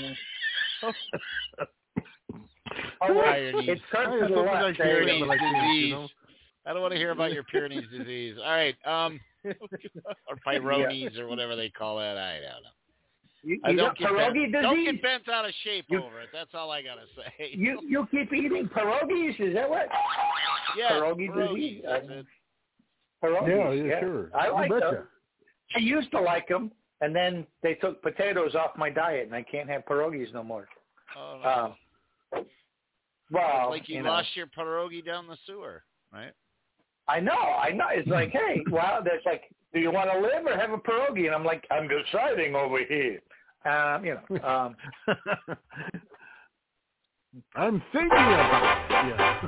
S18: It's curved to the left.
S2: Disease. I don't want to hear about your Pyrenees disease. All right, or Peyronie's or whatever they call it. I don't know.
S18: Don't
S2: get bent out of shape over it. That's all I gotta say.
S18: You keep eating pierogies, is that what?
S2: Yeah,
S18: pierogi disease.
S4: Pierogies, yeah, sure.
S18: I like them. I used to like them, and then they took potatoes off my diet, and I can't have pierogies no more.
S2: Oh, no.
S18: Well,
S2: it's like you lost your pierogi down the sewer, right?
S18: I know. It's like, hey, well, there's like, do you want to live or have a pierogi? And I'm like, I'm deciding over here. I'm
S4: thinking about it. Yeah.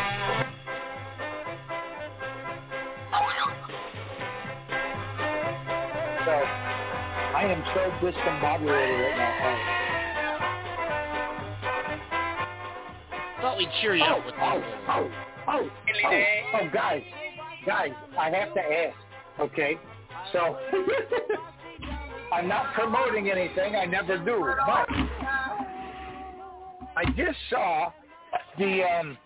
S18: So, I am so discombobulated right now.
S2: Thought we'd cheer you up with
S18: guys, I have to ask, okay? So, I'm not promoting anything. I never do. But I just saw the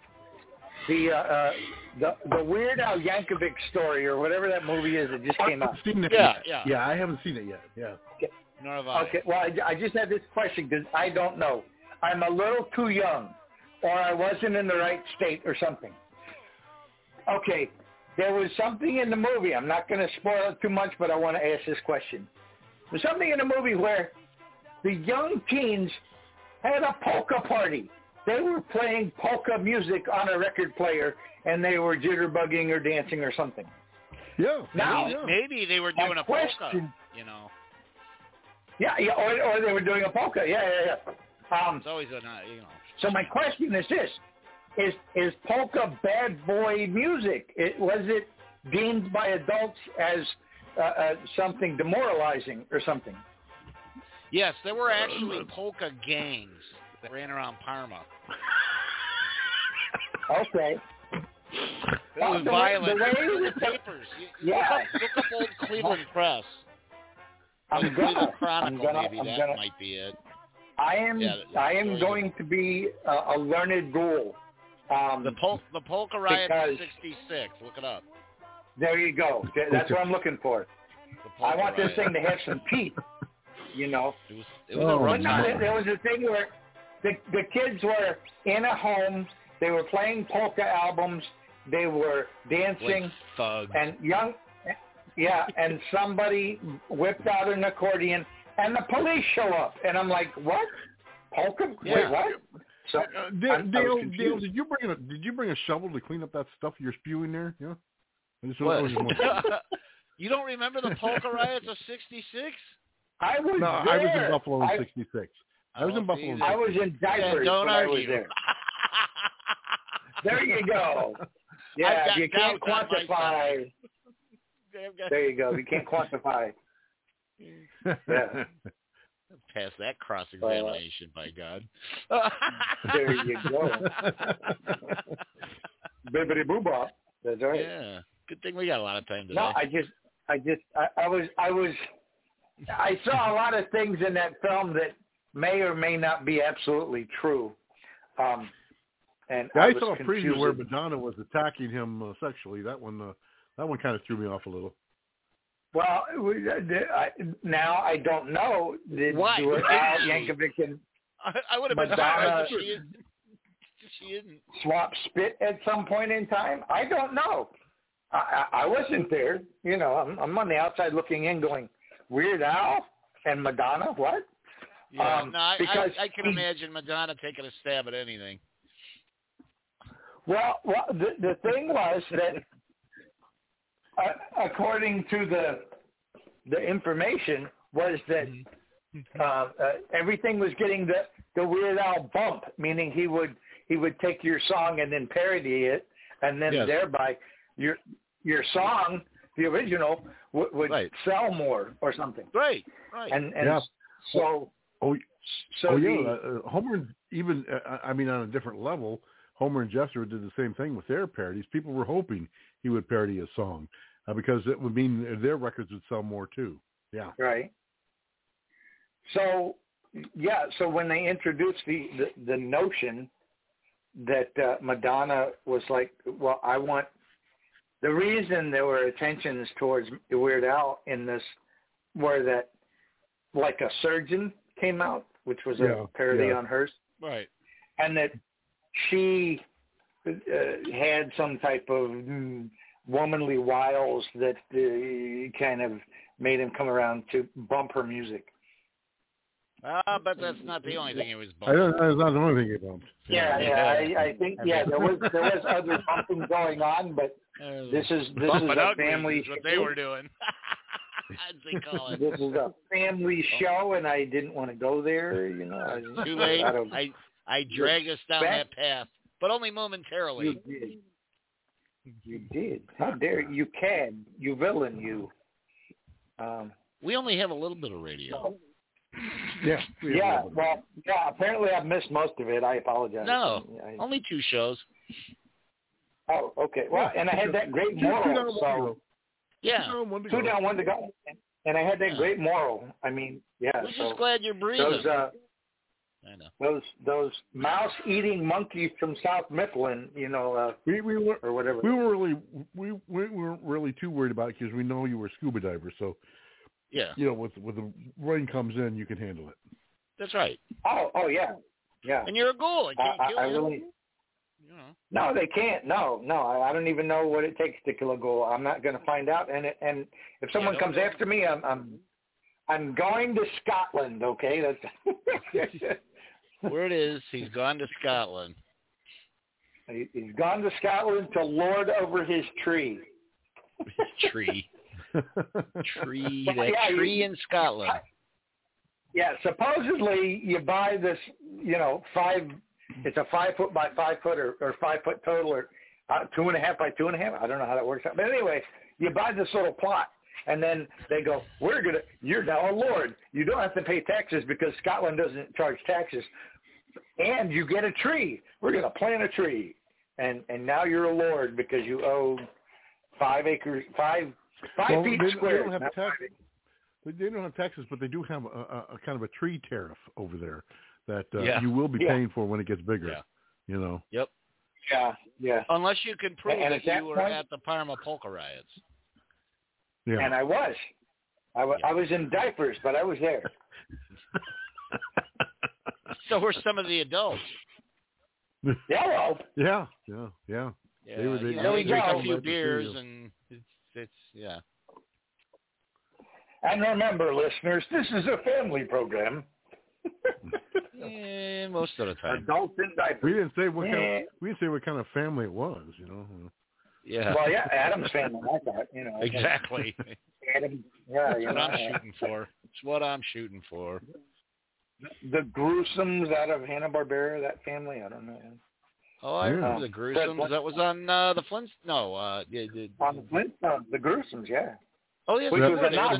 S18: Weird Al Yankovic story or whatever that movie is that just came out.
S4: Yeah, I haven't seen it yet. Yeah.
S18: Okay.
S2: Nor have I.
S18: Okay. Well, I just had this question because I don't know. I'm a little too young, or I wasn't in the right state, or something. Okay. There was something in the movie. I'm not going to spoil it too much, but I want to ask this question. There's something in the movie where the young teens had a polka party. They were playing polka music on a record player, and they were jitterbugging or dancing or something.
S4: Yeah.
S18: Now,
S2: maybe they were doing a polka, you know.
S18: Yeah, or they were doing a polka. Yeah.
S2: It's always a, you know.
S18: So my question is this. Is polka bad boy music? Was it deemed by adults as something demoralizing or something?
S2: Yes, there were actually polka gangs that ran around Parma.
S18: Okay.
S2: It was violent. The papers. Look up old Cleveland Press. Cleveland Chronicle, maybe that might be it.
S18: I am going to be a learned ghoul.
S2: The polka riot of '66. Look it up.
S18: There you go. That's what I'm looking for. I want this thing to have some teeth. You know.
S2: It was
S18: there was a thing where the kids were in a home. They were playing polka albums. They were dancing.
S2: Like thugs.
S18: And and somebody whipped out an accordion, and the police show up, and I'm like, what? Polka?
S2: Yeah.
S18: Wait, what? So,
S4: Dale, did you bring a shovel to clean up that stuff you're spewing there? Yeah.
S2: You don't remember the polka riots of '66?
S18: I was there.
S4: I was in Buffalo in '66. I was in Buffalo.
S18: I was in diapers
S2: when
S18: I was there. There you go. Yeah, you can't quantify. There you go. You can't quantify. Yeah.
S2: Pass that cross-examination, by God.
S18: There you go. Bibbidi boobop. That's right.
S2: Yeah. Good thing we got a lot of time today.
S18: No, I saw a lot of things in that film that may or may not be absolutely true. And
S4: I saw a preview where Madonna was attacking him sexually. That one kind of threw me off a little.
S18: Well, now I don't know.
S2: Why?
S18: Al Yankovic and
S2: I would have been
S18: Madonna
S2: surprised if she didn't
S18: swap spit at some point in time. I don't know. I wasn't there. You know, I'm on the outside looking in, going, Weird Al and Madonna. What?
S2: Yeah, because I can imagine Madonna taking a stab at anything.
S18: Well, the thing was that, according to the information, was that everything was getting the Weird Al bump, meaning he would take your song and then parody it, and then thereby your song, the original, would sell more or something.
S2: Right.
S18: And
S4: so. Homer, even on a different level, Homer and Jester did the same thing with their parodies. People were hoping he would parody a song because it would mean their records would sell more too. Yeah.
S18: Right. So, so when they introduced the notion that Madonna was like, well, I want, the reason there were attentions towards Weird Al in this were that Like a Surgeon came out, which was a parody on hers.
S2: Right.
S18: And that she had some type of womanly wiles that kind of made him come around to bump her music.
S2: But that's not the only thing he was bumping.
S4: That's not the only thing he bumped.
S18: I think there was other bumping going on, but this is a family.
S2: Is what they were doing. As they call it.
S18: This is a family show, and I didn't want to go there.
S2: Too late. I drag us down that path, but only momentarily.
S18: You did. How dare you? Can you villain you?
S2: We only have a little bit of radio.
S18: Apparently I've missed most of it. I apologize.
S2: No, only 2 shows.
S18: Oh, okay. Well, and I had that great moral. So,
S2: 2
S18: down, 1 to go. And I had that great moral. I mean,
S2: We're just glad you're breathing.
S18: Those mouse-eating monkeys from South Mifflin,
S4: we were,
S18: or whatever.
S4: We weren't really too worried about it because we know you were scuba divers, so.
S2: Yeah.
S4: With the rain comes in, you can handle it.
S2: That's right.
S18: Oh yeah.
S2: And you're a ghoul. It can't kill you.
S18: Really, No, they can't. No. I don't even know what it takes to kill a ghoul. I'm not going to find out. And if someone comes after me, I'm going to Scotland. Okay, that's
S2: where it is. He's gone to Scotland.
S18: He's gone to Scotland to lord over his tree.
S2: Tree. Tree in Scotland.
S18: Supposedly you buy this, it's a 5 foot by 5 foot or 5 foot total or 2.5 by 2.5. I don't know how that works out. But anyway, you buy this little plot and then they go, you're now a lord. You don't have to pay taxes because Scotland doesn't charge taxes. And you get a tree. We're going to plant a tree. And now you're a lord because you owe 5 acres, 5 feet square.
S4: They don't have taxes, but they do have a kind of a tree tariff over there that you will be paying for when it gets bigger.
S2: Yeah. Yep.
S18: Yeah.
S2: Unless you can prove that you were at the Parma polka riots.
S4: Yeah.
S18: And I was. I was in diapers, but I was there.
S2: So were some of the adults.
S18: Yeah.
S4: Yeah.
S2: They drank a few beers and it's.
S18: And remember, listeners, this is a family program.
S2: Most of the time.
S18: Adults in diapers.
S4: We didn't say what kind of family it was,
S2: Yeah.
S18: Well, Adam's family, I thought,
S2: Exactly.
S18: Adam,
S2: That's what I'm shooting for. It's what I'm shooting for.
S18: The Gruesomes out of Hanna-Barbera, that family, I don't know.
S2: Oh, I remember the Gruesomes. That was on the Flintstones. No,
S18: on the Flintstones, the Gruesomes, yeah.
S2: Oh, yeah.
S18: Which was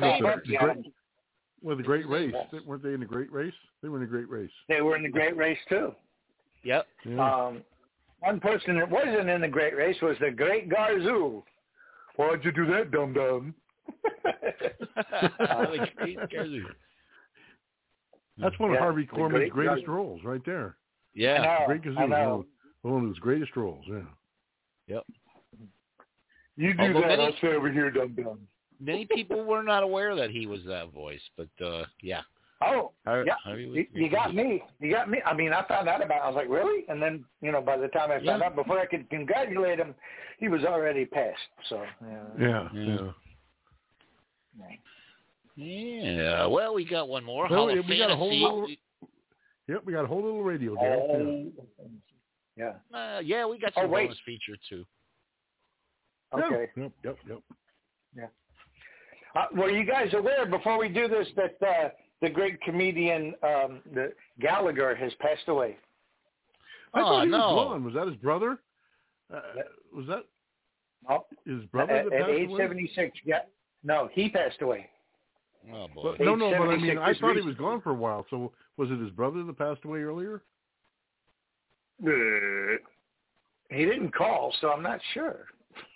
S4: the Great Race. Weren't they in the Great Race? They were in the Great Race.
S18: They were in the Great Race, too.
S2: Yep.
S4: Yeah.
S18: One person that wasn't in the Great Race was the Great Garzoo. Why'd you do that, dum-dum?
S4: That's one of Harvey Korman's greatest roles right there.
S2: Yeah.
S4: Great Gazoo was one of his greatest roles, yeah.
S2: Yep.
S18: You do that, I'll stay over here, dum-dum.
S2: Many people were not aware that he was that voice, but yeah.
S18: Oh, you got me. You got me. I mean, I found out about it. I was like, really? And then, by the time I found out, before I could congratulate him, he was already passed. So,
S2: Yeah. Well, we got one more.
S4: Well,
S2: we got a whole little.
S4: Yep, we got a whole little radio there.
S18: Yeah.
S2: We got some bonus feature too.
S18: Okay.
S4: Yep.
S18: Yeah. Were you guys aware before we do this that the great comedian the Gallagher has passed away?
S4: I thought he was gone. Was that his brother? Was that his brother that passed
S18: at age
S4: away?
S18: 76? Yeah. No, he passed away.
S2: Oh boy.
S4: But I mean, I thought he was gone for a while. So was it his brother that passed away earlier?
S18: He didn't call, so I'm not sure.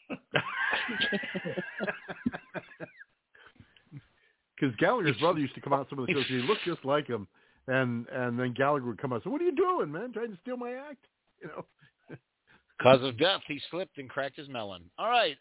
S4: Because Gallagher's brother used to come out some of the shows. He looked just like him, and then Gallagher would come out and say, "What are you doing, man? Trying to steal my act?" You know.
S2: Cause of death, he slipped and cracked his melon. All right.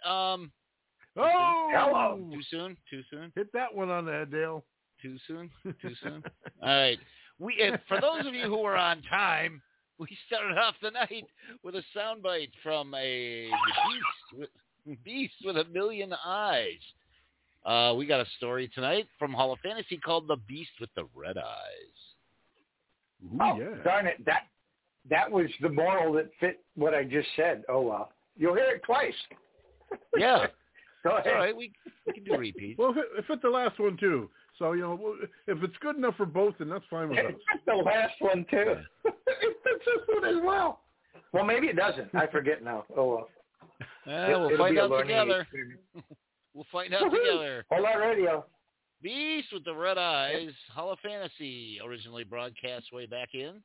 S4: Hello.
S2: Too soon.
S4: Hit that one on the head, Dale.
S2: Too soon. All right. For those of you who were on time, we started off the night with a soundbite from a beast with a million eyes. We got a story tonight from Hall of Fantasy called The Beast with the Red Eyes.
S18: Ooh, yeah. Darn it. That was the moral that fit what I just said. Oh, well. You'll hear it twice.
S2: Yeah.
S18: Go ahead.
S2: All right. We can do repeats.
S4: Well, it fit the last one, too. So, if it's good enough for both, then that's fine with us.
S18: It fit the last one, too. It fits this one as well. Well, maybe it doesn't. I forget now. Oh, well.
S2: We'll find out together. We'll find out together.
S18: Hold on, radio.
S2: Beast with the Red Eyes, Hall of Fantasy, originally broadcast way back in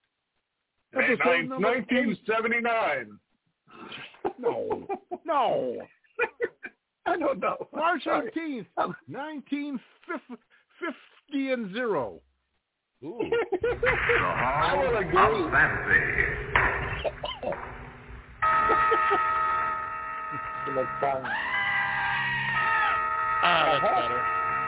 S3: 1979.
S4: No.
S18: I don't know.
S4: March 18th, 1950 and 0.
S2: Ooh.
S18: I will agree. That's fun.
S2: That's better.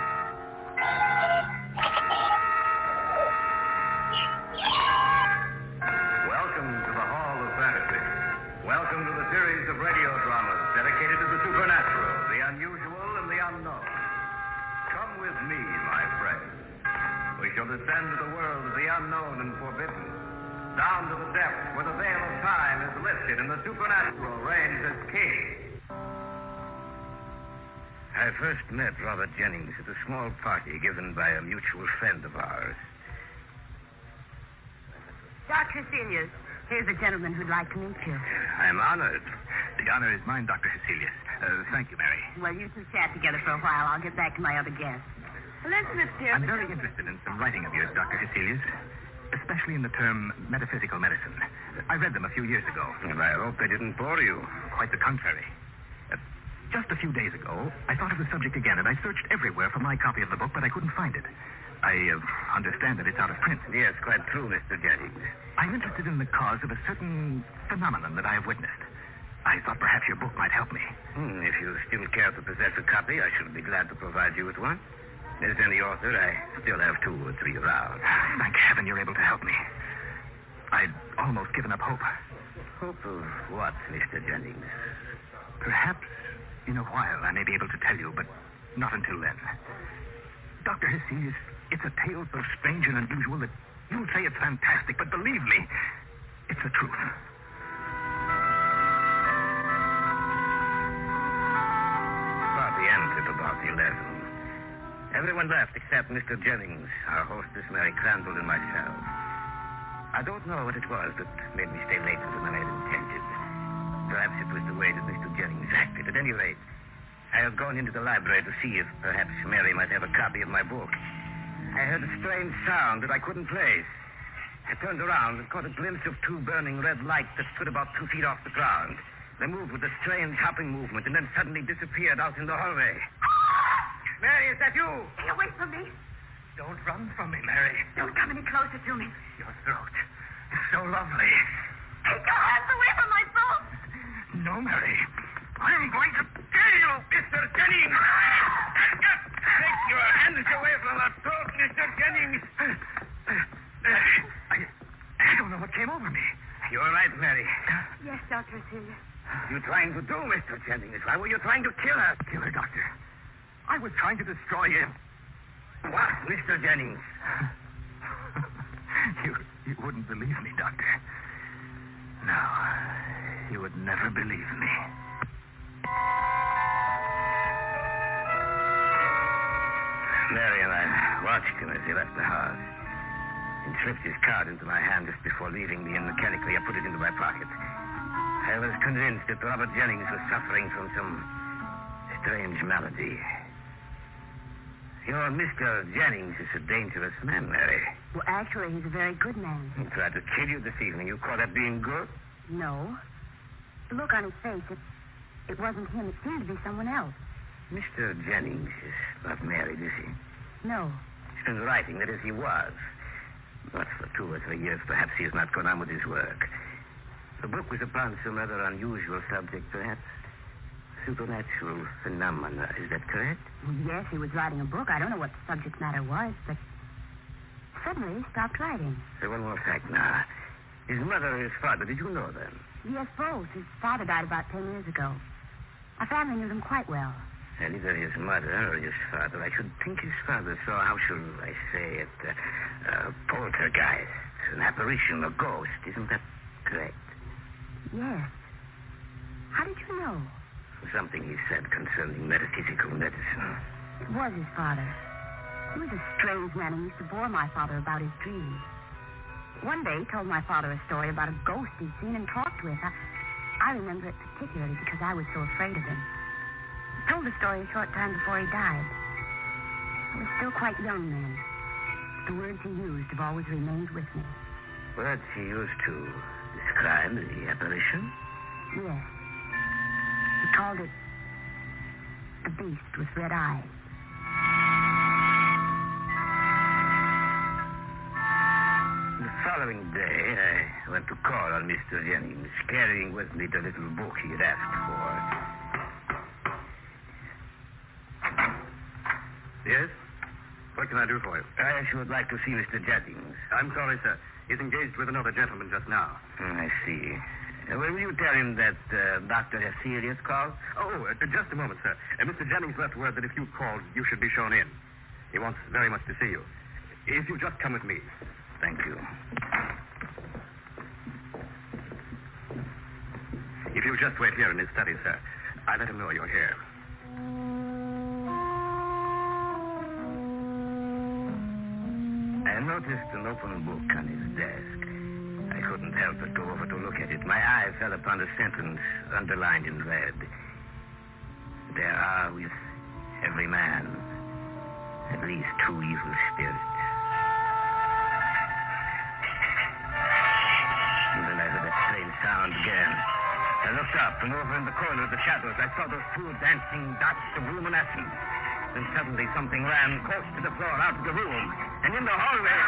S19: Welcome to the Hall of Fantasy. Welcome to the series of radio dramas dedicated to the supernatural, the unusual, and the unknown. Come with me, my friends. We shall descend to the world of the unknown and forbidden, down to the depths where the veil of time is lifted and the supernatural reigns as king.
S15: I first met Robert Jennings at a small party given by a mutual friend of ours.
S20: Dr. Hecelius, here's a gentleman who'd like to meet you.
S15: I'm honored. The honor is mine, Dr. Hecelius. Thank you, Mary.
S20: Well, you two chat together for a while. I'll get back to my other guests. Elizabeth, dear.
S15: I'm very interested in some writing of yours, Dr. Hecelius, especially in the term metaphysical medicine. I read them a few years ago. And I hope they didn't bore you. Quite the contrary. Just a few days ago, I thought of the subject again, and I searched everywhere for my copy of the book, but I couldn't find it. I understand that it's out of print. Yes, quite true, Mr. Jennings. I'm interested in the cause of a certain phenomenon that I have witnessed. I thought perhaps your book might help me. If you still care to possess a copy, I should be glad to provide you with one. As any author, I still have 2 or 3 around. Thank heaven you're able to help me. I'd almost given up hope. Hope of what, Mr. Jennings? Perhaps in a while I may be able to tell you, but not until then. Dr. Hecelius, it's a tale so strange and unusual that you'll say it's fantastic, but believe me, it's the truth. Party ended about 11. Everyone left except Mr. Jennings, our hostess Mary Crandall, and myself. I don't know what it was that made me stay later than I had intended. Perhaps it was the way that Mr. Jennings acted. At any rate, I had gone into the library to see if perhaps Mary might have a copy of my book. I heard a strange sound that I couldn't place. I turned around and caught a glimpse of 2 burning red lights that stood about 2 feet off the ground. They moved with a strange hopping movement and then suddenly disappeared out in the hallway. Mary, is that you?
S20: Stay away from me.
S15: Don't run from me, Mary.
S20: Don't come any closer to me.
S15: Your throat is so lovely.
S20: Take your hands away from my throat.
S15: No, Mary. I'm going to kill you, Mr. Jennings. Take your hands away from my throat, Mr. Jennings. I don't know what came over me. You're right, Mary.
S20: Yes, Dr. Hecelius.
S15: What are you trying to do, Mr. Jennings? Why were you trying to kill her? Kill her, Doctor. I was trying to destroy you. What, Mr. Jennings? You wouldn't believe me, Doctor. No, you would never believe me. Mary and I watched him as he left the house. He slipped his card into my hand just before leaving me, and mechanically I put it into my pocket. I was convinced that Robert Jennings was suffering from some strange malady. Your Mr. Jennings is a dangerous man, Mary.
S20: Well, actually, he's a very good man.
S15: He tried to kill you this evening. You call that being good?
S20: No. the look on his face, it wasn't him. It seemed to be someone else.
S6: Mr. Jennings is not married, is he?
S20: No.
S6: He's been writing that as he was. But for 2 or 3 years, perhaps he has not gone on with his work. The book was upon some rather unusual subject, perhaps. Supernatural phenomena. Is that correct?
S20: Well, yes, he was writing a book. I don't know what the subject matter was, but suddenly he stopped writing.
S6: So one more fact now. His mother and his father, did you know them?
S20: Yes, both. His father died about 10 years ago. Our family knew them quite well.
S6: And either his mother or his father. I should think his father saw, how shall I say it, a poltergeist, an apparition, a ghost. Isn't that correct?
S20: Yes. How did you know?
S6: Something he said concerning metaphysical medicine.
S20: It was his father. He was a strange man and used to bore my father about his dreams. One day he told my father a story about a ghost he'd seen and talked with. I remember it particularly because I was so afraid of him. He told the story a short time before he died. I was still quite young then. The words he used have always remained with me.
S6: Words he used to describe the apparition?
S20: Yes. He called it the beast with red eyes.
S6: The following day, I went to call on Mr. Jennings, carrying with me the little book he had asked for.
S21: Yes? What can I do for you?
S6: I should like to see Mr. Jennings.
S21: I'm sorry, sir. He's engaged with another gentleman just now.
S6: I see. Will you tell him that Dr. Hesselius called?
S21: Oh, just a moment, sir. Mr. Jennings left word that if you called, you should be shown in. He wants very much to see you. If you just come with me.
S6: Thank you.
S21: If you just wait here in his study, sir, I'll let him know you're here.
S6: I noticed an open book on his desk. I couldn't help but go over to look at it. My eye fell upon a sentence underlined in red. There are with every man at least 2 evil spirits. And then I heard that strange sound again. I looked up, and over in the corner of the shadows, I saw those 2 dancing dots of luminescence. Then suddenly something ran close to the floor, out of the room, and in the hallway.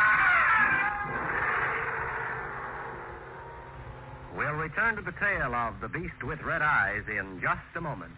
S22: We'll return to the tale of the Beast with Red Eyes in just a moment.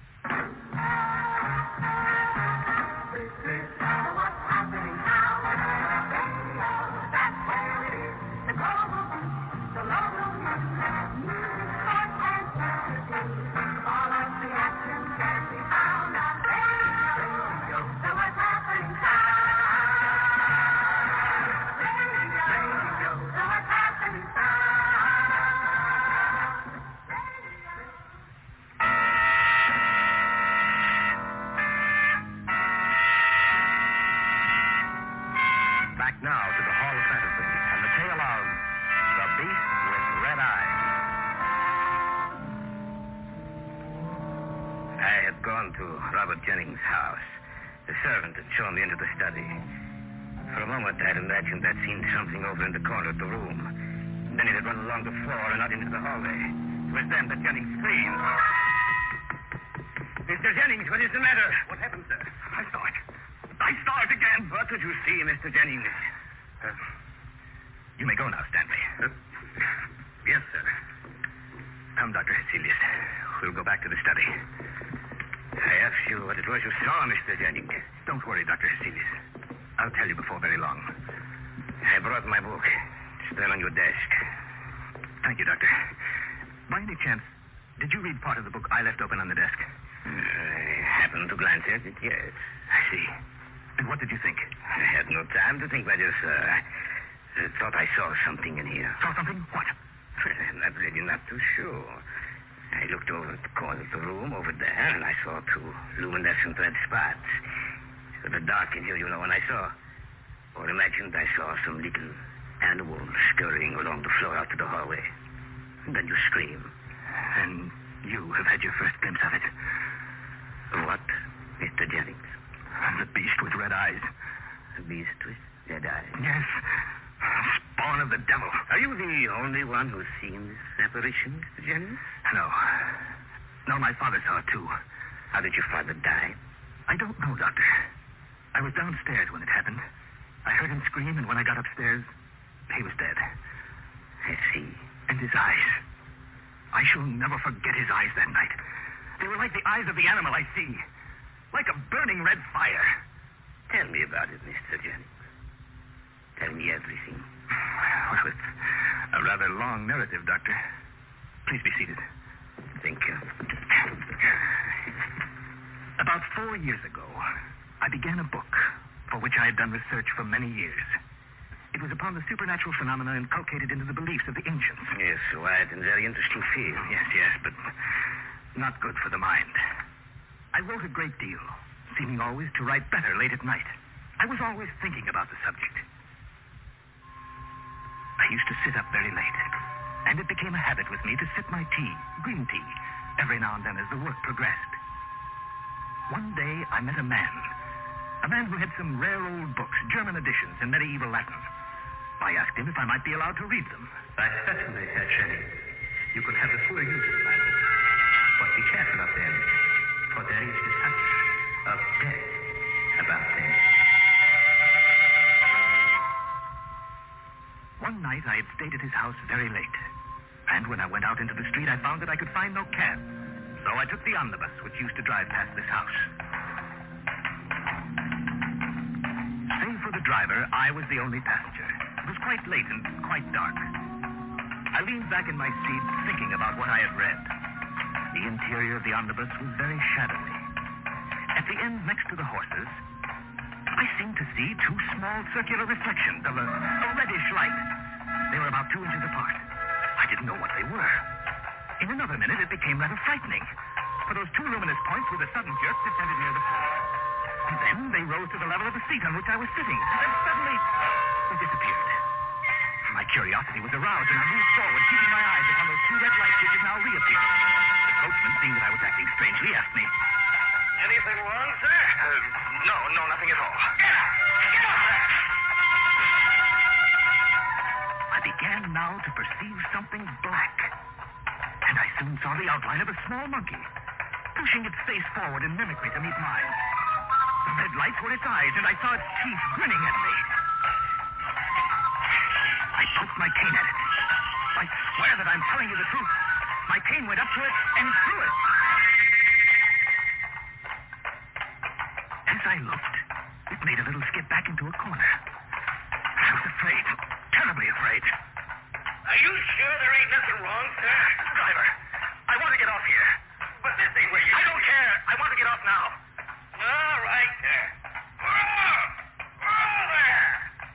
S6: Jennings' house. The servant had shown me into the study. For a moment, I'd imagined I'd seen something over in the corner of the room. Then it had run along the floor and out into the hallway. It was then that Jennings screamed. Mr. Jennings, what is the matter?
S21: What happened, sir? I saw it. I saw it again.
S6: What did you see, Mr. Jennings?
S21: You may go now, Stanley. Yes, sir. Come, Dr. Hesselius. We'll go back to the study.
S6: I asked you what it was you saw, Mr. Jennings.
S21: Don't worry, Dr. Hesselius. I'll tell you before very long.
S6: I brought my book. It's there on your desk.
S21: Thank you, Doctor. By any chance, did you read part of the book I left open on the desk?
S6: I happened to glance at it, yes.
S21: I see. And what did you think?
S6: I had no time to think, I just thought I saw something in here.
S21: Saw something? What?
S6: I'm really not too sure. I looked over at the corner of the room over there, and I saw 2 luminescent red spots. It was dark in here, you know, and I saw, or imagined I saw some little animal scurrying along the floor out to the hallway. And then you scream.
S21: And you have had your first glimpse of it?
S6: What, Mr. Jennings?
S21: The beast with red eyes.
S6: The beast with red eyes?
S21: Yes.
S22: spawn of the devil. Are you the only one who's seen this apparition, Mr. Jennings? No. No, my father saw it, too. How did your father die? I don't know, Doctor. I was downstairs when it happened. I heard him scream, and when I got upstairs, he was dead. I see. And his eyes. I shall never forget his eyes that night. They were like the eyes of the animal I see. Like a burning red fire. Tell me about it, Mr. Jennings. Tell me everything. Well, it's a rather long narrative, Doctor. Please be seated. Thank you. About 4 years ago, I began a book for which I had done research for many years. It was upon the supernatural phenomena inculcated into the beliefs of the ancients. Yes, a wide and very interesting field. Yes, but not good for the mind. I wrote a great deal, seeming always to write better late at night. I was always thinking about the subject. I used to sit up very late, and it became a habit with me to sip my tea, green tea, every now and then as the work progressed. One day, I met a man who had some rare old books, German editions in medieval Latin. I asked him if I might be allowed to read them.
S21: Certainly, Herr Jennings. You could have the full use of my book. But be careful of them, for there is the subject of death about them.
S22: One night, I had stayed at his house very late. And when I went out into the street, I found that I could find no cab. So I took the omnibus, which used to drive past this house. Save for the driver, I was the only passenger. It was quite late and quite dark. I leaned back in my seat, thinking about what I had read. The interior of the omnibus was very shadowy. At the end, next to the horses, I seemed to see two small circular reflections of a reddish light. They were about 2 inches apart. I didn't know what they were. In another minute, it became rather frightening, for those two luminous points with a sudden jerk descended near the floor. And then they rose to the level of the seat on which I was sitting. And suddenly, they disappeared. My curiosity was aroused, and I moved forward, keeping my eyes upon those two red lights which had now reappeared. The coachman, seeing that I was acting strangely, asked me,
S21: Anything wrong, sir?
S22: No, nothing at all.
S21: Get off there!
S22: I began now to perceive something black. And I soon saw the outline of a small monkey, pushing its face forward in mimicry to meet mine. The red lights were its eyes, and I saw its teeth grinning at me. I poked my cane at it. I swear that I'm telling you the truth. My cane went up to it and through it. As I looked, it made a little skip back into a corner. I was afraid, terribly afraid.
S21: Are you sure there ain't nothing wrong, sir?
S22: Driver, I want to get off here.
S21: But this ain't where you...
S22: I don't care. I want to get off now.
S21: All right, sir. There.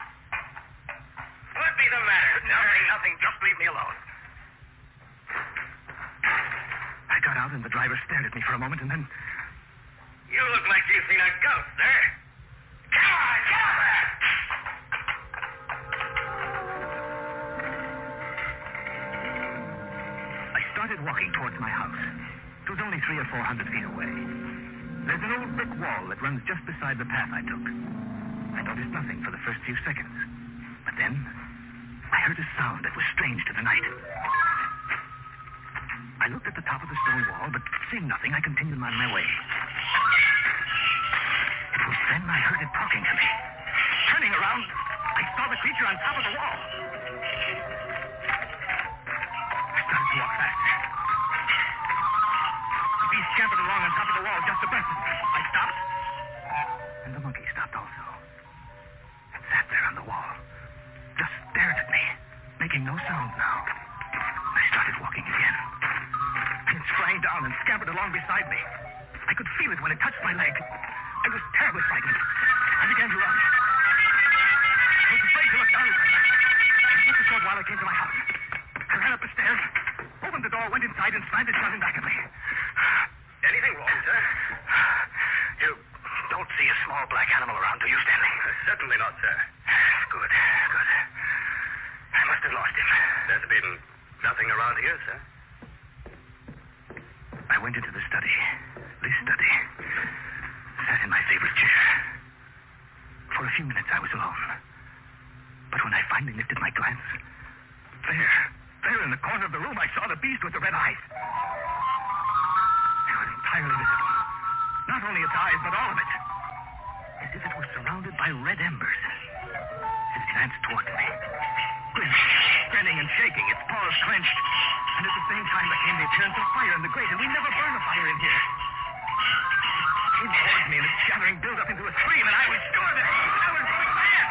S21: What be the matter, sir?
S22: Nothing. Just leave me alone. I got out, and the driver stared at me for a moment, and then...
S21: You look like you've seen a ghost, sir. Come on, get up there!
S22: I started walking towards my house. It was only 300 or 400 feet away. There's an old brick wall that runs just beside the path I took. I noticed nothing for the first few seconds. But then, I heard a sound that was strange to the night. I looked at the top of the stone wall, but seeing nothing, I continued on my way. It was then I heard it talking to me. Turning around, I saw the creature on top of the wall. I started to walk faster. The beast scampered along on top of the wall just abreast of me. I stopped, and the monkey stopped also. It sat there on the wall, just stared at me, making no sound now. I started walking again. It sprang down and scampered along beside me. I could feel it when it touched my leg. I was terribly frightened. I began to run. I was afraid to look down. Just a short while I came to my house. I ran up the stairs, opened the door, went inside, and slammed it shut back at me.
S21: Anything wrong, sir?
S22: You don't see a small black animal around, do you, Stanley?
S21: Certainly not, sir.
S22: Good. I must have lost him.
S21: There's been nothing around here, sir.
S22: I went into the study. This study. Sat in my favorite chair. For a few minutes, I was alone. But when I finally lifted my glance, there in the corner of the room, I saw the beast with the red eyes. It was entirely visible. Not only its eyes, but all of it. As if it was surrounded by red embers. It glanced toward me. Grinning and shaking, its paws clenched. And at the same time, there came the appearance of fire in the grate, and we never burn a fire in here. It came towards me, and its shattering built up into a scream, and I was sure that I was going mad.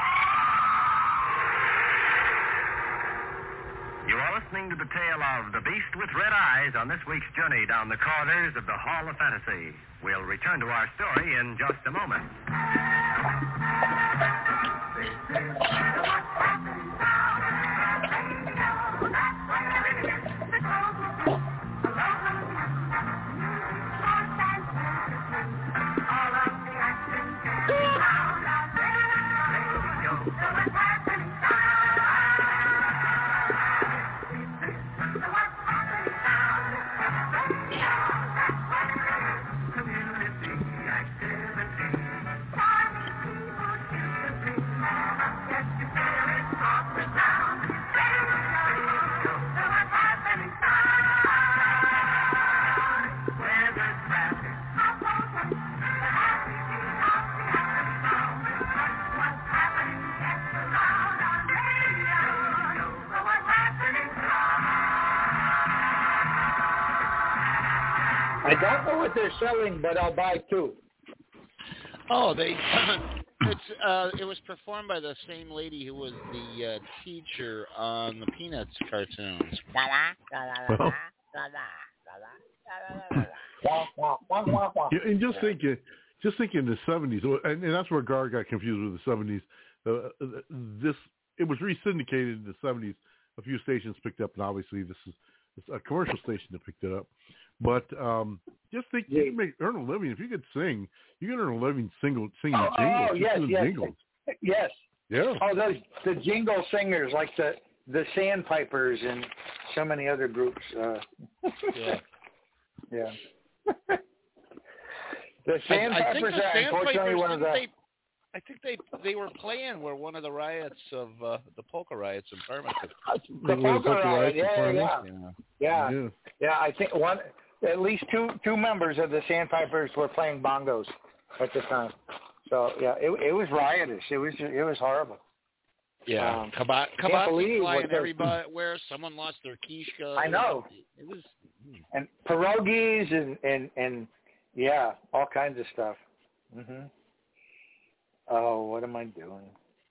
S19: You are listening to the tale of The Beast with Red Eyes on this week's journey down the corridors of the Hall of Fantasy. We'll return to our story in just a moment.
S18: I don't know what they're selling, but I'll buy two.
S2: Oh, it was performed by the same lady who was the teacher on the Peanuts cartoons.
S4: And just thinking the 70s, and that's where Gar got confused with the 70s. It was re-syndicated in the 70s. A few stations picked up, and obviously this is a commercial station that picked it up. But just think, you can earn a living. If you could sing, you can earn a living singing jingles.
S18: Oh, yes.
S4: Jingles.
S18: Yes.
S4: Yeah.
S18: Oh, the jingle singers, like the Sandpipers and so many other groups. Yeah. The Sandpipers are unfortunately one of the...
S2: I think they were playing where one of the riots of the polka riots in Farmington.
S18: The polka riot, yeah. I think at least two members of the Sandpipers were playing bongos at the time. So yeah, it was riotous. It was horrible.
S2: Yeah, Kabaki flying everywhere. Someone lost their kishka.
S18: I know.
S2: It was
S18: and pierogies and yeah, all kinds of stuff. Mhm. Oh, what am I doing?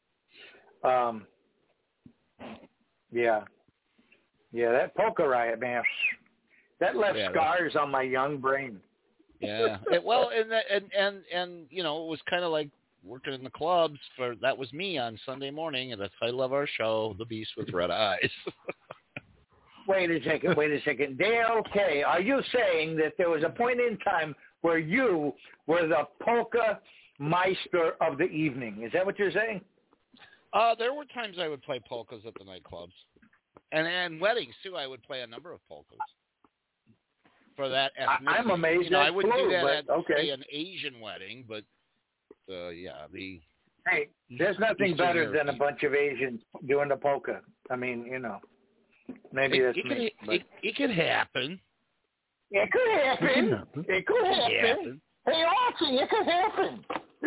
S18: Yeah, that polka riot, man. That left scars on my young brain.
S2: Yeah. And you know, it was kind of like working in the clubs that was me on Sunday morning, and that's why I love our show, The Beast with Red Eyes.
S18: Wait a second. Dale K., are you saying that there was a point in time where you were the polka meister of the evening? Is that what you're saying?
S2: There were times I would play polkas at the nightclubs. And weddings, too. I would play a number of polkas. For that ethnicity.
S18: I'm amazed.
S2: You know, I wouldn't do that at,
S18: okay,
S2: say, an Asian wedding, but,
S18: Hey, there's nothing better than a bunch of Asians doing the polka. I mean, you know, maybe that's me.
S2: It could happen.
S18: It could happen. It could happen. Hey, Archie, it could happen.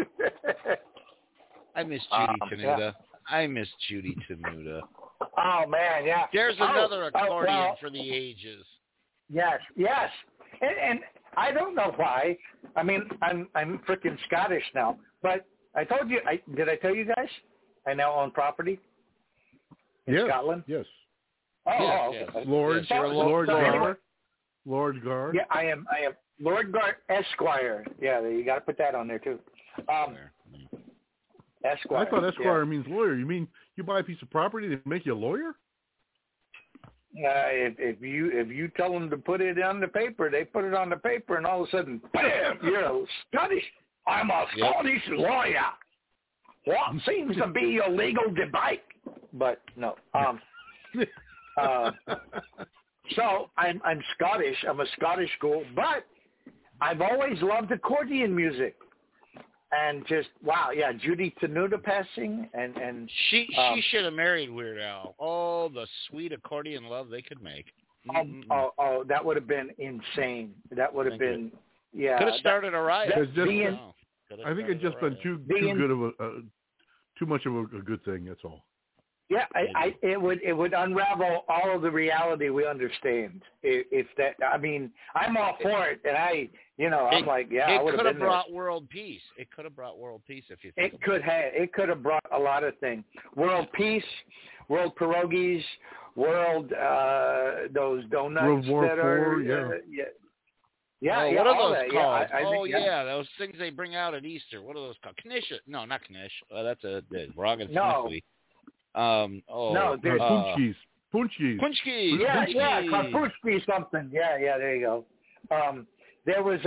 S2: I miss Judy Tenuta. Yeah. I miss Judy Tenuta.
S18: Oh, man, yeah.
S2: There's another accordion for the ages.
S18: Yes. And I don't know why. I mean, I'm freaking Scottish now. But I told you, did I tell you guys? I now own property in Scotland.
S4: Yes.
S18: Oh,
S2: yes.
S18: Okay.
S4: Lord Gar. Lord Gar.
S18: Yeah, I am Lord Gar Esquire. Yeah, you got to put that on there too. Esquire.
S4: I thought Esquire means lawyer. You mean you buy a piece of property to make you a lawyer?
S18: If you tell them to put it on the paper, they put it on the paper, and all of a sudden, bam! You're a Scottish. I'm a Scottish lawyer. What seems to be your legal debate? But no. So I'm Scottish. I'm a Scottish school, but I've always loved accordion music. And just, wow, yeah, Judy Tenuta passing, and
S2: she should have married Weird Al. Oh, the sweet accordion love they could make.
S18: Oh, that would have been insane. That would have been, yeah.
S2: Could have started a riot.
S4: I think it's just been too much of a good thing. That's all.
S18: Yeah, it would unravel all of the reality we understand. If that, I mean, I'm all for it, and I'm like, yeah, I would have been there. It could have
S2: brought world peace. It could have brought world peace if you think
S18: It could have brought a lot of things. World peace, world pierogies, world those donuts
S4: World War
S18: that are
S4: IV,
S2: what are those called?
S18: I think,
S2: those things they bring out at Easter. What are those called? Knish? No, not Knish. That's a Rogan Smithly.
S18: No, there's
S4: Punchkis.
S2: Punchkis.
S18: Yeah, Punchki something. Yeah, there you go. There was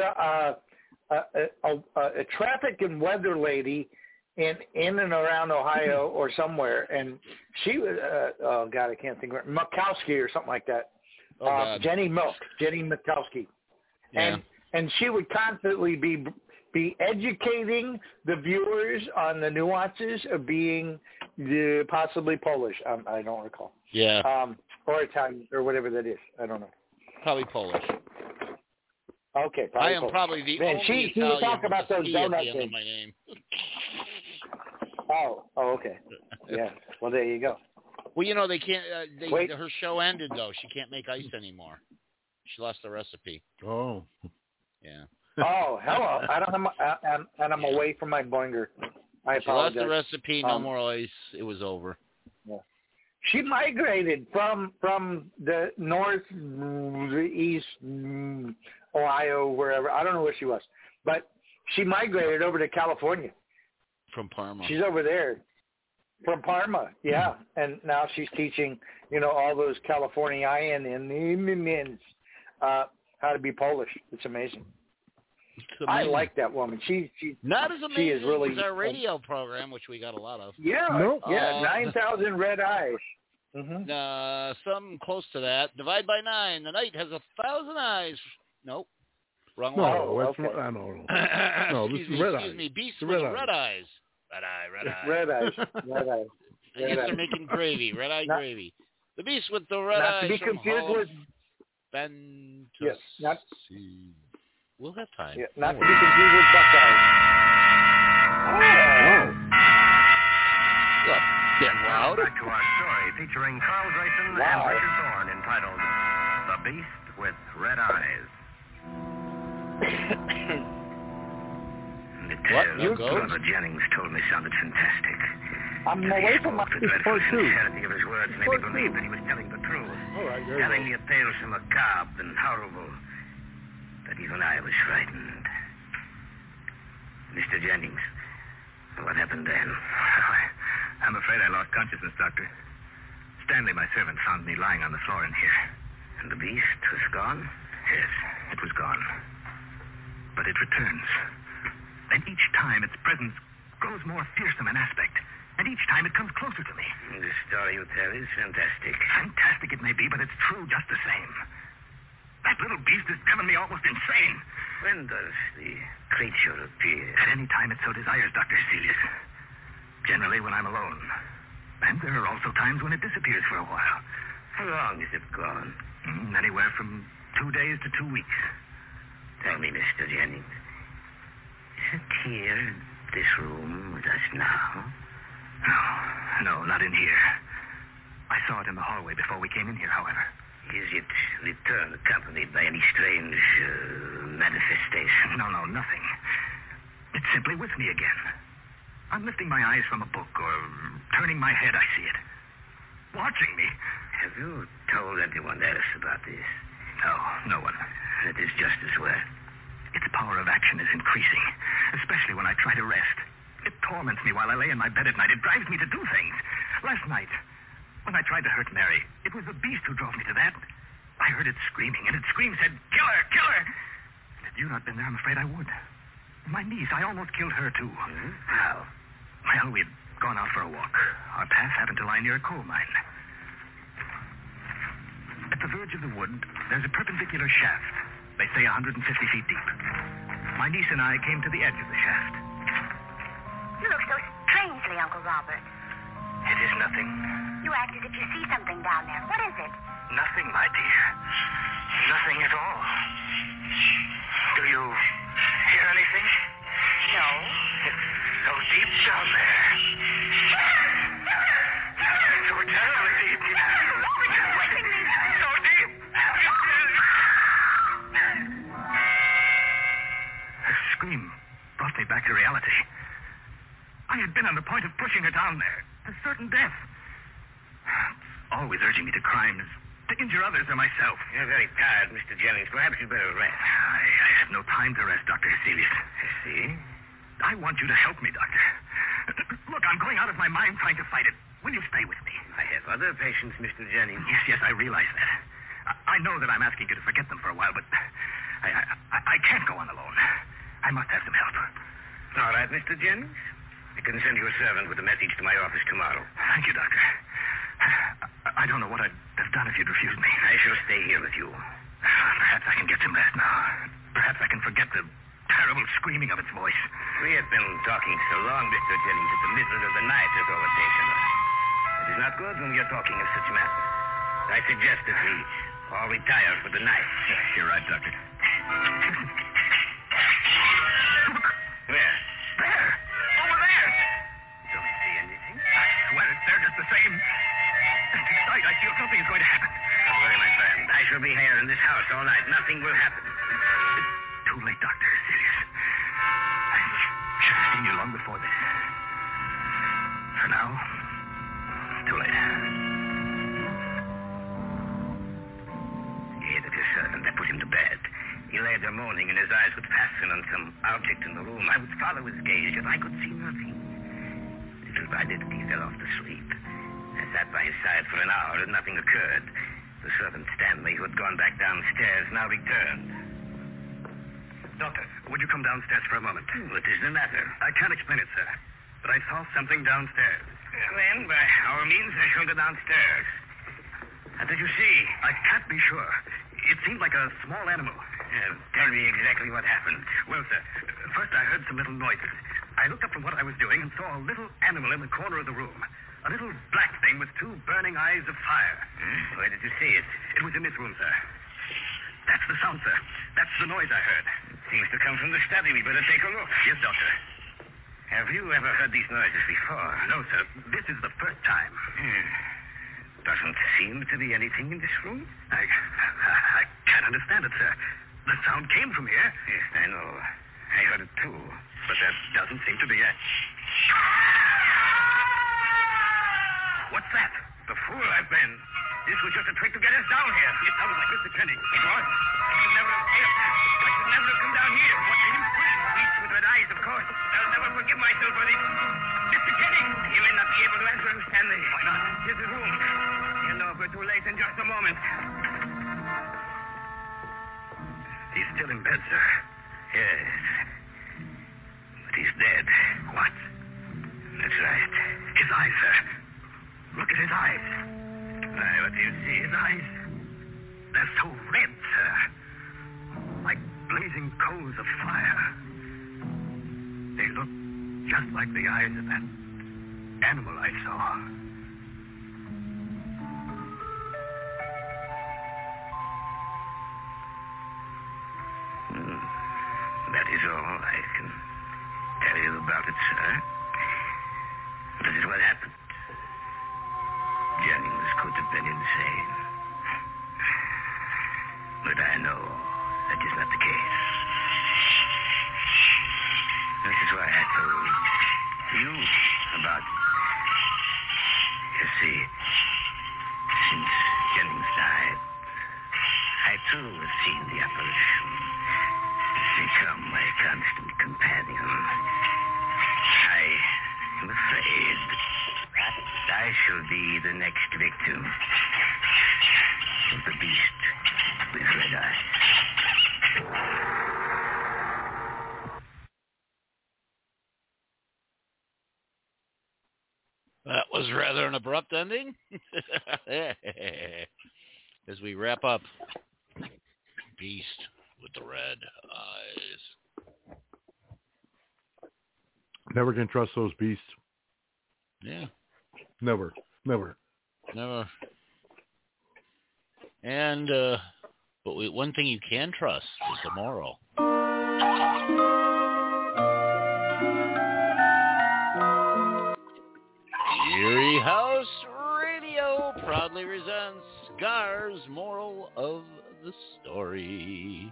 S18: a traffic and weather lady in and around Ohio or somewhere, and she was I can't think of her, Mikowski or something like that. Jenny Mikowski.
S2: Yeah.
S18: And she would constantly be educating the viewers on the nuances of being possibly Polish. I don't recall.
S2: Yeah.
S18: Or Italian or whatever that is. I don't know.
S2: Probably Polish.
S18: Okay.
S2: I am probably the only
S18: she
S2: Italian
S18: would talk about those
S2: at
S18: donut
S2: the end
S18: things.
S2: of my name.
S18: Oh, okay. Yeah. Well, there you go.
S2: Well, they can't. Her show ended though. She can't make ice anymore. She lost the recipe.
S4: Oh.
S2: Yeah.
S18: Oh, hello. I'm away from my boinger. I apologize.
S2: She lost the recipe. No more ice. It was over.
S18: Yeah. She migrated from the north, the east, Ohio, wherever. I don't know where she was, but she migrated over to California.
S2: From Parma.
S18: She's over there. From Parma, yeah. And now she's teaching, all those Californians how to be Polish. It's amazing. I like that woman. She's
S2: not as amazing
S18: she is really,
S2: as our radio program, which we got a lot of.
S18: Yeah, 9,000 red eyes.
S2: Mm-hmm. Something close to that. Divide by 9. The night has 1,000 eyes. Nope. Wrong one.
S4: No, that's no, this is red eyes.
S2: Excuse me. Beast with red eyes. Red eye.
S18: Red eyes.
S2: I guess they're making gravy. Red eye gravy. The beast with the red eyes.
S18: Not to be confused with
S2: Fantasy.
S18: Yes,
S2: We'll have time.
S18: Yeah, not to be confused with Buckeyes.
S2: Oh. Look, damn loud.
S19: Back to our story featuring Carl Grayson and Richard Thorne entitled The Beast with Red Eyes.
S9: The tale Oliver Jennings told me sounded fantastic.
S18: I'm away from my
S9: The dreadful sincerity of his words made me believe that he was telling the truth. Telling me a tale so macabre and horrible that even I was frightened. Mr. Jennings, what happened then?
S22: I'm afraid I lost consciousness, Doctor. Stanley, my servant, found me lying on the floor in here.
S9: And the beast was gone?
S22: Yes, it was gone. But it returns. And each time its presence grows more fearsome in aspect. And each time it comes closer to me.
S9: The story you tell is fantastic.
S22: Fantastic it may be, but it's true just the same. That little beast has driven me almost insane.
S9: When does the creature appear?
S22: At any time it so desires, Dr. Celius. Generally when I'm alone. And there are also times when it disappears for a while.
S9: How long is it gone?
S22: Anywhere from 2 days to 2 weeks.
S9: Tell me, Mr. Jennings. Is it here in this room with us now?
S22: No, not in here. I saw it in the hallway before we came in here, however.
S9: Is it return accompanied by any strange manifestation?
S22: No, nothing. It's simply with me again. I'm lifting my eyes from a book or turning my head, I see it. Watching me.
S9: Have you told anyone else about this?
S22: No one.
S9: That is just as well.
S22: Its power of action is increasing, especially when I try to rest. It torments me while I lay in my bed at night. It drives me to do things. Last night, when I tried to hurt Mary, it was the beast who drove me to that. I heard it screaming, and its scream said, "Kill her! Kill her!" Had you not been there, I'm afraid I would. My niece, I almost killed her, too.
S9: How?
S22: Well, we'd gone out for a walk. Our path happened to lie near a coal mine. At the verge of the wood, there's a perpendicular shaft. They say 150 feet deep. My niece and I came to the edge of the shaft.
S20: Robert?
S22: It is nothing.
S20: You act as if you see something down there. What is it?
S22: Nothing, my dear. Nothing at all. Do you hear anything?
S20: No.
S22: It's so deep down there. So terribly deep.
S20: Robert, you're breaking me.
S22: So deep. Her scream brought me back to reality. I had been on the point of pushing her down there to certain death. Always urging me to crimes, to injure others or myself.
S8: You're very tired, Mr. Jennings. Perhaps you'd better rest.
S22: I have no time to rest, Dr. Hesselius.
S8: I see.
S22: I want you to help me, Doctor. Look, I'm going out of my mind trying to fight it. Will you stay with me?
S8: I have other patients, Mr. Jennings.
S22: Yes, I realize that. I know that I'm asking you to forget them for a while, but I can't go on alone. I must have some help.
S8: All right, Mr. Jennings. I can send you a servant with a message to my office tomorrow.
S22: Thank you, Doctor. I don't know what I'd have done if you'd refused me.
S8: I shall stay here with you.
S22: Perhaps I can get some rest now. Perhaps I can forget the terrible screaming of its voice.
S8: We have been talking so long, Mr. Jennings, that the middle of the night has overtaken us. It is not good when we are talking of such matters. I suggest that we all retire for the night.
S22: You're right, Doctor.
S8: Where?
S22: There! Over there!
S8: Don't see anything.
S22: I swear it's there just the same. Tonight, I feel something is going to happen.
S8: Don't worry, my friend. I shall be here in this house all night. Nothing will happen.
S22: It's too late, Doctor. Serious. I should have seen you long before this. For now, too late.
S8: He hated his servant. I put him to bed. He lay there moaning, and his eyes would fasten on some object in the room. I would follow his gaze, yet I could see nothing. Little by little, he fell off to sleep. I sat by his side for an hour, and nothing occurred. The servant Stanley, who had gone back downstairs, now returned.
S22: Doctor, would you come downstairs for a moment?
S8: What is the matter?
S22: I can't explain it, sir, but I saw something downstairs.
S8: Then, by all means, I shall go downstairs. What did you see?
S22: I can't be sure. It seemed like a small animal.
S8: Tell me exactly what happened.
S22: Well, sir, first I heard some little noises. I looked up from what I was doing and saw a little animal in the corner of the room. A little black thing with two burning eyes of fire.
S8: Where did you see it?
S22: It was in this room, sir. That's the sound, sir. That's the noise I heard.
S8: It seems to come from the study. We better take a look.
S22: Yes, Doctor.
S8: Have you ever heard these noises before?
S22: No, sir. This is the first time.
S8: Doesn't seem to be anything in this room.
S22: I can't understand it, sir. The sound came from here.
S8: Yes, I know. I heard it too.
S22: But there doesn't seem to be a... What's that?
S8: The fool I've been. This was just a trick to get us down here.
S22: It sounded like Mr. Jennings.
S8: It was. I should never have come down here.
S22: What made him scream?
S8: Beast with red eyes, of course. I'll never forgive myself for this.
S22: Mr. Jennings!
S8: You may not be able to answer him, Stanley.
S22: Why not?
S8: Here's his room. You'll know if we're too late in just a moment.
S22: He's still in bed, sir.
S8: Yes. But he's dead.
S22: What?
S8: That's right.
S22: His eyes, sir. Look at his eyes.
S8: Why, what do you see?
S22: His eyes. They're so red, sir. Like blazing coals of fire. They look just like the eyes of that animal I saw.
S8: That is all I can tell you about it, sir. This is what happened. Jennings could have been insane. But I know that is not the case. This is why I told you about it. You see, since Jennings died, I too have seen the apparition become my constant companion. I am afraid that I shall be the next victim of the beast with red eyes.
S2: That was rather an abrupt ending. As we wrap up, Beast with the red eyes.
S4: Never can trust those beasts.
S2: Yeah.
S4: Never.
S2: And, but one thing you can trust is the moral. Erie House Radio proudly presents Scar's moral of the story.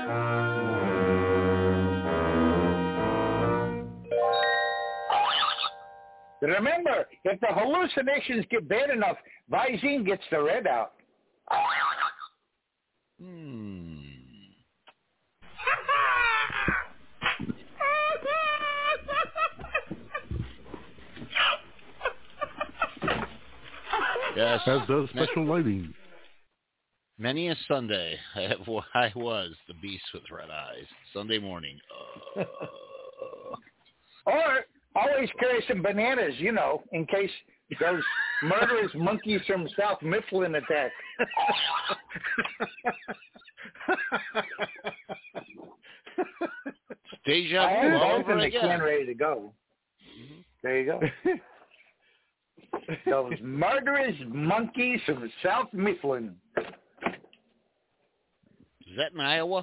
S18: Remember, if the hallucinations get bad enough, Visine gets the red out.
S2: Yes.
S4: That does special lighting.
S2: Many a Sunday, I was the beast with red eyes. Sunday morning.
S18: Or always carry some bananas, in case those murderous monkeys from South Mifflin attack.
S2: Deja
S18: I
S2: vu
S18: have
S2: all
S18: both
S2: over
S18: in the
S2: again.
S18: can ready to go. There you go. Those murderous monkeys from South Mifflin.
S2: Is that in Iowa?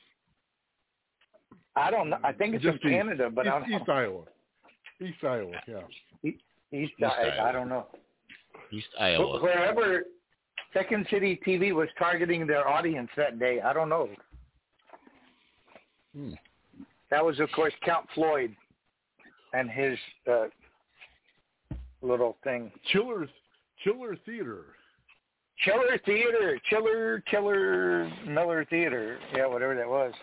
S18: I don't know. I think it's in Canada, but I don't know.
S4: East Iowa. East Iowa, yeah.
S18: East Iowa. I don't know.
S2: East Iowa.
S18: Wherever Second City TV was targeting their audience that day, I don't know. That was, of course, Count Floyd and his little thing.
S4: Chiller Theater.
S18: Chiller Miller Theater. Yeah, whatever that was.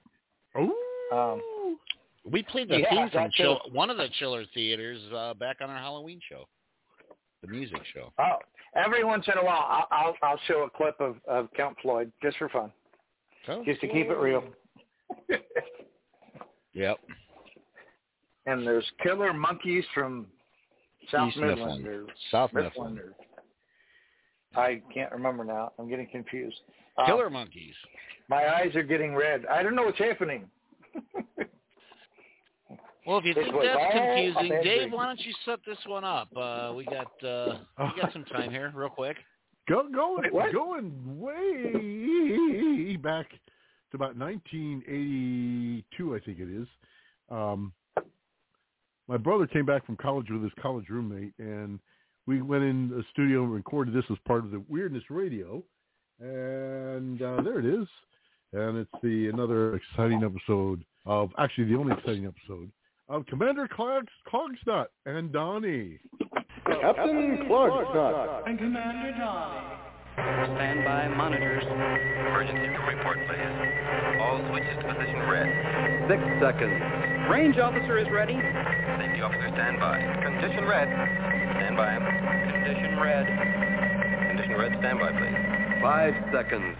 S4: Oh.
S2: We played the theme from one of the Chiller Theaters back on our Halloween show, the music show.
S18: Oh, every once in a while, I'll show a clip of Count Floyd just for fun, just to keep it real.
S2: Yep.
S18: And there's Killer Monkeys from South Mifflin.
S2: South Mifflin.
S18: I can't remember now. I'm getting confused.
S2: Killer Monkeys.
S18: My eyes are getting red. I don't know what's happening.
S2: Well, if you think that's confusing, Dave, why don't you set this one up? We got some time here, real quick.
S4: Going way back to about 1982, I think it is. My brother came back from college with his college roommate, and we went in the studio and recorded this as part of the Weirdness Radio. And there it is. And it's another exciting episode of, actually the only exciting episode, of Commander Clogsnut and Donnie.
S3: Captain Clogsnut.
S1: And Commander Donnie.
S7: Standby monitors.
S23: Emergency room report, please. All switches to position red.
S7: 6 seconds. Range officer is ready.
S23: Safety officer, stand by. Condition red. Stand by. Condition red. Condition red, stand by, please.
S7: 5 seconds.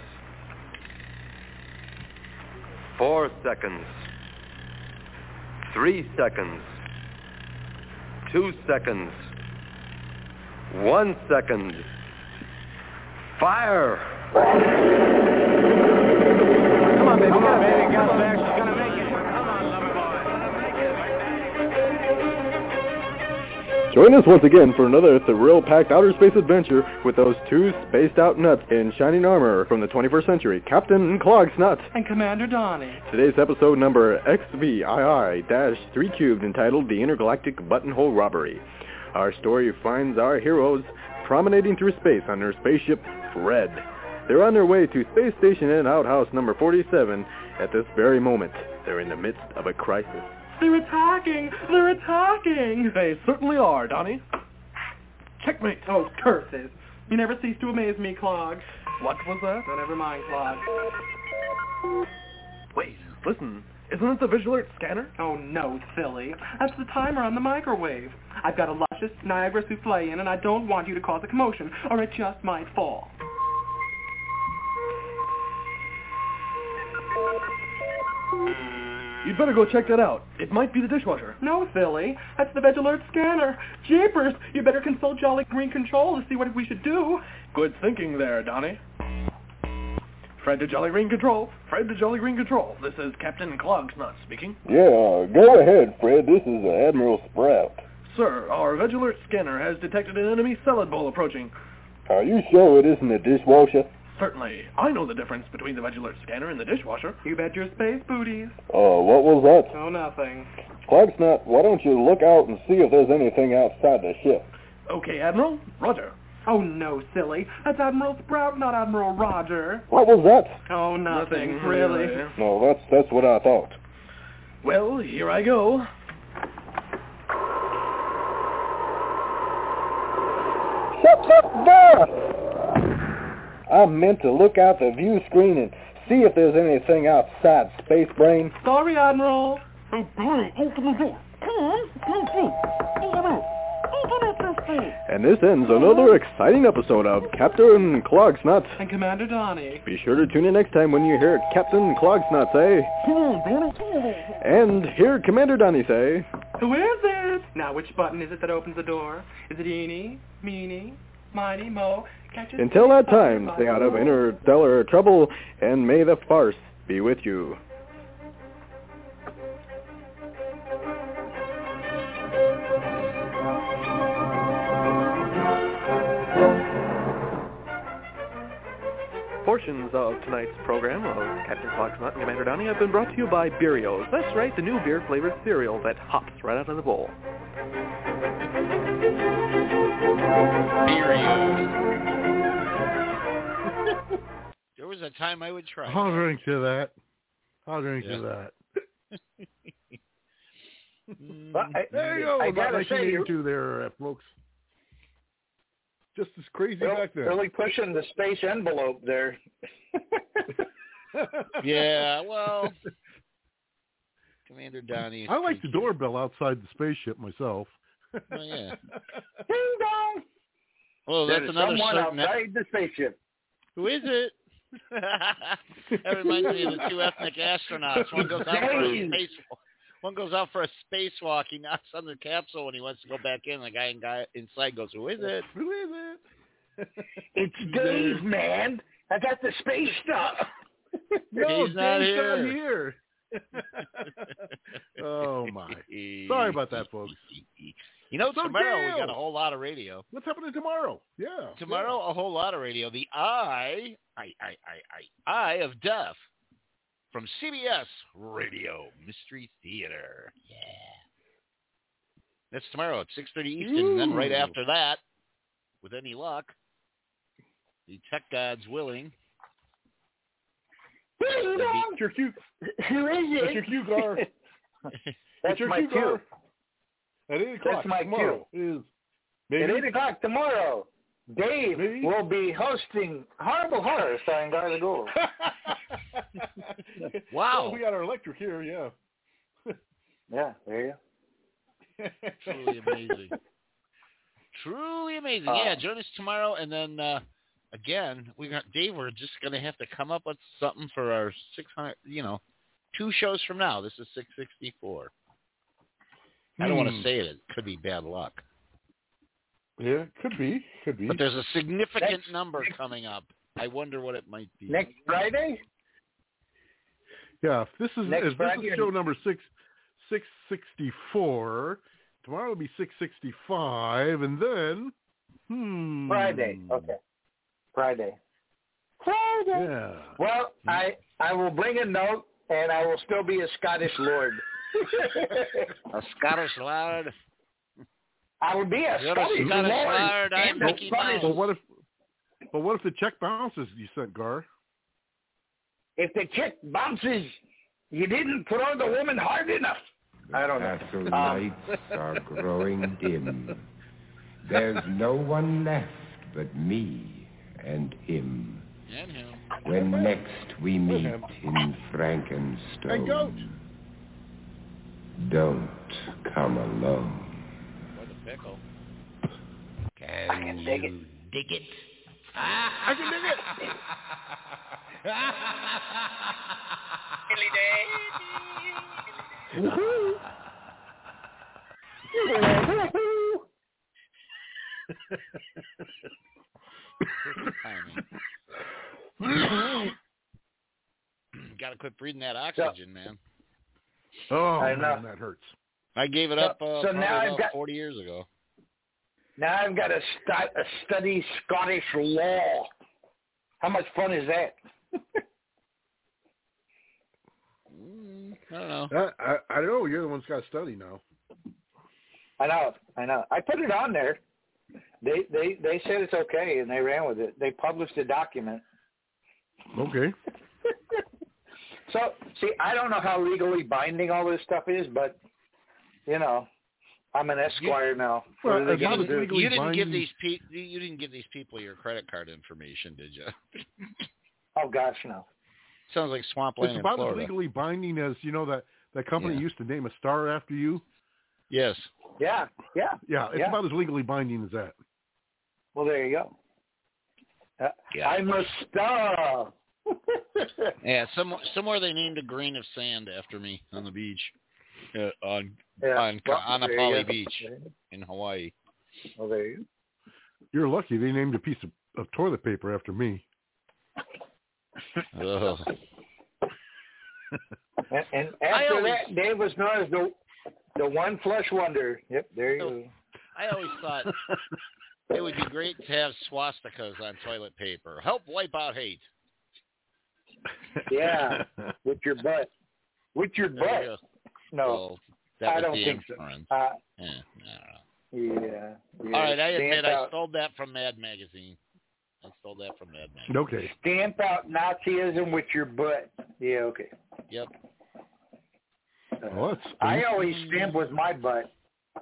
S7: 4 seconds. 3 seconds. 2 seconds. 1 second. Fire!
S1: Come on, baby. Come on, baby. Come on, baby. She's gonna make it. Come on, lover boy.
S3: Join us once again for another thrill-packed outer space adventure with those two spaced-out nuts in shining armor from the 21st century, Captain Clogsnut
S1: and Commander Donnie.
S3: Today's episode number XVII-3 cubed, entitled The Intergalactic Buttonhole Robbery. Our story finds our heroes promenading through space on their spaceship Fred. They're on their way to Space Station and Outhouse number 47 at this very moment. They're in the midst of a crisis.
S1: They're attacking! They're attacking!
S24: They certainly are, Donnie. Checkmate.
S1: Oh, curses. You never cease to amaze me, Clog.
S24: What was that?
S1: No, never mind, Clog.
S24: Wait, listen. Isn't it the visual alert scanner?
S1: Oh, no, silly. That's the timer on the microwave. I've got a luscious Niagara souffle in, and I don't want you to cause a commotion, or it just might fall.
S24: You'd better go check that out. It might be the dishwasher.
S1: No, silly. That's the Veg Alert scanner. Jeepers! You better consult Jolly Green Control to see what we should do.
S24: Good thinking there, Donnie. Fred to Jolly Green Control. Fred to Jolly Green Control. This is Captain Clogsnut speaking.
S3: Yeah, go ahead, Fred. This is Admiral Sprout.
S24: Sir, our VegAlert scanner has detected an enemy salad bowl approaching.
S3: Are you sure it isn't a dishwasher?
S24: Certainly. I know the difference between the VegAlert scanner and the dishwasher.
S1: You bet your space booties.
S3: What was that?
S1: Oh, nothing.
S3: Clogsnut, why don't you look out and see if there's anything outside the ship?
S24: Okay, Admiral. Roger.
S1: Oh, no, silly. That's Admiral Sprout, not Admiral Roger.
S3: What was that?
S1: Oh, nothing, really.
S3: No, that's what I thought.
S24: Well, here I go.
S3: Shut up there! I meant to look out the view screen and see if there's anything outside, Space Brain.
S1: Sorry, Admiral.
S24: And this ends another exciting episode of Captain Clogsnut.
S1: And Commander Donnie.
S24: Be sure to tune in next time when you hear Captain Clogsnut say, and hear Commander Donnie say,
S1: who is it? Now, which button is it that opens the door? Is it Eenie, Meenie, Miny, Mo?
S24: Until that time, stay out of interstellar trouble, and may the farce be with you. Portions of tonight's program of Captain Clogsnut and Commander Donnie have been brought to you by Beerios. That's right, the new beer-flavored cereal that hops right out of the bowl.
S2: There was a time I would try.
S4: I'll drink to that. There you go.
S18: I
S4: About
S18: gotta say,
S4: 1982 there, folks. Just as crazy back then.
S18: Really pushing the space envelope there.
S2: Yeah, well, Commander Donnie.
S4: I like the doorbell outside the spaceship myself.
S2: Oh, yeah.
S18: Ding dong!
S2: Well, that's another
S18: someone
S2: certain...
S18: outside the spaceship.
S2: Who is it? That reminds me of the two ethnic astronauts. One goes out for a spacewalk. One goes out for a spacewalk. He knocks on the capsule when he wants to go back in. The guy inside goes, "Who is it?
S4: Who is it?"
S18: It's Dave, man. I got the space stuff.
S4: No,
S2: he's not
S4: Dave's
S2: here.
S4: not here. Oh my! Sorry about that, folks.
S2: You know,
S4: So
S2: tomorrow
S4: Dale,
S2: we got a whole lot of radio.
S4: What's happening tomorrow? Yeah.
S2: Tomorrow, a whole lot of radio. The Eye of Death from CBS Radio Mystery Theater. Yeah. That's tomorrow at 6:30 Eastern, and then right after that, with any luck, the Tech Gods willing.
S4: It's your cue.
S18: Who is it?
S4: That's your cue, Gar.
S18: That's
S4: your
S18: my
S4: cue, Gar. At 8 o'clock
S18: That's my
S4: tomorrow
S18: cue.
S4: Is
S18: At 8 o'clock tomorrow, Dave will be hosting Horrible Horror starring Gar the Ghoul.
S2: Wow.
S4: Well, we got our electric here, yeah.
S18: Yeah, there you go.
S2: Truly amazing. Truly amazing. Yeah, join us tomorrow, and then again, we got Dave. We're just going to have to come up with something for our 600. 2 shows from now. This is 664. I don't want to say it. It could be bad luck.
S4: Yeah, could be.
S2: But there's a significant number coming up. I wonder what it might be.
S18: Next Friday?
S4: Yeah, if this is
S18: Friday
S4: show number 664. Tomorrow will be 665, and then
S18: Friday. Okay. Friday.
S4: Yeah.
S18: Well, I will bring a note, and I will still be a Scottish lord.
S2: A Scottish lord.
S18: I will be a Scottish lord.
S2: I'm Mickey Mouse.
S4: But what if the check bounces? You said, Gar.
S18: If the check bounces, you didn't throw the woman hard enough. I don't know.
S10: Castle lights are growing dim. There's no one left but me and him.
S2: And him.
S10: When next we meet in Frankenstone,
S4: Hey, goat.
S10: don't come alone.
S2: What a pickle.
S10: Can you dig it?
S4: I can dig it.
S2: Got to quit breathing that oxygen, man.
S4: Oh,
S18: I know.
S4: man, that hurts.
S2: I gave it up
S18: so now I've got
S2: 40 years ago.
S18: Now I've got to study Scottish law. How much fun is that?
S2: I don't know.
S4: I don't know. You're the one that's got to study now.
S18: I know. I put it on there. They said it's okay, and they ran with it. They published a document.
S4: Okay.
S18: So, see, I don't know how legally binding all this stuff is, but, you know, I'm an esquire now.
S2: Well, you didn't give these people your credit card information, did you?
S18: Oh gosh, no.
S2: Sounds like swampland
S4: It's about
S2: in Florida.
S4: as legally binding as that company used to name a star after you.
S2: Yes.
S18: Yeah.
S4: It's about as legally binding as that.
S18: Well, there you go. I'm a star.
S2: Yeah, somewhere they named a grain of sand after me on the beach, on Kaanapali Beach in Hawaii.
S18: Well, there you go.
S4: You're lucky they named a piece of toilet paper after me.
S2: Oh.
S18: and after that, Dave was known as the one flush wonder. Yep, there you go.
S2: I always thought it would be great to have swastikas on toilet paper. Help wipe out hate.
S18: Yeah, with your butt. With your butt. No,
S2: well, I
S18: don't think so.
S2: I don't know.
S18: Yeah.
S2: All right, I admit I stole that from Mad Magazine.
S4: Okay.
S18: Stamp out Nazism with your butt. Yeah, okay.
S2: Yep.
S18: I always stamp with my butt.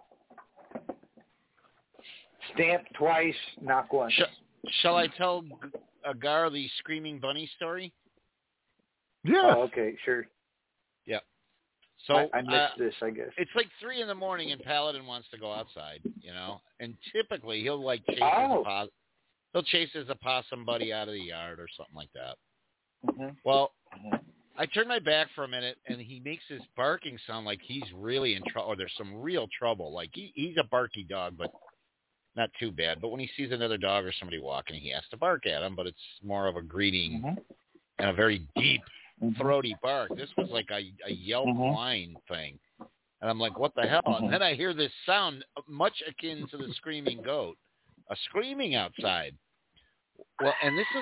S18: Stamp twice, knock once.
S2: Shall I tell Gar the screaming bunny story?
S4: Yeah.
S18: Oh, okay, sure.
S2: Yep. So
S18: I missed this, I guess.
S2: It's like 3 a.m. and Paladin wants to go outside, and typically he'll chase his opossum buddy out of the yard or something like that.
S18: Mm-hmm.
S2: Well, I turn my back for a minute, and he makes this barking sound like he's really in trouble, or there's some real trouble. Like he's a barky dog, but not too bad. But when he sees another dog or somebody walking, he has to bark at him, but it's more of a greeting and a very deep, throaty bark. This was like a yelp whine thing. And I'm like, what the hell? And then I hear this sound much akin to the screaming goat, a screaming outside. Well, and this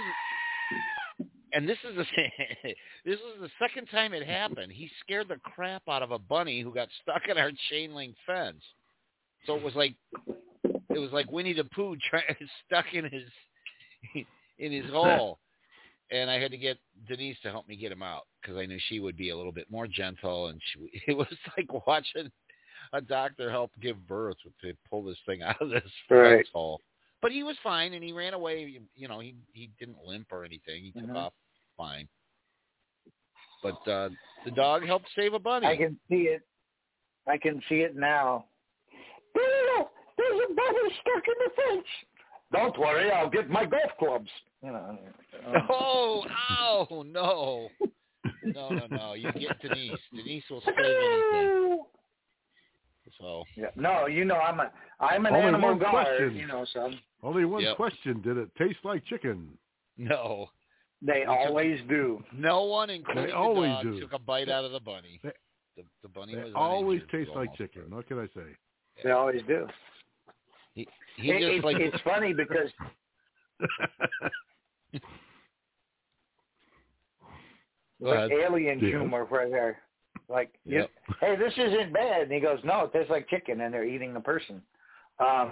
S2: is the second time it happened. He scared the crap out of a bunny who got stuck in our chain link fence. So it was like Winnie the Pooh stuck in his hole. And I had to get Denise to help me get him out because I knew she would be a little bit more gentle. And it was like watching a doctor help give birth to pull this thing out of this fence hole. But he was fine, and he ran away. He didn't limp or anything. He took off fine. But the dog helped save a bunny.
S18: I can see it now. There's a bunny stuck in the fence. Don't worry, I'll get my golf clubs.
S2: Oh, ow, no. No. You get Denise. Denise will save anything. So.
S18: Yeah. No, I'm an animal guard, so.
S4: Only one question, did it taste like chicken?
S2: No.
S18: They always do.
S2: No one, including the dog, took a bite out of the bunny. The bunny was
S4: always taste like chicken. What can I say?
S18: They always do. It's funny because like alien humor right there. Like, hey, this isn't bad. And he goes, no, it tastes like chicken, and they're eating the person.
S4: I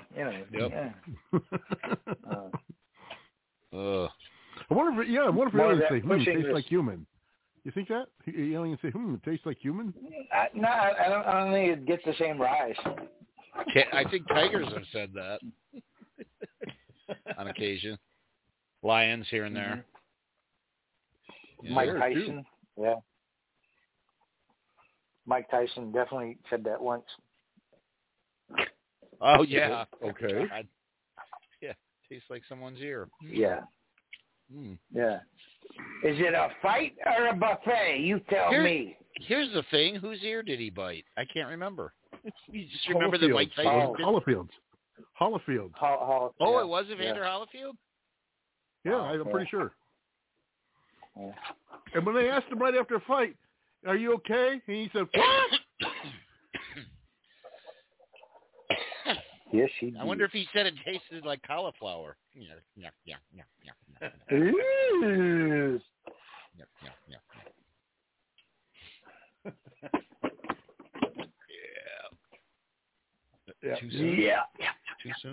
S4: wonder if aliens say, it tastes like human. You think that? Aliens say, it tastes like human?
S18: No, I don't think it gets the same rise.
S2: I think tigers have said that on occasion. Lions here and there.
S18: Yeah, Mike Tyson. Too. Yeah. Mike Tyson definitely said that once.
S2: Oh, yeah.
S4: Okay.
S2: God. Yeah. Tastes like someone's ear.
S18: Yeah. Yeah. Is it a fight or a buffet? You tell me.
S2: Here's the thing. Whose ear did he bite? I can't remember. You just remember that Mike Tyson did?
S4: Holyfield.
S2: Oh, it was Evander Holyfield?
S4: Yeah, I'm pretty sure. Yeah. And when they asked him right after a fight, are you okay? And he said,
S18: Yes, he did.
S2: I wonder if he said it tasted like cauliflower. Yeah.
S18: Ooh.
S2: Yeah.
S18: Too
S2: soon?
S18: Yeah.
S2: Too soon?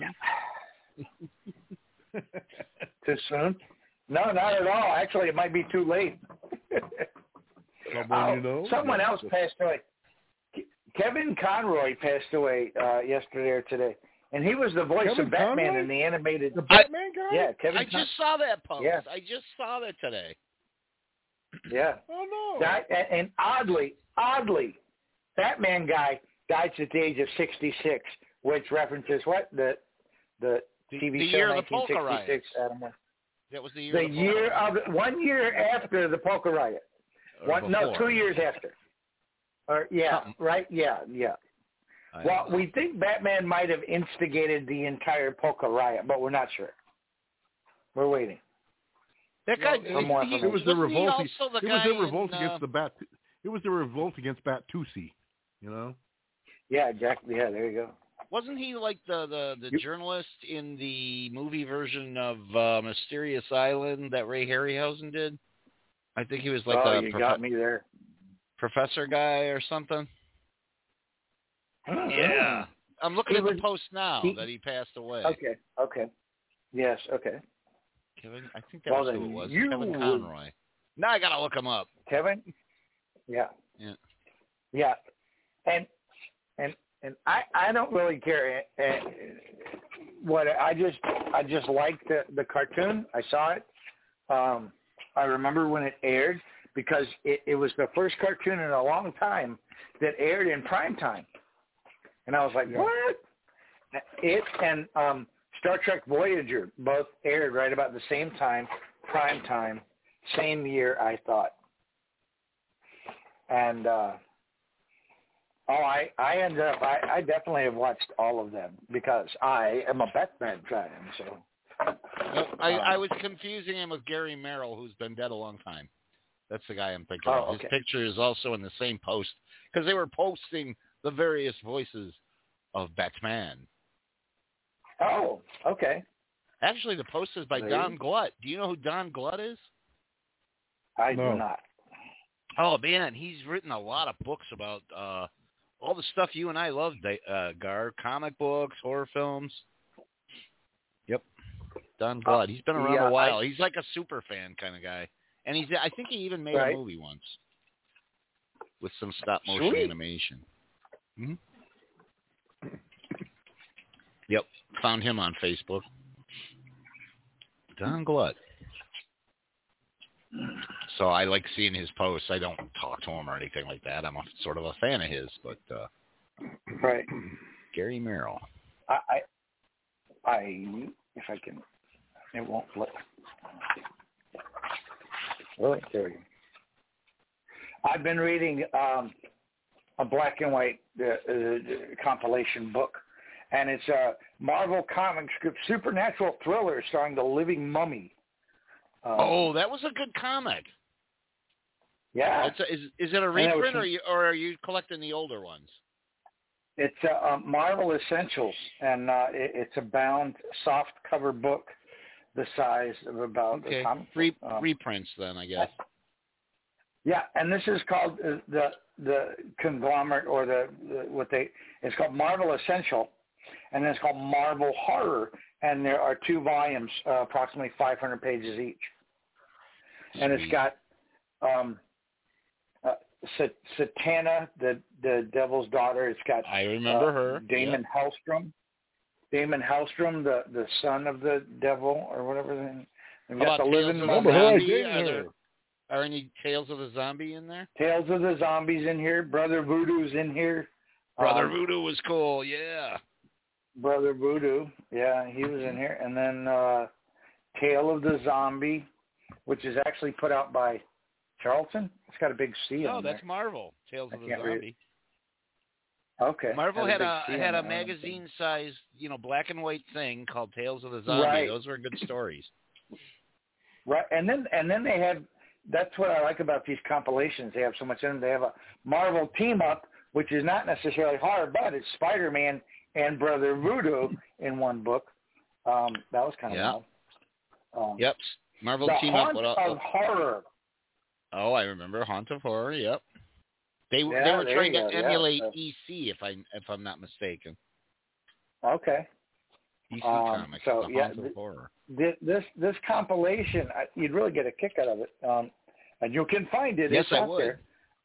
S18: Too soon? No, not at all. Actually, it might be too late.
S4: Someone you know?
S18: Someone else passed away. Kevin Conroy passed away yesterday or today. And he was the voice
S4: Kevin
S18: of Batman
S4: Conroy?
S18: in the animated...
S4: The Batman guy?
S18: Yeah, Kevin
S2: I just saw that post.
S18: Yeah.
S2: I just saw that today.
S18: Yeah.
S4: Oh, no.
S18: And oddly, Batman guy died at the age of 66, which references what? The TV
S2: the
S18: show
S2: year of the Polka
S18: 1966.
S2: Riot.
S18: Adam.
S2: That was the year.
S18: The
S2: of the
S18: year
S2: Polka
S18: of 1 year after the Polka Riot.
S2: Or
S18: No,
S2: before.
S18: 2 years after. Or right? Yeah. Well, we think Batman might have instigated the entire Polka Riot, but we're not sure. We're waiting.
S2: That guy.
S4: It was the revolt. It was the revolt
S2: in,
S4: against the Bat. It was the revolt against Batusi. You know.
S18: Yeah, exactly. Yeah, there you go.
S2: Wasn't he like the journalist in the movie version of Mysterious Island that Ray Harryhausen did? I think he was like
S18: you got me there.
S2: Professor guy or something. Yeah. I'm looking at the post now that he passed away.
S18: Okay. Yes, okay.
S2: Kevin, I think that was who it was. Kevin Conroy. Now I got to look him up.
S18: Kevin? Yeah. And I don't really care what I just liked the cartoon. I saw it. I remember when it aired because it was the first cartoon in a long time that aired in prime time. And I was like, what? It and Star Trek Voyager both aired right about the same time, prime time, same year, I thought. And I ended up, I definitely have watched all of them because I am a Batman fan. So
S2: I was confusing him with Gary Merrill, who's been dead a long time. That's the guy I'm thinking of. His picture is also in the same post because they were posting the various voices of Batman.
S18: Oh, okay.
S2: Actually, the post is by Don Glut. Do you know who Don Glut is?
S18: I do not.
S2: Oh, man, he's written a lot of books about all the stuff you and I love, Gar. Comic books, horror films. Yep. Don Glut. He's been around a while. He's like a super fan kind of guy. And I think he even made a movie once with some stop-motion animation. Mm-hmm. Yep. Found him on Facebook. Don Glut. So I like seeing his posts. I don't talk to him or anything like that. I'm sort of a fan of his, but
S18: right.
S2: Gary Merrill.
S18: If I can, it won't flip. Really? There you go. I've been reading a black and white compilation book, and it's a Marvel Comics script supernatural thriller starring the living mummy.
S2: That was a good comic.
S18: Yeah.
S2: Is it a reprint, or are you collecting the older ones?
S18: It's Marvel Essentials, and it's a bound soft cover book the size of about
S2: okay.
S18: a comic.
S2: Reprints then, I guess.
S18: Yeah, and this is called the conglomerate, or it's called Marvel Essential, and then it's called Marvel Horror, and there are 2 volumes, approximately 500 pages each. And it's got Satana, the Devil's Daughter. It's got
S2: I remember her.
S18: Damon Hellstrom. Damon Hellstrom, the son of the devil, or whatever. They've got the living
S2: Zombie. Are any Tales of the Zombie in there?
S18: Tales of the Zombies in here. Brother Voodoo's in here.
S2: Brother Voodoo was cool, yeah.
S18: Brother Voodoo, yeah, he was in here. And then Tale of the Zombie, which is actually put out by Charlton. It's got a big C on there.
S2: No, that's Marvel. Tales of the Zombie.
S18: Okay.
S2: Marvel had a magazine-sized, black and white thing called Tales of the Zombie.
S18: Right.
S2: Those were good stories.
S18: Right, and then they have. That's what I like about these compilations. They have so much in them. They have a Marvel team-up, which is not necessarily horror, but it's Spider-Man and Brother Voodoo in one book. That was kind of wild.
S2: Yep. Marvel
S18: the
S2: team
S18: Haunt
S2: up.
S18: of Horror.
S2: Oh, I remember Haunt of Horror. Yep. They were
S18: there
S2: trying
S18: you
S2: to
S18: go,
S2: emulate EC, if I'm not mistaken.
S18: Okay.
S2: EC Comics,
S18: so
S2: the Haunt of Horror.
S18: This compilation, you'd really get a kick out of it, and you can find it.
S2: Yes,
S18: it's
S2: I
S18: out
S2: would.
S18: there.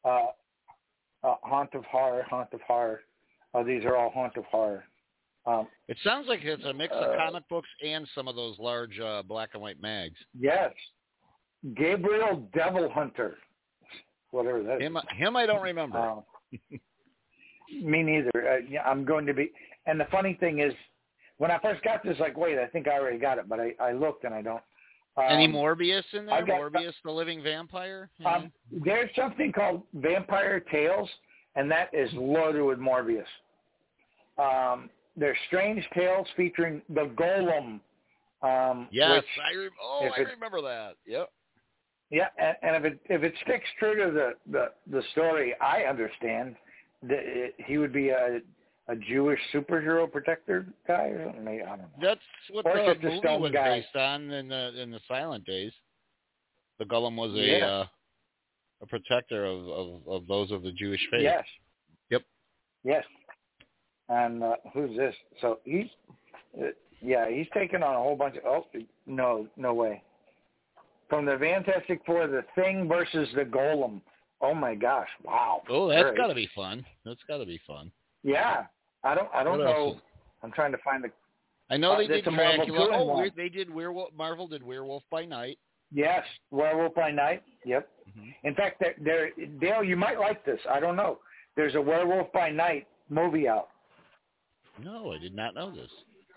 S18: Haunt of Horror. These are all Haunt of Horror.
S2: It sounds like it's a mix of comic books and some of those large black and white mags.
S18: Yes. Gabriel Devil Hunter. Whatever that is.
S2: Him I don't remember.
S18: Me neither. I'm going to be... And the funny thing is, when I first got this, like, wait, I think I already got it, but I looked and I don't.
S2: Any Morbius in there?
S18: got,
S2: Morbius the Living Vampire?
S18: There's something called Vampire Tales, and that is loaded with Morbius. There's Strange Tales featuring the Golem.
S2: Yes,
S18: which,
S2: I remember that. Yep.
S18: Yeah, and if it sticks true to the story, I understand that he would be a Jewish superhero protector guy or something. I don't know.
S2: That's what
S18: or
S2: the
S18: the
S2: movie
S18: stone
S2: was
S18: guy.
S2: based on in the silent days. The Golem was a protector of those of the Jewish faith.
S18: Yes.
S2: Yep.
S18: Yes. And who's this? So he's taken on a whole bunch of. Oh no way. From the Fantastic Four, the Thing versus the Golem. Oh my gosh! Wow.
S2: Oh, that's got to be fun.
S18: Yeah, I don't know. I'm trying to find the.
S2: I know they did Dracula.
S18: Oh,
S2: they did Werewolf. Marvel did Werewolf by Night.
S18: Yes, Werewolf by Night. Yep. Mm-hmm. In fact, Dale, you might like this. I don't know. There's a Werewolf by Night movie out.
S2: No, I did not know this.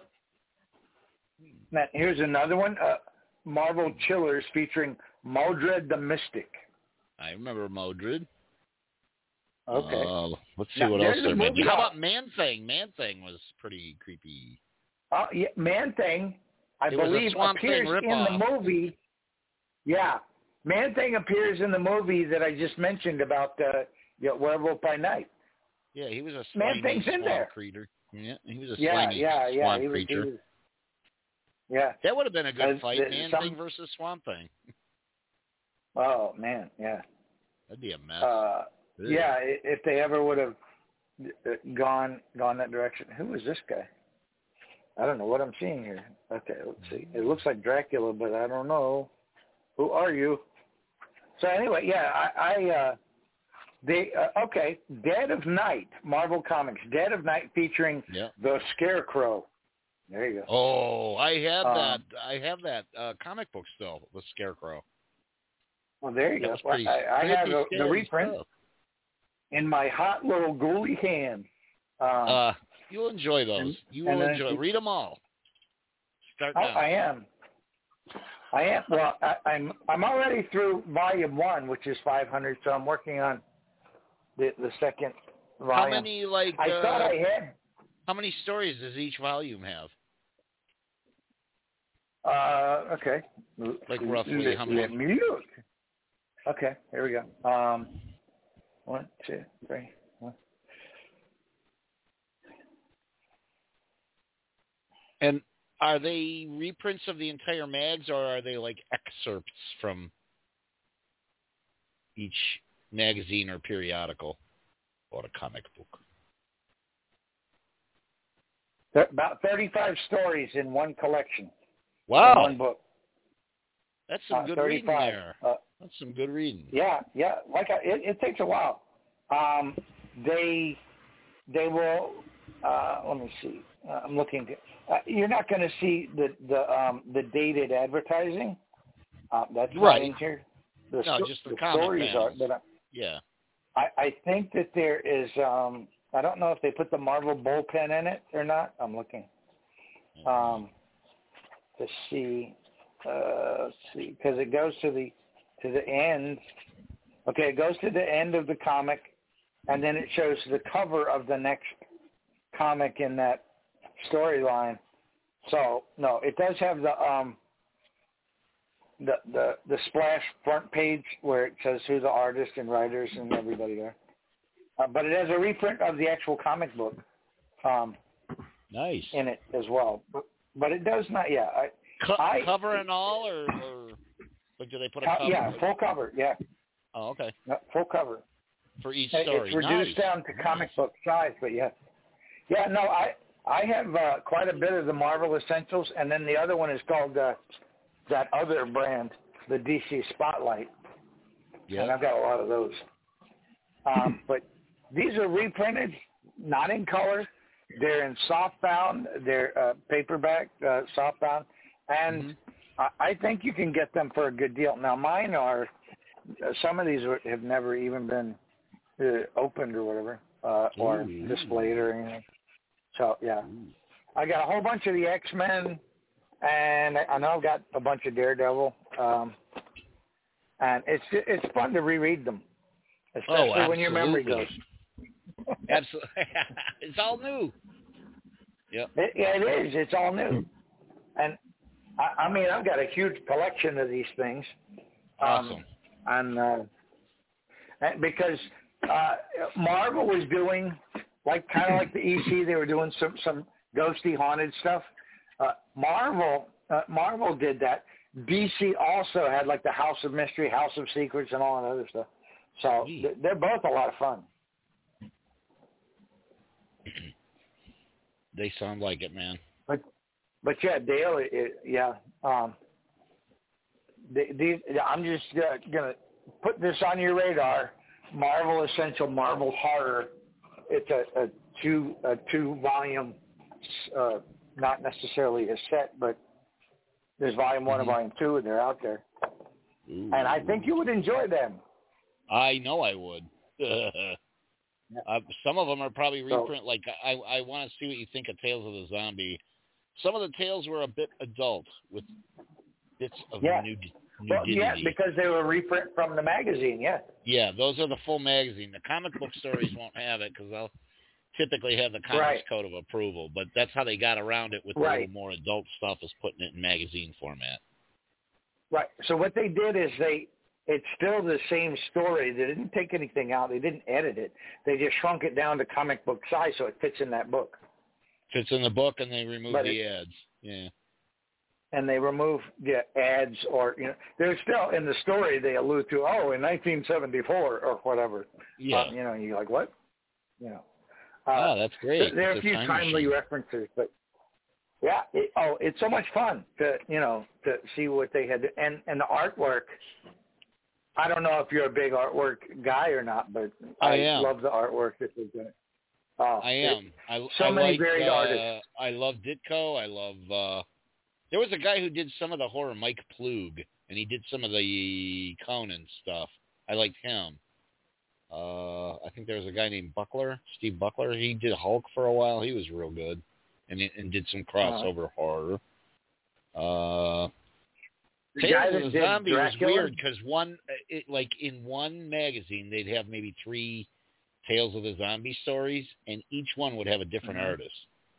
S18: Now, here's another one. Marvel Chillers featuring Mordred the Mystic.
S2: I remember Mordred.
S18: Okay.
S2: Let's see what else there might be. How about Man-Thing? Man-Thing was pretty creepy.
S18: Yeah, Man-Thing, I believe, appears in the movie. Yeah. Man-Thing appears in the movie that I just mentioned about Werewolf by Night.
S2: Yeah, he was a slimy
S18: Man-Thing's in there.
S2: Creature. Yeah, he was a slimy swamp creature.
S18: Yeah.
S2: That would have been a good fight, Man-Thing versus Swamp Thing.
S18: Oh, man, yeah.
S2: That'd be a mess.
S18: Yeah, if they ever would have gone that direction. Who is this guy? I don't know what I'm seeing here. Okay, let's see. It looks like Dracula, but I don't know. Who are you? So anyway, yeah, okay, Dead of Night, Marvel Comics, Dead of Night featuring the Scarecrow. There you go.
S2: Oh, I have that. I have that comic book still, the Scarecrow.
S18: Well, there you go. I have the reprint in my hot little ghouly hand.
S2: You'll enjoy those. You will enjoy. Read them all. Start now.
S18: I am. Well, I'm already through volume 1, which is 500. So I'm working on the second volume.
S2: How many
S18: I thought I had.
S2: How many stories does each volume have?
S18: Okay.
S2: Like roughly how many?
S18: Let me look. Okay, here we go. 1, 2, 3, 1.
S2: And are they reprints of the entire mags, or are they like excerpts from each magazine or periodical or a comic book?
S18: About 35 stories in one collection.
S2: Wow.
S18: In one book.
S2: That's some good
S18: 35.
S2: reading there. That's some good reading.
S18: Yeah. It takes a while. They will. Let me see. I'm looking. You're not going to see the dated advertising. That's not in here.
S2: Just the comic
S18: stories
S2: panels.
S18: are. But
S2: yeah.
S18: I think that there is. I don't know if they put the Marvel bullpen in it or not. I'm looking. To see. Let's see, because it goes to the end. Okay, it goes to the end of the comic, and then it shows the cover of the next comic in that storyline. So no, it does have the splash front page where it says who the artist and writers and everybody are. But it has a reprint of the actual comic book.
S2: Nice.
S18: in it as well. But it does not. Yeah.
S2: Cover and all, or like, do they put a cover?
S18: Yeah, full cover. Yeah.
S2: Oh, okay.
S18: Full cover
S2: for each story.
S18: It's reduced down to comic book size, but yeah. Yeah. No, I have quite a bit of the Marvel Essentials, and then the other one is called that other brand, the DC Spotlight. Yeah. And I've got a lot of those. But these are reprinted, not in color. They're in softbound. They're paperback, softbound. And I think you can get them for a good deal. Now, mine are, some of these have never even been opened or whatever, or displayed or anything. So, yeah. I got a whole bunch of the X-Men, and I know I've got a bunch of Daredevil. And it's fun to reread them, especially when your memory goes.
S2: Absolutely. It's all new. Yep.
S18: It is. It's all new. And, I mean, I've got a huge collection of these things.
S2: Awesome.
S18: And because Marvel was doing, kind of like the EC, they were doing some ghosty, haunted stuff. Marvel did that. DC also had like the House of Mystery, House of Secrets, and all that other stuff. So they're both a lot of fun.
S2: They sound like it, man.
S18: But yeah, Dale, I'm just gonna put this on your radar. Marvel Essential, Marvel Horror. It's a two volume, not necessarily a set, but there's volume 1 and volume 2, and they're out there.
S2: Ooh.
S18: And I think you would enjoy them.
S2: I know I would. Some of them are probably reprint. I want to see what you think of Tales of the Zombie. Some of the tales were a bit adult with bits of nudity.
S18: Yeah, because they were reprint from the magazine,
S2: Yeah, those are the full magazine. The comic book stories won't have it because they'll typically have the Comics Code of Approval, but that's how they got around it with a little more adult stuff, is putting it in magazine format.
S18: Right. So what they did is it's still the same story. They didn't take anything out. They didn't edit it. They just shrunk it down to comic book size so it fits in that book.
S2: Fits in the book, and they remove the ads. Yeah.
S18: And they remove the ads, or they're still in the story. They allude to in 1974 or whatever.
S2: Yeah.
S18: You're like, what?
S2: That's great.
S18: There are a few timely references, but yeah, it's so much fun to see what they had and the artwork. I don't know if you're a big artwork guy or not, but I love the artwork that they're doing.
S2: I am.
S18: Many varied artists.
S2: I love Ditko. I love. There was a guy who did some of the horror, Mike Plug, and he did some of the Conan stuff. I liked him. I think there was a guy named Buckler, Steve Buckler. He did Hulk for a while. He was real good, and did some crossover horror. Tales of the Zombie was weird because in one magazine they'd have maybe 3 Tales of the Zombie stories, and each one would have a different artist.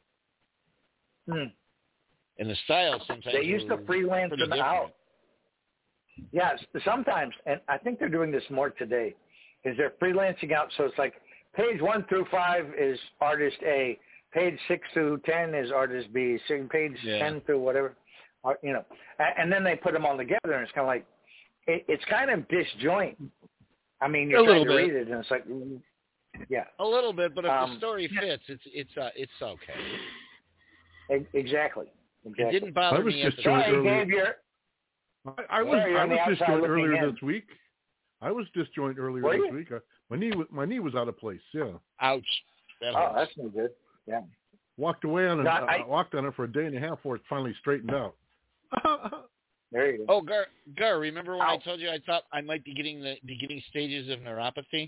S2: And the style sometimes
S18: they used to freelance them out. Yes, sometimes, and I think they're doing this more today. Is they're freelancing out, so it's like page 1 through 5 is artist A, page 6 through 10 is artist B, page 10 through whatever, and then they put them all together, and it's kind of like it's kind of disjoint. I mean, you're trying to read it, and it's like,
S2: a little bit, but if the story fits, it's okay.
S18: Exactly.
S2: It didn't bother me at the time.
S4: I was disjoint earlier this week. I was disjoint earlier this week. My knee was out of place. Yeah.
S2: Ouch.
S18: That's no good. Yeah.
S4: Walked away on it. Walked on it for a day and a half before it finally straightened out.
S18: There you go.
S2: Oh, Gar, remember when I told you I thought I might be getting the beginning stages of neuropathy?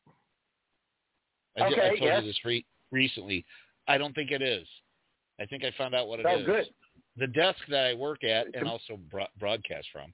S2: I told you this recently. I don't think it is. I think I found out what it is.
S18: Good.
S2: The desk that I work at and also broadcast from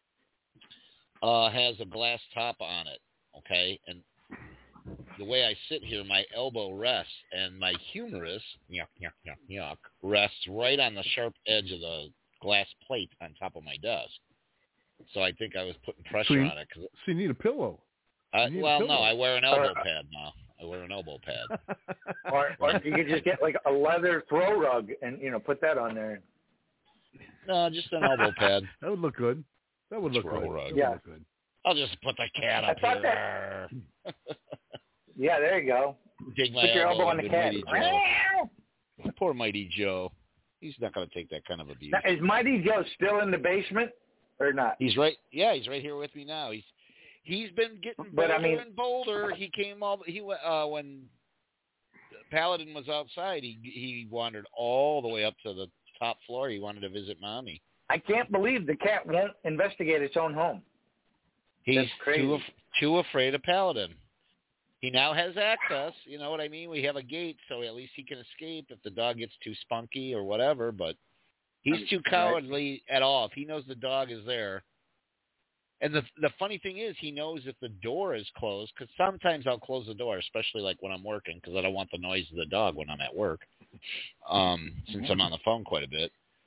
S2: has a glass top on it, okay? And the way I sit here, my elbow rests, and my humerus, rests right on the sharp edge of the glass plate on top of my desk. So I think I was putting pressure on it.
S4: So you need a pillow.
S2: No, I wear an elbow pad now. I wear an elbow pad.
S18: or you could just get like a leather throw rug and put that on there.
S2: No, just an elbow pad.
S4: That would look good. That would look good.
S2: Rug.
S18: Yeah.
S4: Look good.
S2: I'll just put the cat up here.
S18: Yeah, there you go.
S2: Dig my
S18: Put your elbow on the cat.
S2: Poor Mighty Joe. He's not going to take that kind of abuse.
S18: Now, is Mighty Joe still in the basement or not?
S2: He's right. Yeah, he's right here with me now. He's been getting bolder and bolder. He came when Paladin was outside. He wandered all the way up to the top floor. He wanted to visit Mommy.
S18: I can't believe the cat won't investigate its own home.
S2: He's too afraid of Paladin. He now has access, you know what I mean? We have a gate, so at least he can escape if the dog gets too spunky or whatever, but he's too cowardly at all. If he knows the dog is there. And the funny thing is, he knows if the door is closed, because sometimes I'll close the door, especially like when I'm working, because I don't want the noise of the dog when I'm at work, since I'm on the phone quite a bit.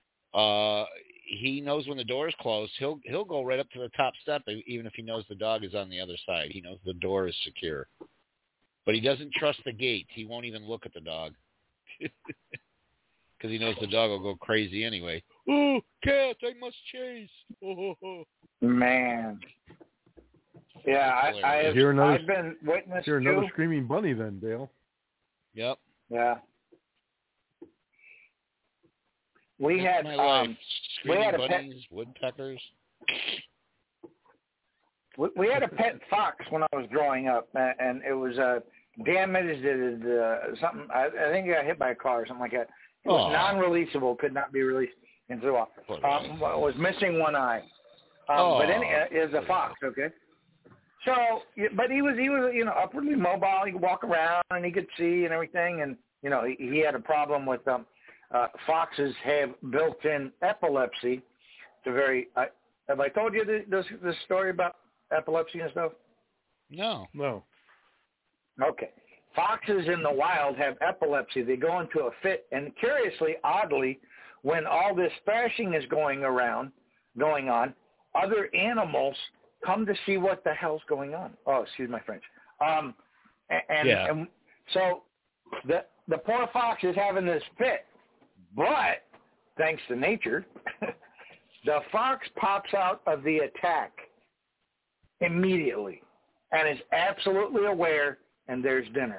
S2: He knows when the door is closed. He'll go right up to the top step, even if he knows the dog is on the other side. He knows the door is secure. But he doesn't trust the gate. He won't even look at the dog. Because he knows the dog will go crazy anyway. Oh, cat, I must chase. Oh.
S18: Man. Yeah, I've been witness
S4: You're
S18: to...
S4: another screaming bunny then, Dale.
S2: Yep.
S18: Yeah. We had
S2: screaming
S18: a
S2: bunnies, woodpeckers.
S18: We had a pet fox when I was growing up, and it was damaged. Something. I think it got hit by a car or something like that. It was non-releasable, could not be released into the wild. Was missing one eye. But it was a fox, okay? So, but he was upwardly mobile. He could walk around and he could see and everything. And he had a problem with foxes have built-in epilepsy. It's have I told you this story about epilepsy and stuff?
S2: No.
S18: Okay. Foxes in the wild have epilepsy. They go into a fit, and curiously, oddly, when all this thrashing is going on, other animals come to see what the hell's going on. Oh, excuse my French. And so the poor fox is having this fit, but thanks to nature, the fox pops out of the attack immediately and is absolutely aware, and there's dinner.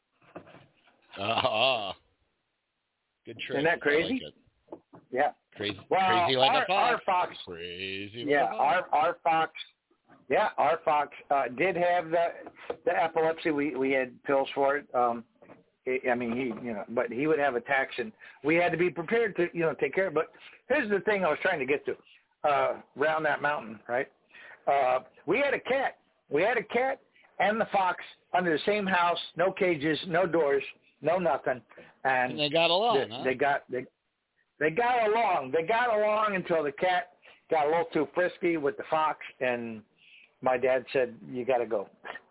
S2: Good trick.
S18: Isn't that crazy?
S2: I like it.
S18: Yeah.
S2: Crazy
S18: like
S2: a fox.
S18: Our fox.
S2: Crazy
S18: yeah,
S2: like a fox.
S18: Our fox. Yeah, our fox did have the epilepsy. We had pills for it. But he would have attacks, and we had to be prepared to, take care of it. But here's the thing I was trying to get to, around that mountain, right? We had a cat. We had a cat and the fox under the same house, no cages, no doors, no nothing. And
S2: they got along,
S18: They got along. They got along until the cat got a little too frisky with the fox, and my dad said, "You got to go."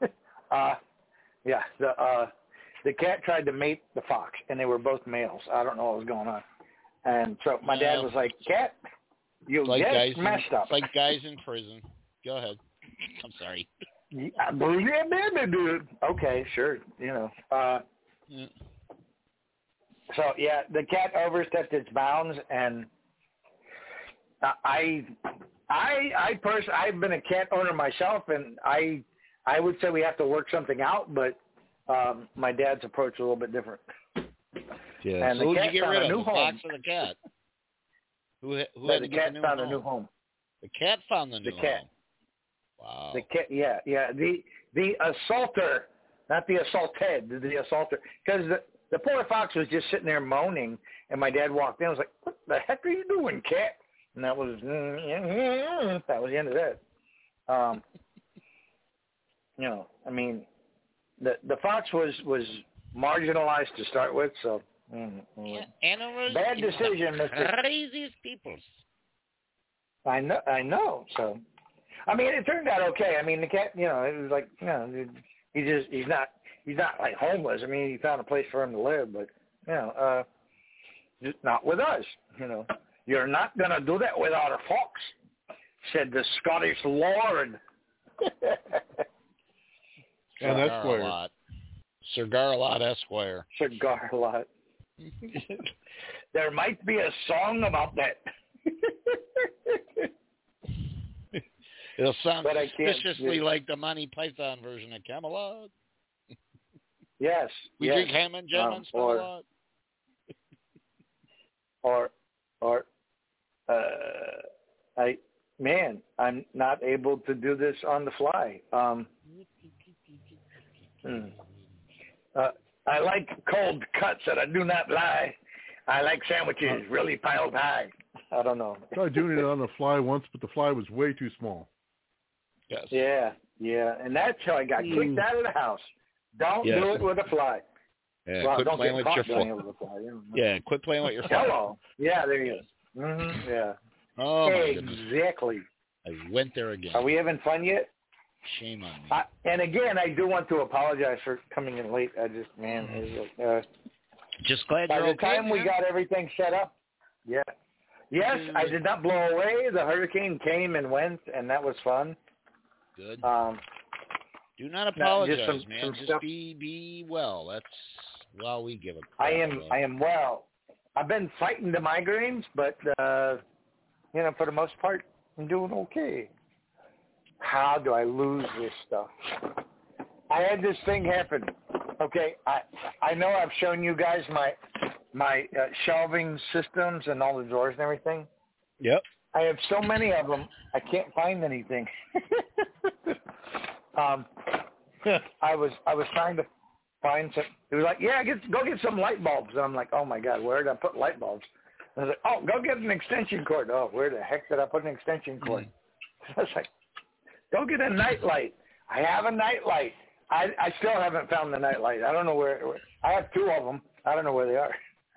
S18: The cat tried to mate the fox, and they were both males. I don't know what was going on. And so my dad was like, "Cat, you just messed up."
S2: It's like guys in prison. Go ahead. I'm sorry.
S18: Okay, sure. So yeah, the cat overstepped its bounds, and I personally, I've been a cat owner myself, and I would say we have to work something out, but my dad's approach is a little bit different.
S2: Yeah.
S18: And
S2: so
S18: the
S2: who'd
S18: cat
S2: you get
S18: found
S2: rid
S18: a
S2: of,
S18: new
S2: the
S18: home.
S2: fox or the cat? Who had to get the new
S18: found
S2: home?
S18: a new home.
S2: The cat found the new
S18: cat.
S2: home. Wow.
S18: The cat, yeah. The assaulter, not the assaulted, the assaulter, because the poor fox was just sitting there moaning, and my dad walked in. I was like, "What the heck are you doing, cat?" And that was the end of that. The fox was marginalized to start with, so
S2: Animals
S18: bad decision, Mr.
S2: Craziest people.
S18: I know. So, it turned out okay. The cat, it was like, he's not like homeless. He found a place for him to live, but just not with us. You're not gonna do that without a fox, said the Scottish Lord.
S4: And that's where
S2: Sir Garlot Esquire.
S18: Sir Garlot. There might be a song about that.
S2: It'll sound suspiciously like the Monty Python version of Camelot.
S18: Yes.
S2: We drink ham and jam and Spamalot.
S18: I'm not able to do this on the fly. I like cold cuts and I do not lie. I like sandwiches really piled high. I don't know.
S4: Tried doing it on the fly once, but the fly was way too small.
S2: Yes.
S18: Yeah. And that's how I got kicked out of the house. Don't do it with a fly.
S2: Yeah,
S18: well,
S2: quit
S18: don't
S2: playing
S18: get
S2: with
S18: caught
S2: your
S18: doing it with a fly.
S2: Yeah, quit playing with your fly.
S18: Hello. Yeah, there you go. Mm-hmm. Yeah.
S2: Oh, my goodness.
S18: Exactly.
S2: I went there again.
S18: Are we having fun yet?
S2: Shame on me.
S18: And again, I do want to apologize for coming in late. I just,
S2: just glad
S18: by
S2: you're
S18: the
S2: okay,
S18: time we got everything set up. Yeah. Yes, I did not blow away. The hurricane came and went, and that was fun.
S2: Good. Do not apologize, man. Just
S18: stuff.
S2: be well. That's all we give a crap
S18: I
S2: about.
S18: am well. I've been fighting the migraines, but for the most part, I'm doing okay. How do I lose this stuff? I had this thing happen. Okay, I know I've shown you guys my shelving systems and all the drawers and everything.
S2: Yep.
S18: I have so many of them, I can't find anything. I was trying to find some. It was like, go get some light bulbs. And I'm like, oh my God, where did I put light bulbs? And I was like, oh, go get an extension cord. Oh, where the heck did I put an extension cord? I was like, go get a night light. I have a night light. I still haven't found the night light. I don't know where. I have two of them. I don't know where they are.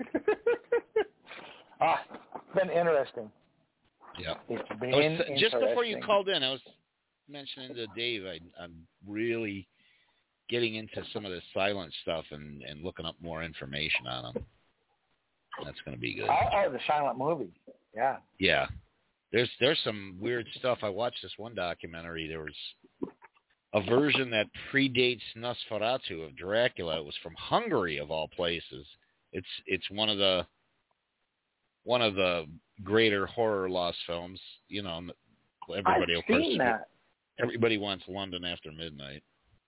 S18: It's been interesting.
S2: Yeah.
S18: It's been
S2: just before you called in, I was mentioning to Dave, I'm really getting into some of the silent stuff and looking up more information on them. That's going to be good.
S18: Oh, the silent movies. Yeah.
S2: Yeah. There's some weird stuff. I watched this one documentary. There was a version that predates Nosferatu of Dracula. It was from Hungary, of all places. It's one of the greater horror lost films. You know, everybody
S18: I've seen that.
S2: Everybody wants London After Midnight.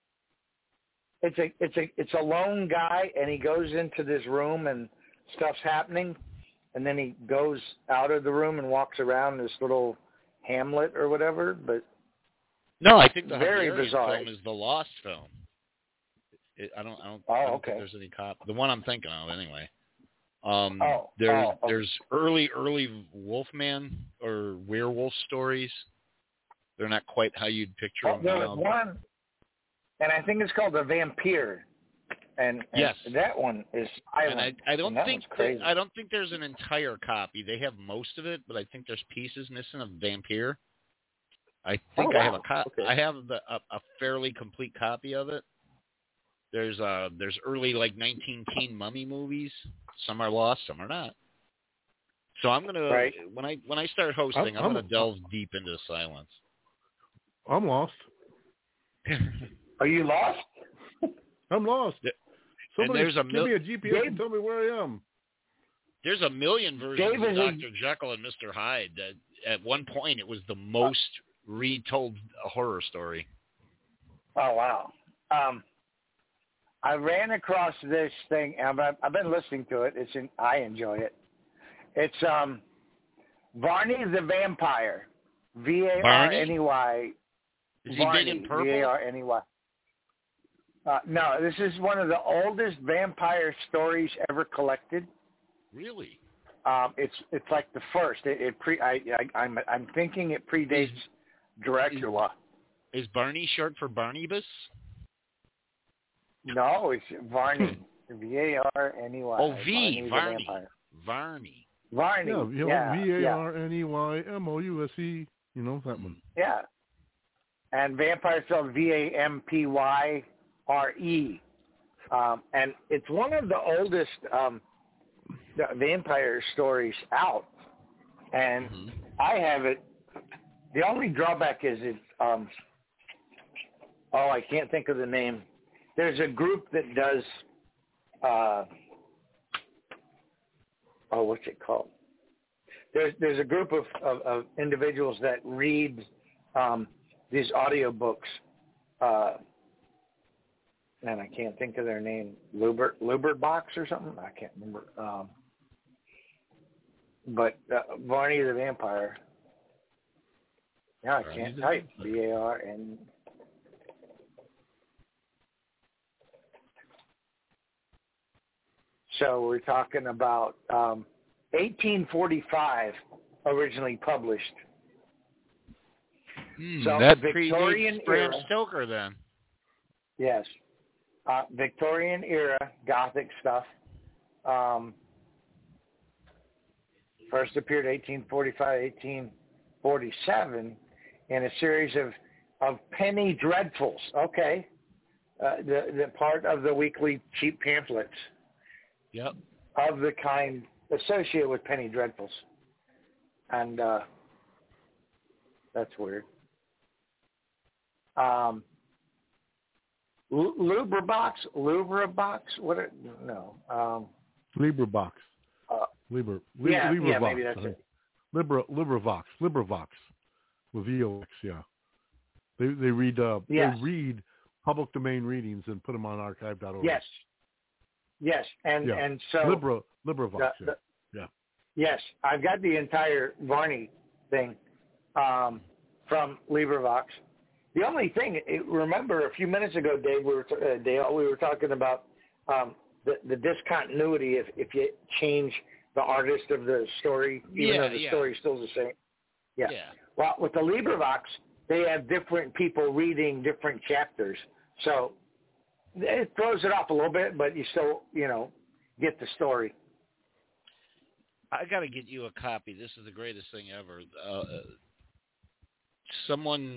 S18: It's a lone guy, and he goes into this room, and stuff's happening, and then he goes out of the room and walks around this little hamlet or whatever. But
S2: no, I think the
S18: very
S2: Hungarian
S18: bizarre
S2: film is the Lost film. I don't
S18: okay.
S2: think there's any the one I'm thinking of anyway. There's early Wolfman or werewolf stories. They're not quite how you'd picture them
S18: there
S2: now.
S18: was one, and I think it's called The Vampire. And
S2: yes,
S18: that one is silent.
S2: And I don't think
S18: crazy.
S2: I don't think there's an entire copy. They have most of it, but I think there's pieces missing of Vampire. I think I have I have a fairly complete copy of it. There's early like 1910 mummy movies. Some are lost, some are not. So I'm gonna when I start hosting, I'm gonna delve deep into silence.
S4: I'm lost.
S18: Are you lost?
S4: I'm lost. Somebody
S2: give
S4: me a GPS and tell me where I am.
S2: There's a million versions of Dr. Jekyll and Mr. Hyde. That at one point it was the most retold horror story.
S18: Oh wow! I ran across this thing. I've been listening to it. I enjoy it. It's Varney the Vampire. Varney.
S2: Is he big in purple?
S18: Varney. No, this is one of the oldest vampire stories ever collected.
S2: Really?
S18: It's like the first. I'm thinking it predates Dracula.
S2: Is Barney short for Barnabas?
S18: No, it's Varney. Varney.
S2: Oh, Varney. Varney.
S18: Varney.
S4: Yeah, Varneymous. You know that one.
S18: Yeah. And vampire spelled Vampyre. And it's one of the oldest vampire stories out. And I have it. The only drawback is it's I can't think of the name. there's a group that does, what's it called? There's a group of individuals that read these audiobooks, and I can't think of their name, Luberbox or something? I can't remember. But Varney the Vampire. Yeah, I can't type. VARN. So we're talking about 1845 originally published. So
S2: that
S18: Victorian
S2: predates Bram
S18: era.
S2: Stoker then.
S18: Yes. Victorian era Gothic stuff. First appeared 1845, 1847 in a series of penny dreadfuls. Okay. The part of the weekly cheap pamphlets.
S2: Yep.
S18: Of the kind associated with penny dreadfuls. And that's weird. LibriVox? What? No.
S4: LibriVox. LibriVox.
S18: Maybe that's it.
S4: LibriVox. With VOX, yeah. They read they read public domain readings and put them on archive.org.
S18: Yes, and so
S4: LibriVox. Yeah.
S18: Yes, I've got the entire Varney thing from LibriVox. The only thing, remember a few minutes ago, Dave, we were talking about the discontinuity if you change the artist of the story, even though the story is still the same. Yeah. Well, with the LibriVox, they have different people reading different chapters, so it throws it off a little bit, but you still, get the story.
S2: I got to get you a copy. This is the greatest thing ever. Someone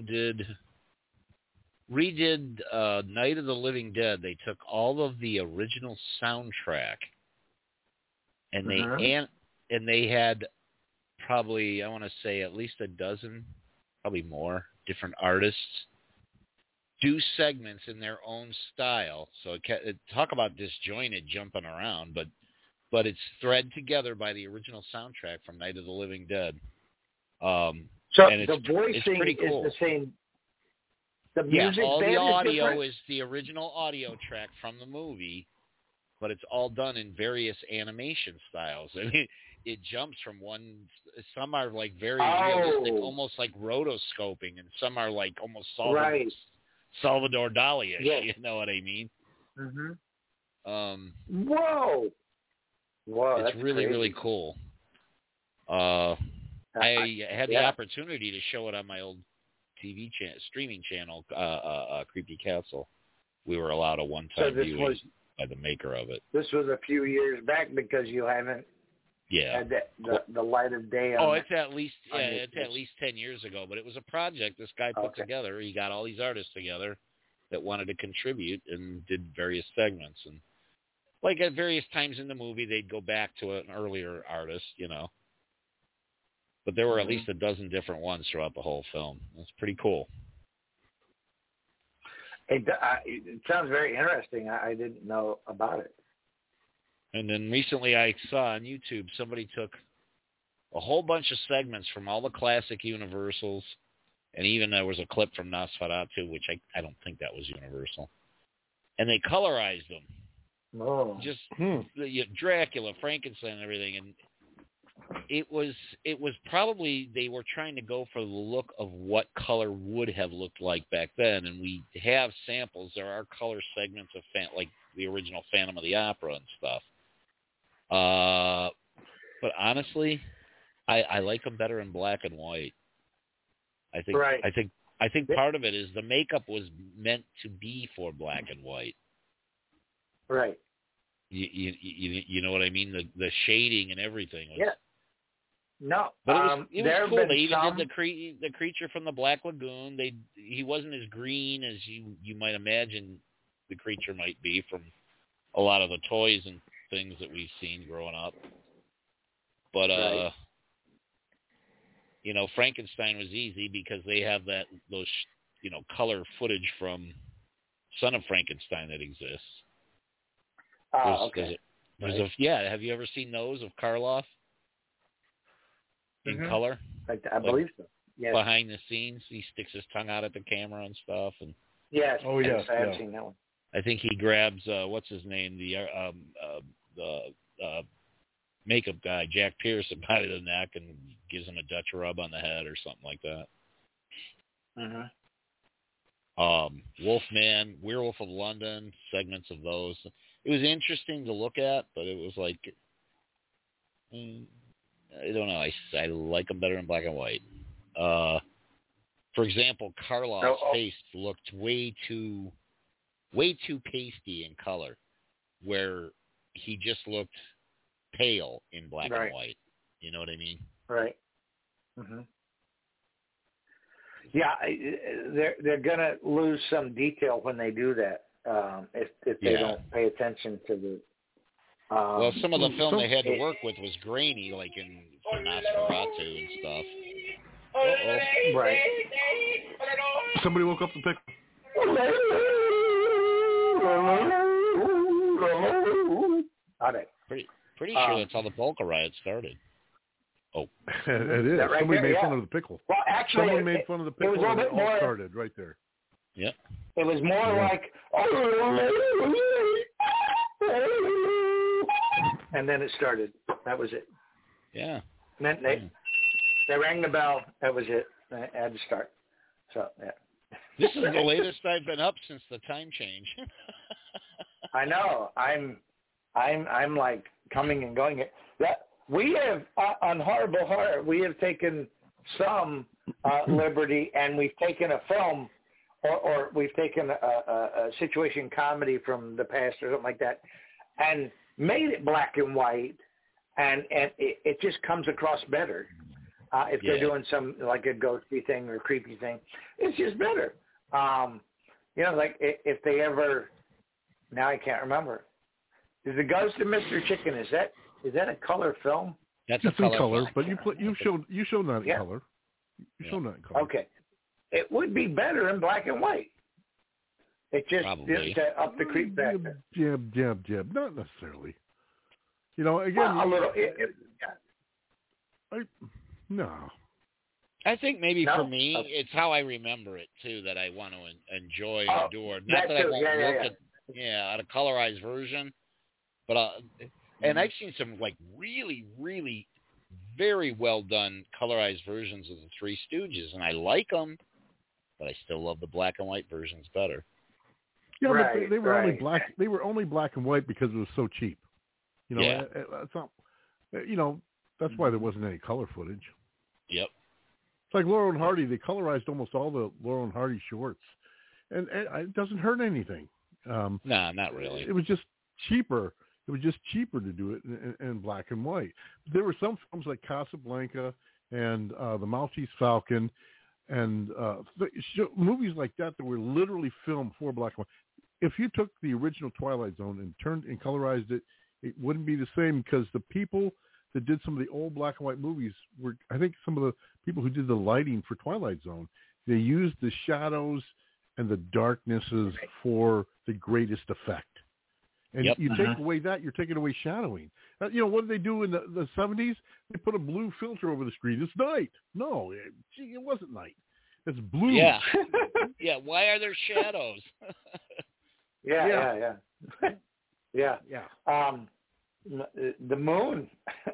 S2: redid Night of the Living Dead. They took all of the original soundtrack, and they had probably, I want to say, at least a dozen, probably more, different artists do segments in their own style. So talk about disjointed jumping around, but it's thread together by the original soundtrack from Night of the Living Dead.
S18: So the voicing
S2: cool.
S18: is the same. The music
S2: all
S18: band
S2: the audio
S18: is
S2: the original audio track from the movie, but it's all done in various animation styles. I mean, it jumps from one. Some are like very realistic, almost like rotoscoping, and some are like almost Salvador Dali-ish.
S18: Yes.
S2: You know what I mean?
S18: Mm-hmm. Whoa,
S2: it's
S18: that's
S2: really
S18: crazy.
S2: Really cool. I had the opportunity to show it on my old TV streaming channel, Creepy Castle. We were allowed a one-time viewing by the maker of it.
S18: This was a few years back because you haven't had the light of day on
S2: it's at least at least 10 years ago, but it was a project this guy put together. He got all these artists together that wanted to contribute and did various segments. And like at various times in the movie, they'd go back to an earlier artist, But there were at least a dozen different ones throughout the whole film. It's pretty cool.
S18: It sounds very interesting. I didn't know about it.
S2: And then recently I saw on YouTube somebody took a whole bunch of segments from all the classic Universals, and even there was a clip from Nosferatu, which I don't think that was Universal. And they colorized them.
S18: Oh.
S2: Just Dracula, Frankenstein, and everything. And it was probably they were trying to go for the look of what color would have looked like back then, and we have samples. There are color segments of like the original Phantom of the Opera and stuff. But honestly, I like them better in black and white. I think part of it is the makeup was meant to be for black and white.
S18: Right.
S2: You know what I mean? The shading and everything was.
S18: Yeah. No,
S2: but it was cool. They even did the creature from the Black Lagoon. He wasn't as green as you might imagine the creature might be from a lot of the toys and things that we've seen growing up. But Frankenstein was easy because they have those color footage from Son of Frankenstein that exists.
S18: Okay.
S2: Have you ever seen those of Karloff in color?
S18: I believe so. Yes.
S2: Behind the scenes, he sticks his tongue out at the camera and stuff. And
S18: yes.
S4: Oh yes.
S18: I have seen that one.
S2: I think he grabs what's his name, the makeup guy, Jack Pearson, by the neck and gives him a Dutch rub on the head or something like that. Wolfman, Werewolf of London, segments of those. It was interesting to look at, but it was like, I don't know. I like them better in black and white. For example, Karloff's face looked way too pasty in color, where he just looked pale in black and white. You know what I mean?
S18: Right. Yeah, they're gonna lose some detail when they do that. If they don't pay attention to the.
S2: Well, some of the film they had to work with was grainy, like in Nosferatu and stuff.
S18: Right.
S4: Somebody woke up the pick.
S2: Pretty sure that's how the polka riot started. Oh,
S4: it is.
S18: Right
S4: Somebody
S18: there,
S4: made fun of the pickle.
S18: Well, actually,
S4: someone made fun of the pickle, and it all started right there.
S2: Yeah.
S18: It was more like, and then it started. That was it.
S2: Yeah.
S18: And then they rang the bell. That was it. I had to start. So yeah.
S2: This is the latest I've been up since the time change.
S18: I know. I'm like coming and going. That we have on Horrible Horror, we have taken some liberty, and we've taken a film, or we've taken a situation comedy from the past or something like that, and made it black and white, and it just comes across better. If they're doing some like a ghosty thing or creepy thing, it's just better. Like if they ever, now I can't remember. Is The Ghost of Mr. Chicken, is that a color film?
S2: That's
S4: it's
S2: a
S4: in color,
S2: film.
S4: but you showed that in color. You showed that in color.
S18: Okay, it would be better in black and white. It just up the creep factor.
S4: Jab. Not necessarily. Again,
S18: a little.
S4: No.
S2: I think maybe for me, it's how I remember it too that I want to enjoy and adore. Not that I won't look at a colorized version, but and I've seen some like really, really very well done colorized versions of the Three Stooges, and I like them, but I still love the black and white versions better.
S4: Yeah, but they were only black. They were only black and white because it was so cheap. It's not. That's why there wasn't any color footage.
S2: Yep.
S4: It's like Laurel and Hardy. They colorized almost all the Laurel and Hardy shorts, and it doesn't hurt anything.
S2: No, not really.
S4: It was just cheaper. It was just cheaper to do it in black and white. There were some films like Casablanca and The Maltese Falcon and movies like that were literally filmed for black and white. If you took the original Twilight Zone and colorized it, it wouldn't be the same because the people that did some of the old black and white movies were, I think some of the people who did the lighting for Twilight Zone, they used the shadows and the darknesses for the greatest effect. And you take away that, you're taking away shadowing. What did they do in the 70s? They put a blue filter over the screen. It's night. No, it wasn't night. It's blue.
S2: Yeah. Yeah. Why are there shadows?
S18: Yeah. The moon.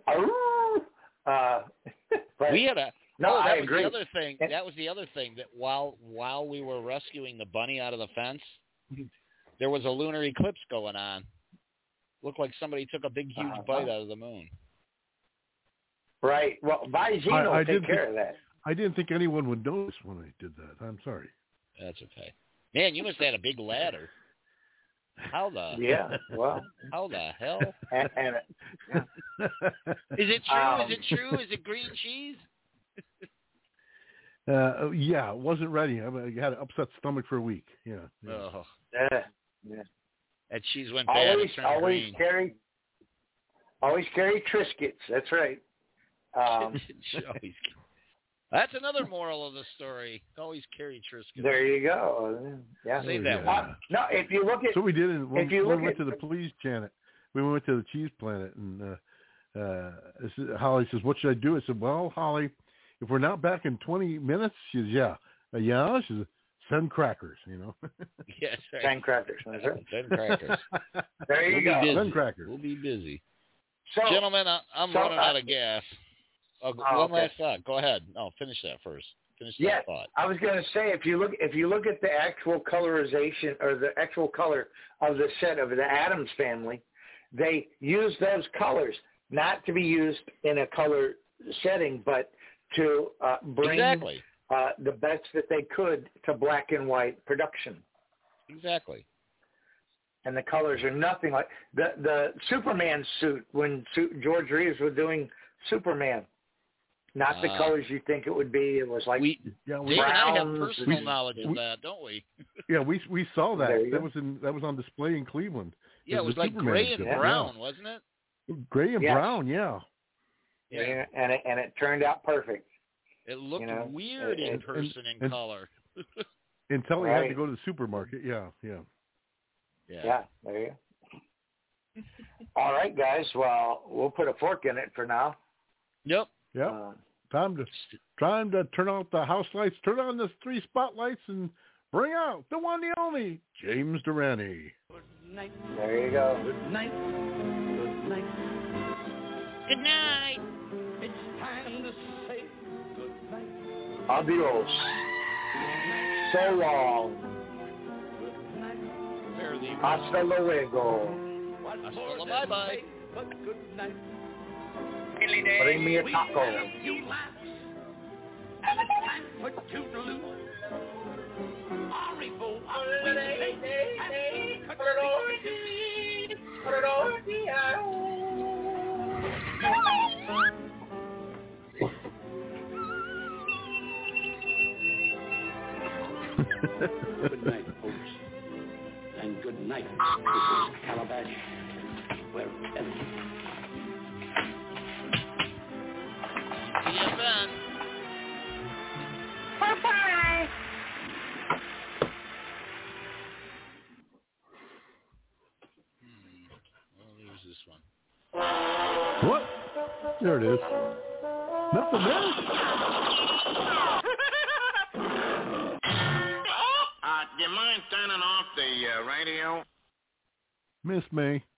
S2: We had a.
S18: I agree.
S2: That was the other thing that while we were rescuing the bunny out of the fence, there was a lunar eclipse going on. Looked like somebody took a big, huge bite out of the moon.
S18: Right. Well, Visino will take care of that.
S4: I didn't think anyone would notice when I did that. I'm sorry.
S2: That's okay. Man, you must have had a big ladder. How the?
S18: Yeah. Well.
S2: How the hell?
S18: And
S2: Is it true? Is it true? Is it green cheese?
S4: Yeah, it wasn't ready. I had an upset stomach for a week. Yeah.
S2: Oh.
S18: Yeah.
S2: That cheese went bad.
S18: Always carry Triscuits. That's right.
S2: That's another moral of the story. Always carry Triscuit.
S18: There you go. Yeah.
S2: Save that one.
S18: No, if you look at...
S4: So we did it when we went
S18: at,
S4: to the police planet. We went to the cheese planet, and Holly says, "What should I do?" I said, "Well, Holly, if we're not back in 20 minutes," she says, "Yeah." She says, "Send crackers,"
S2: Yes, right.
S18: Send crackers.
S2: Send crackers.
S18: There you go.
S4: Send crackers.
S2: We'll be busy.
S18: So,
S2: gentlemen, I'm running out of gas. One last thought. Go ahead. No, finish that first. Finish that thought.
S18: I was going to say, if you look at the actual colorization or the actual color of the set of the Addams Family, they use those colors not to be used in a color setting, but to bring the best that they could to black and white production.
S2: Exactly.
S18: And the colors are nothing like the Superman suit when George Reeves was doing Superman. Not the colors you think it would be. It was like
S2: Dave and I have personal knowledge of that, don't we?
S4: Yeah, we saw that. That was on display in Cleveland.
S2: Yeah, it was like
S4: Superman
S2: gray and
S4: show.
S2: brown, wasn't it?
S4: Gray and brown, yeah.
S18: Yeah, and it turned out perfect.
S2: It looked weird in person in color.
S4: Until he had to go to the supermarket. Yeah.
S18: Yeah, there you go. All right, guys. Well, we'll put a fork in it for now.
S2: Yep.
S4: Time to turn out the house lights, turn on the 3 spotlights, and bring out the one, the only James Durante.
S18: There you go.
S21: Good night. Good night.
S2: Good night.
S21: It's time to say good night.
S18: Adios. So long.
S21: Good night.
S18: Hasta luego.
S2: Hasta bye-bye.
S21: But good night.
S18: Bring me a taco.
S21: And it's time for Toodaloo. Arrivo, Good night, folks. And good night, Mrs. Calabash. Wherever you
S2: See you then.
S20: Bye-bye.
S2: Well, there's this one.
S4: What? There it is. Nothing there.
S11: Do you mind turning off the radio?
S4: Miss May.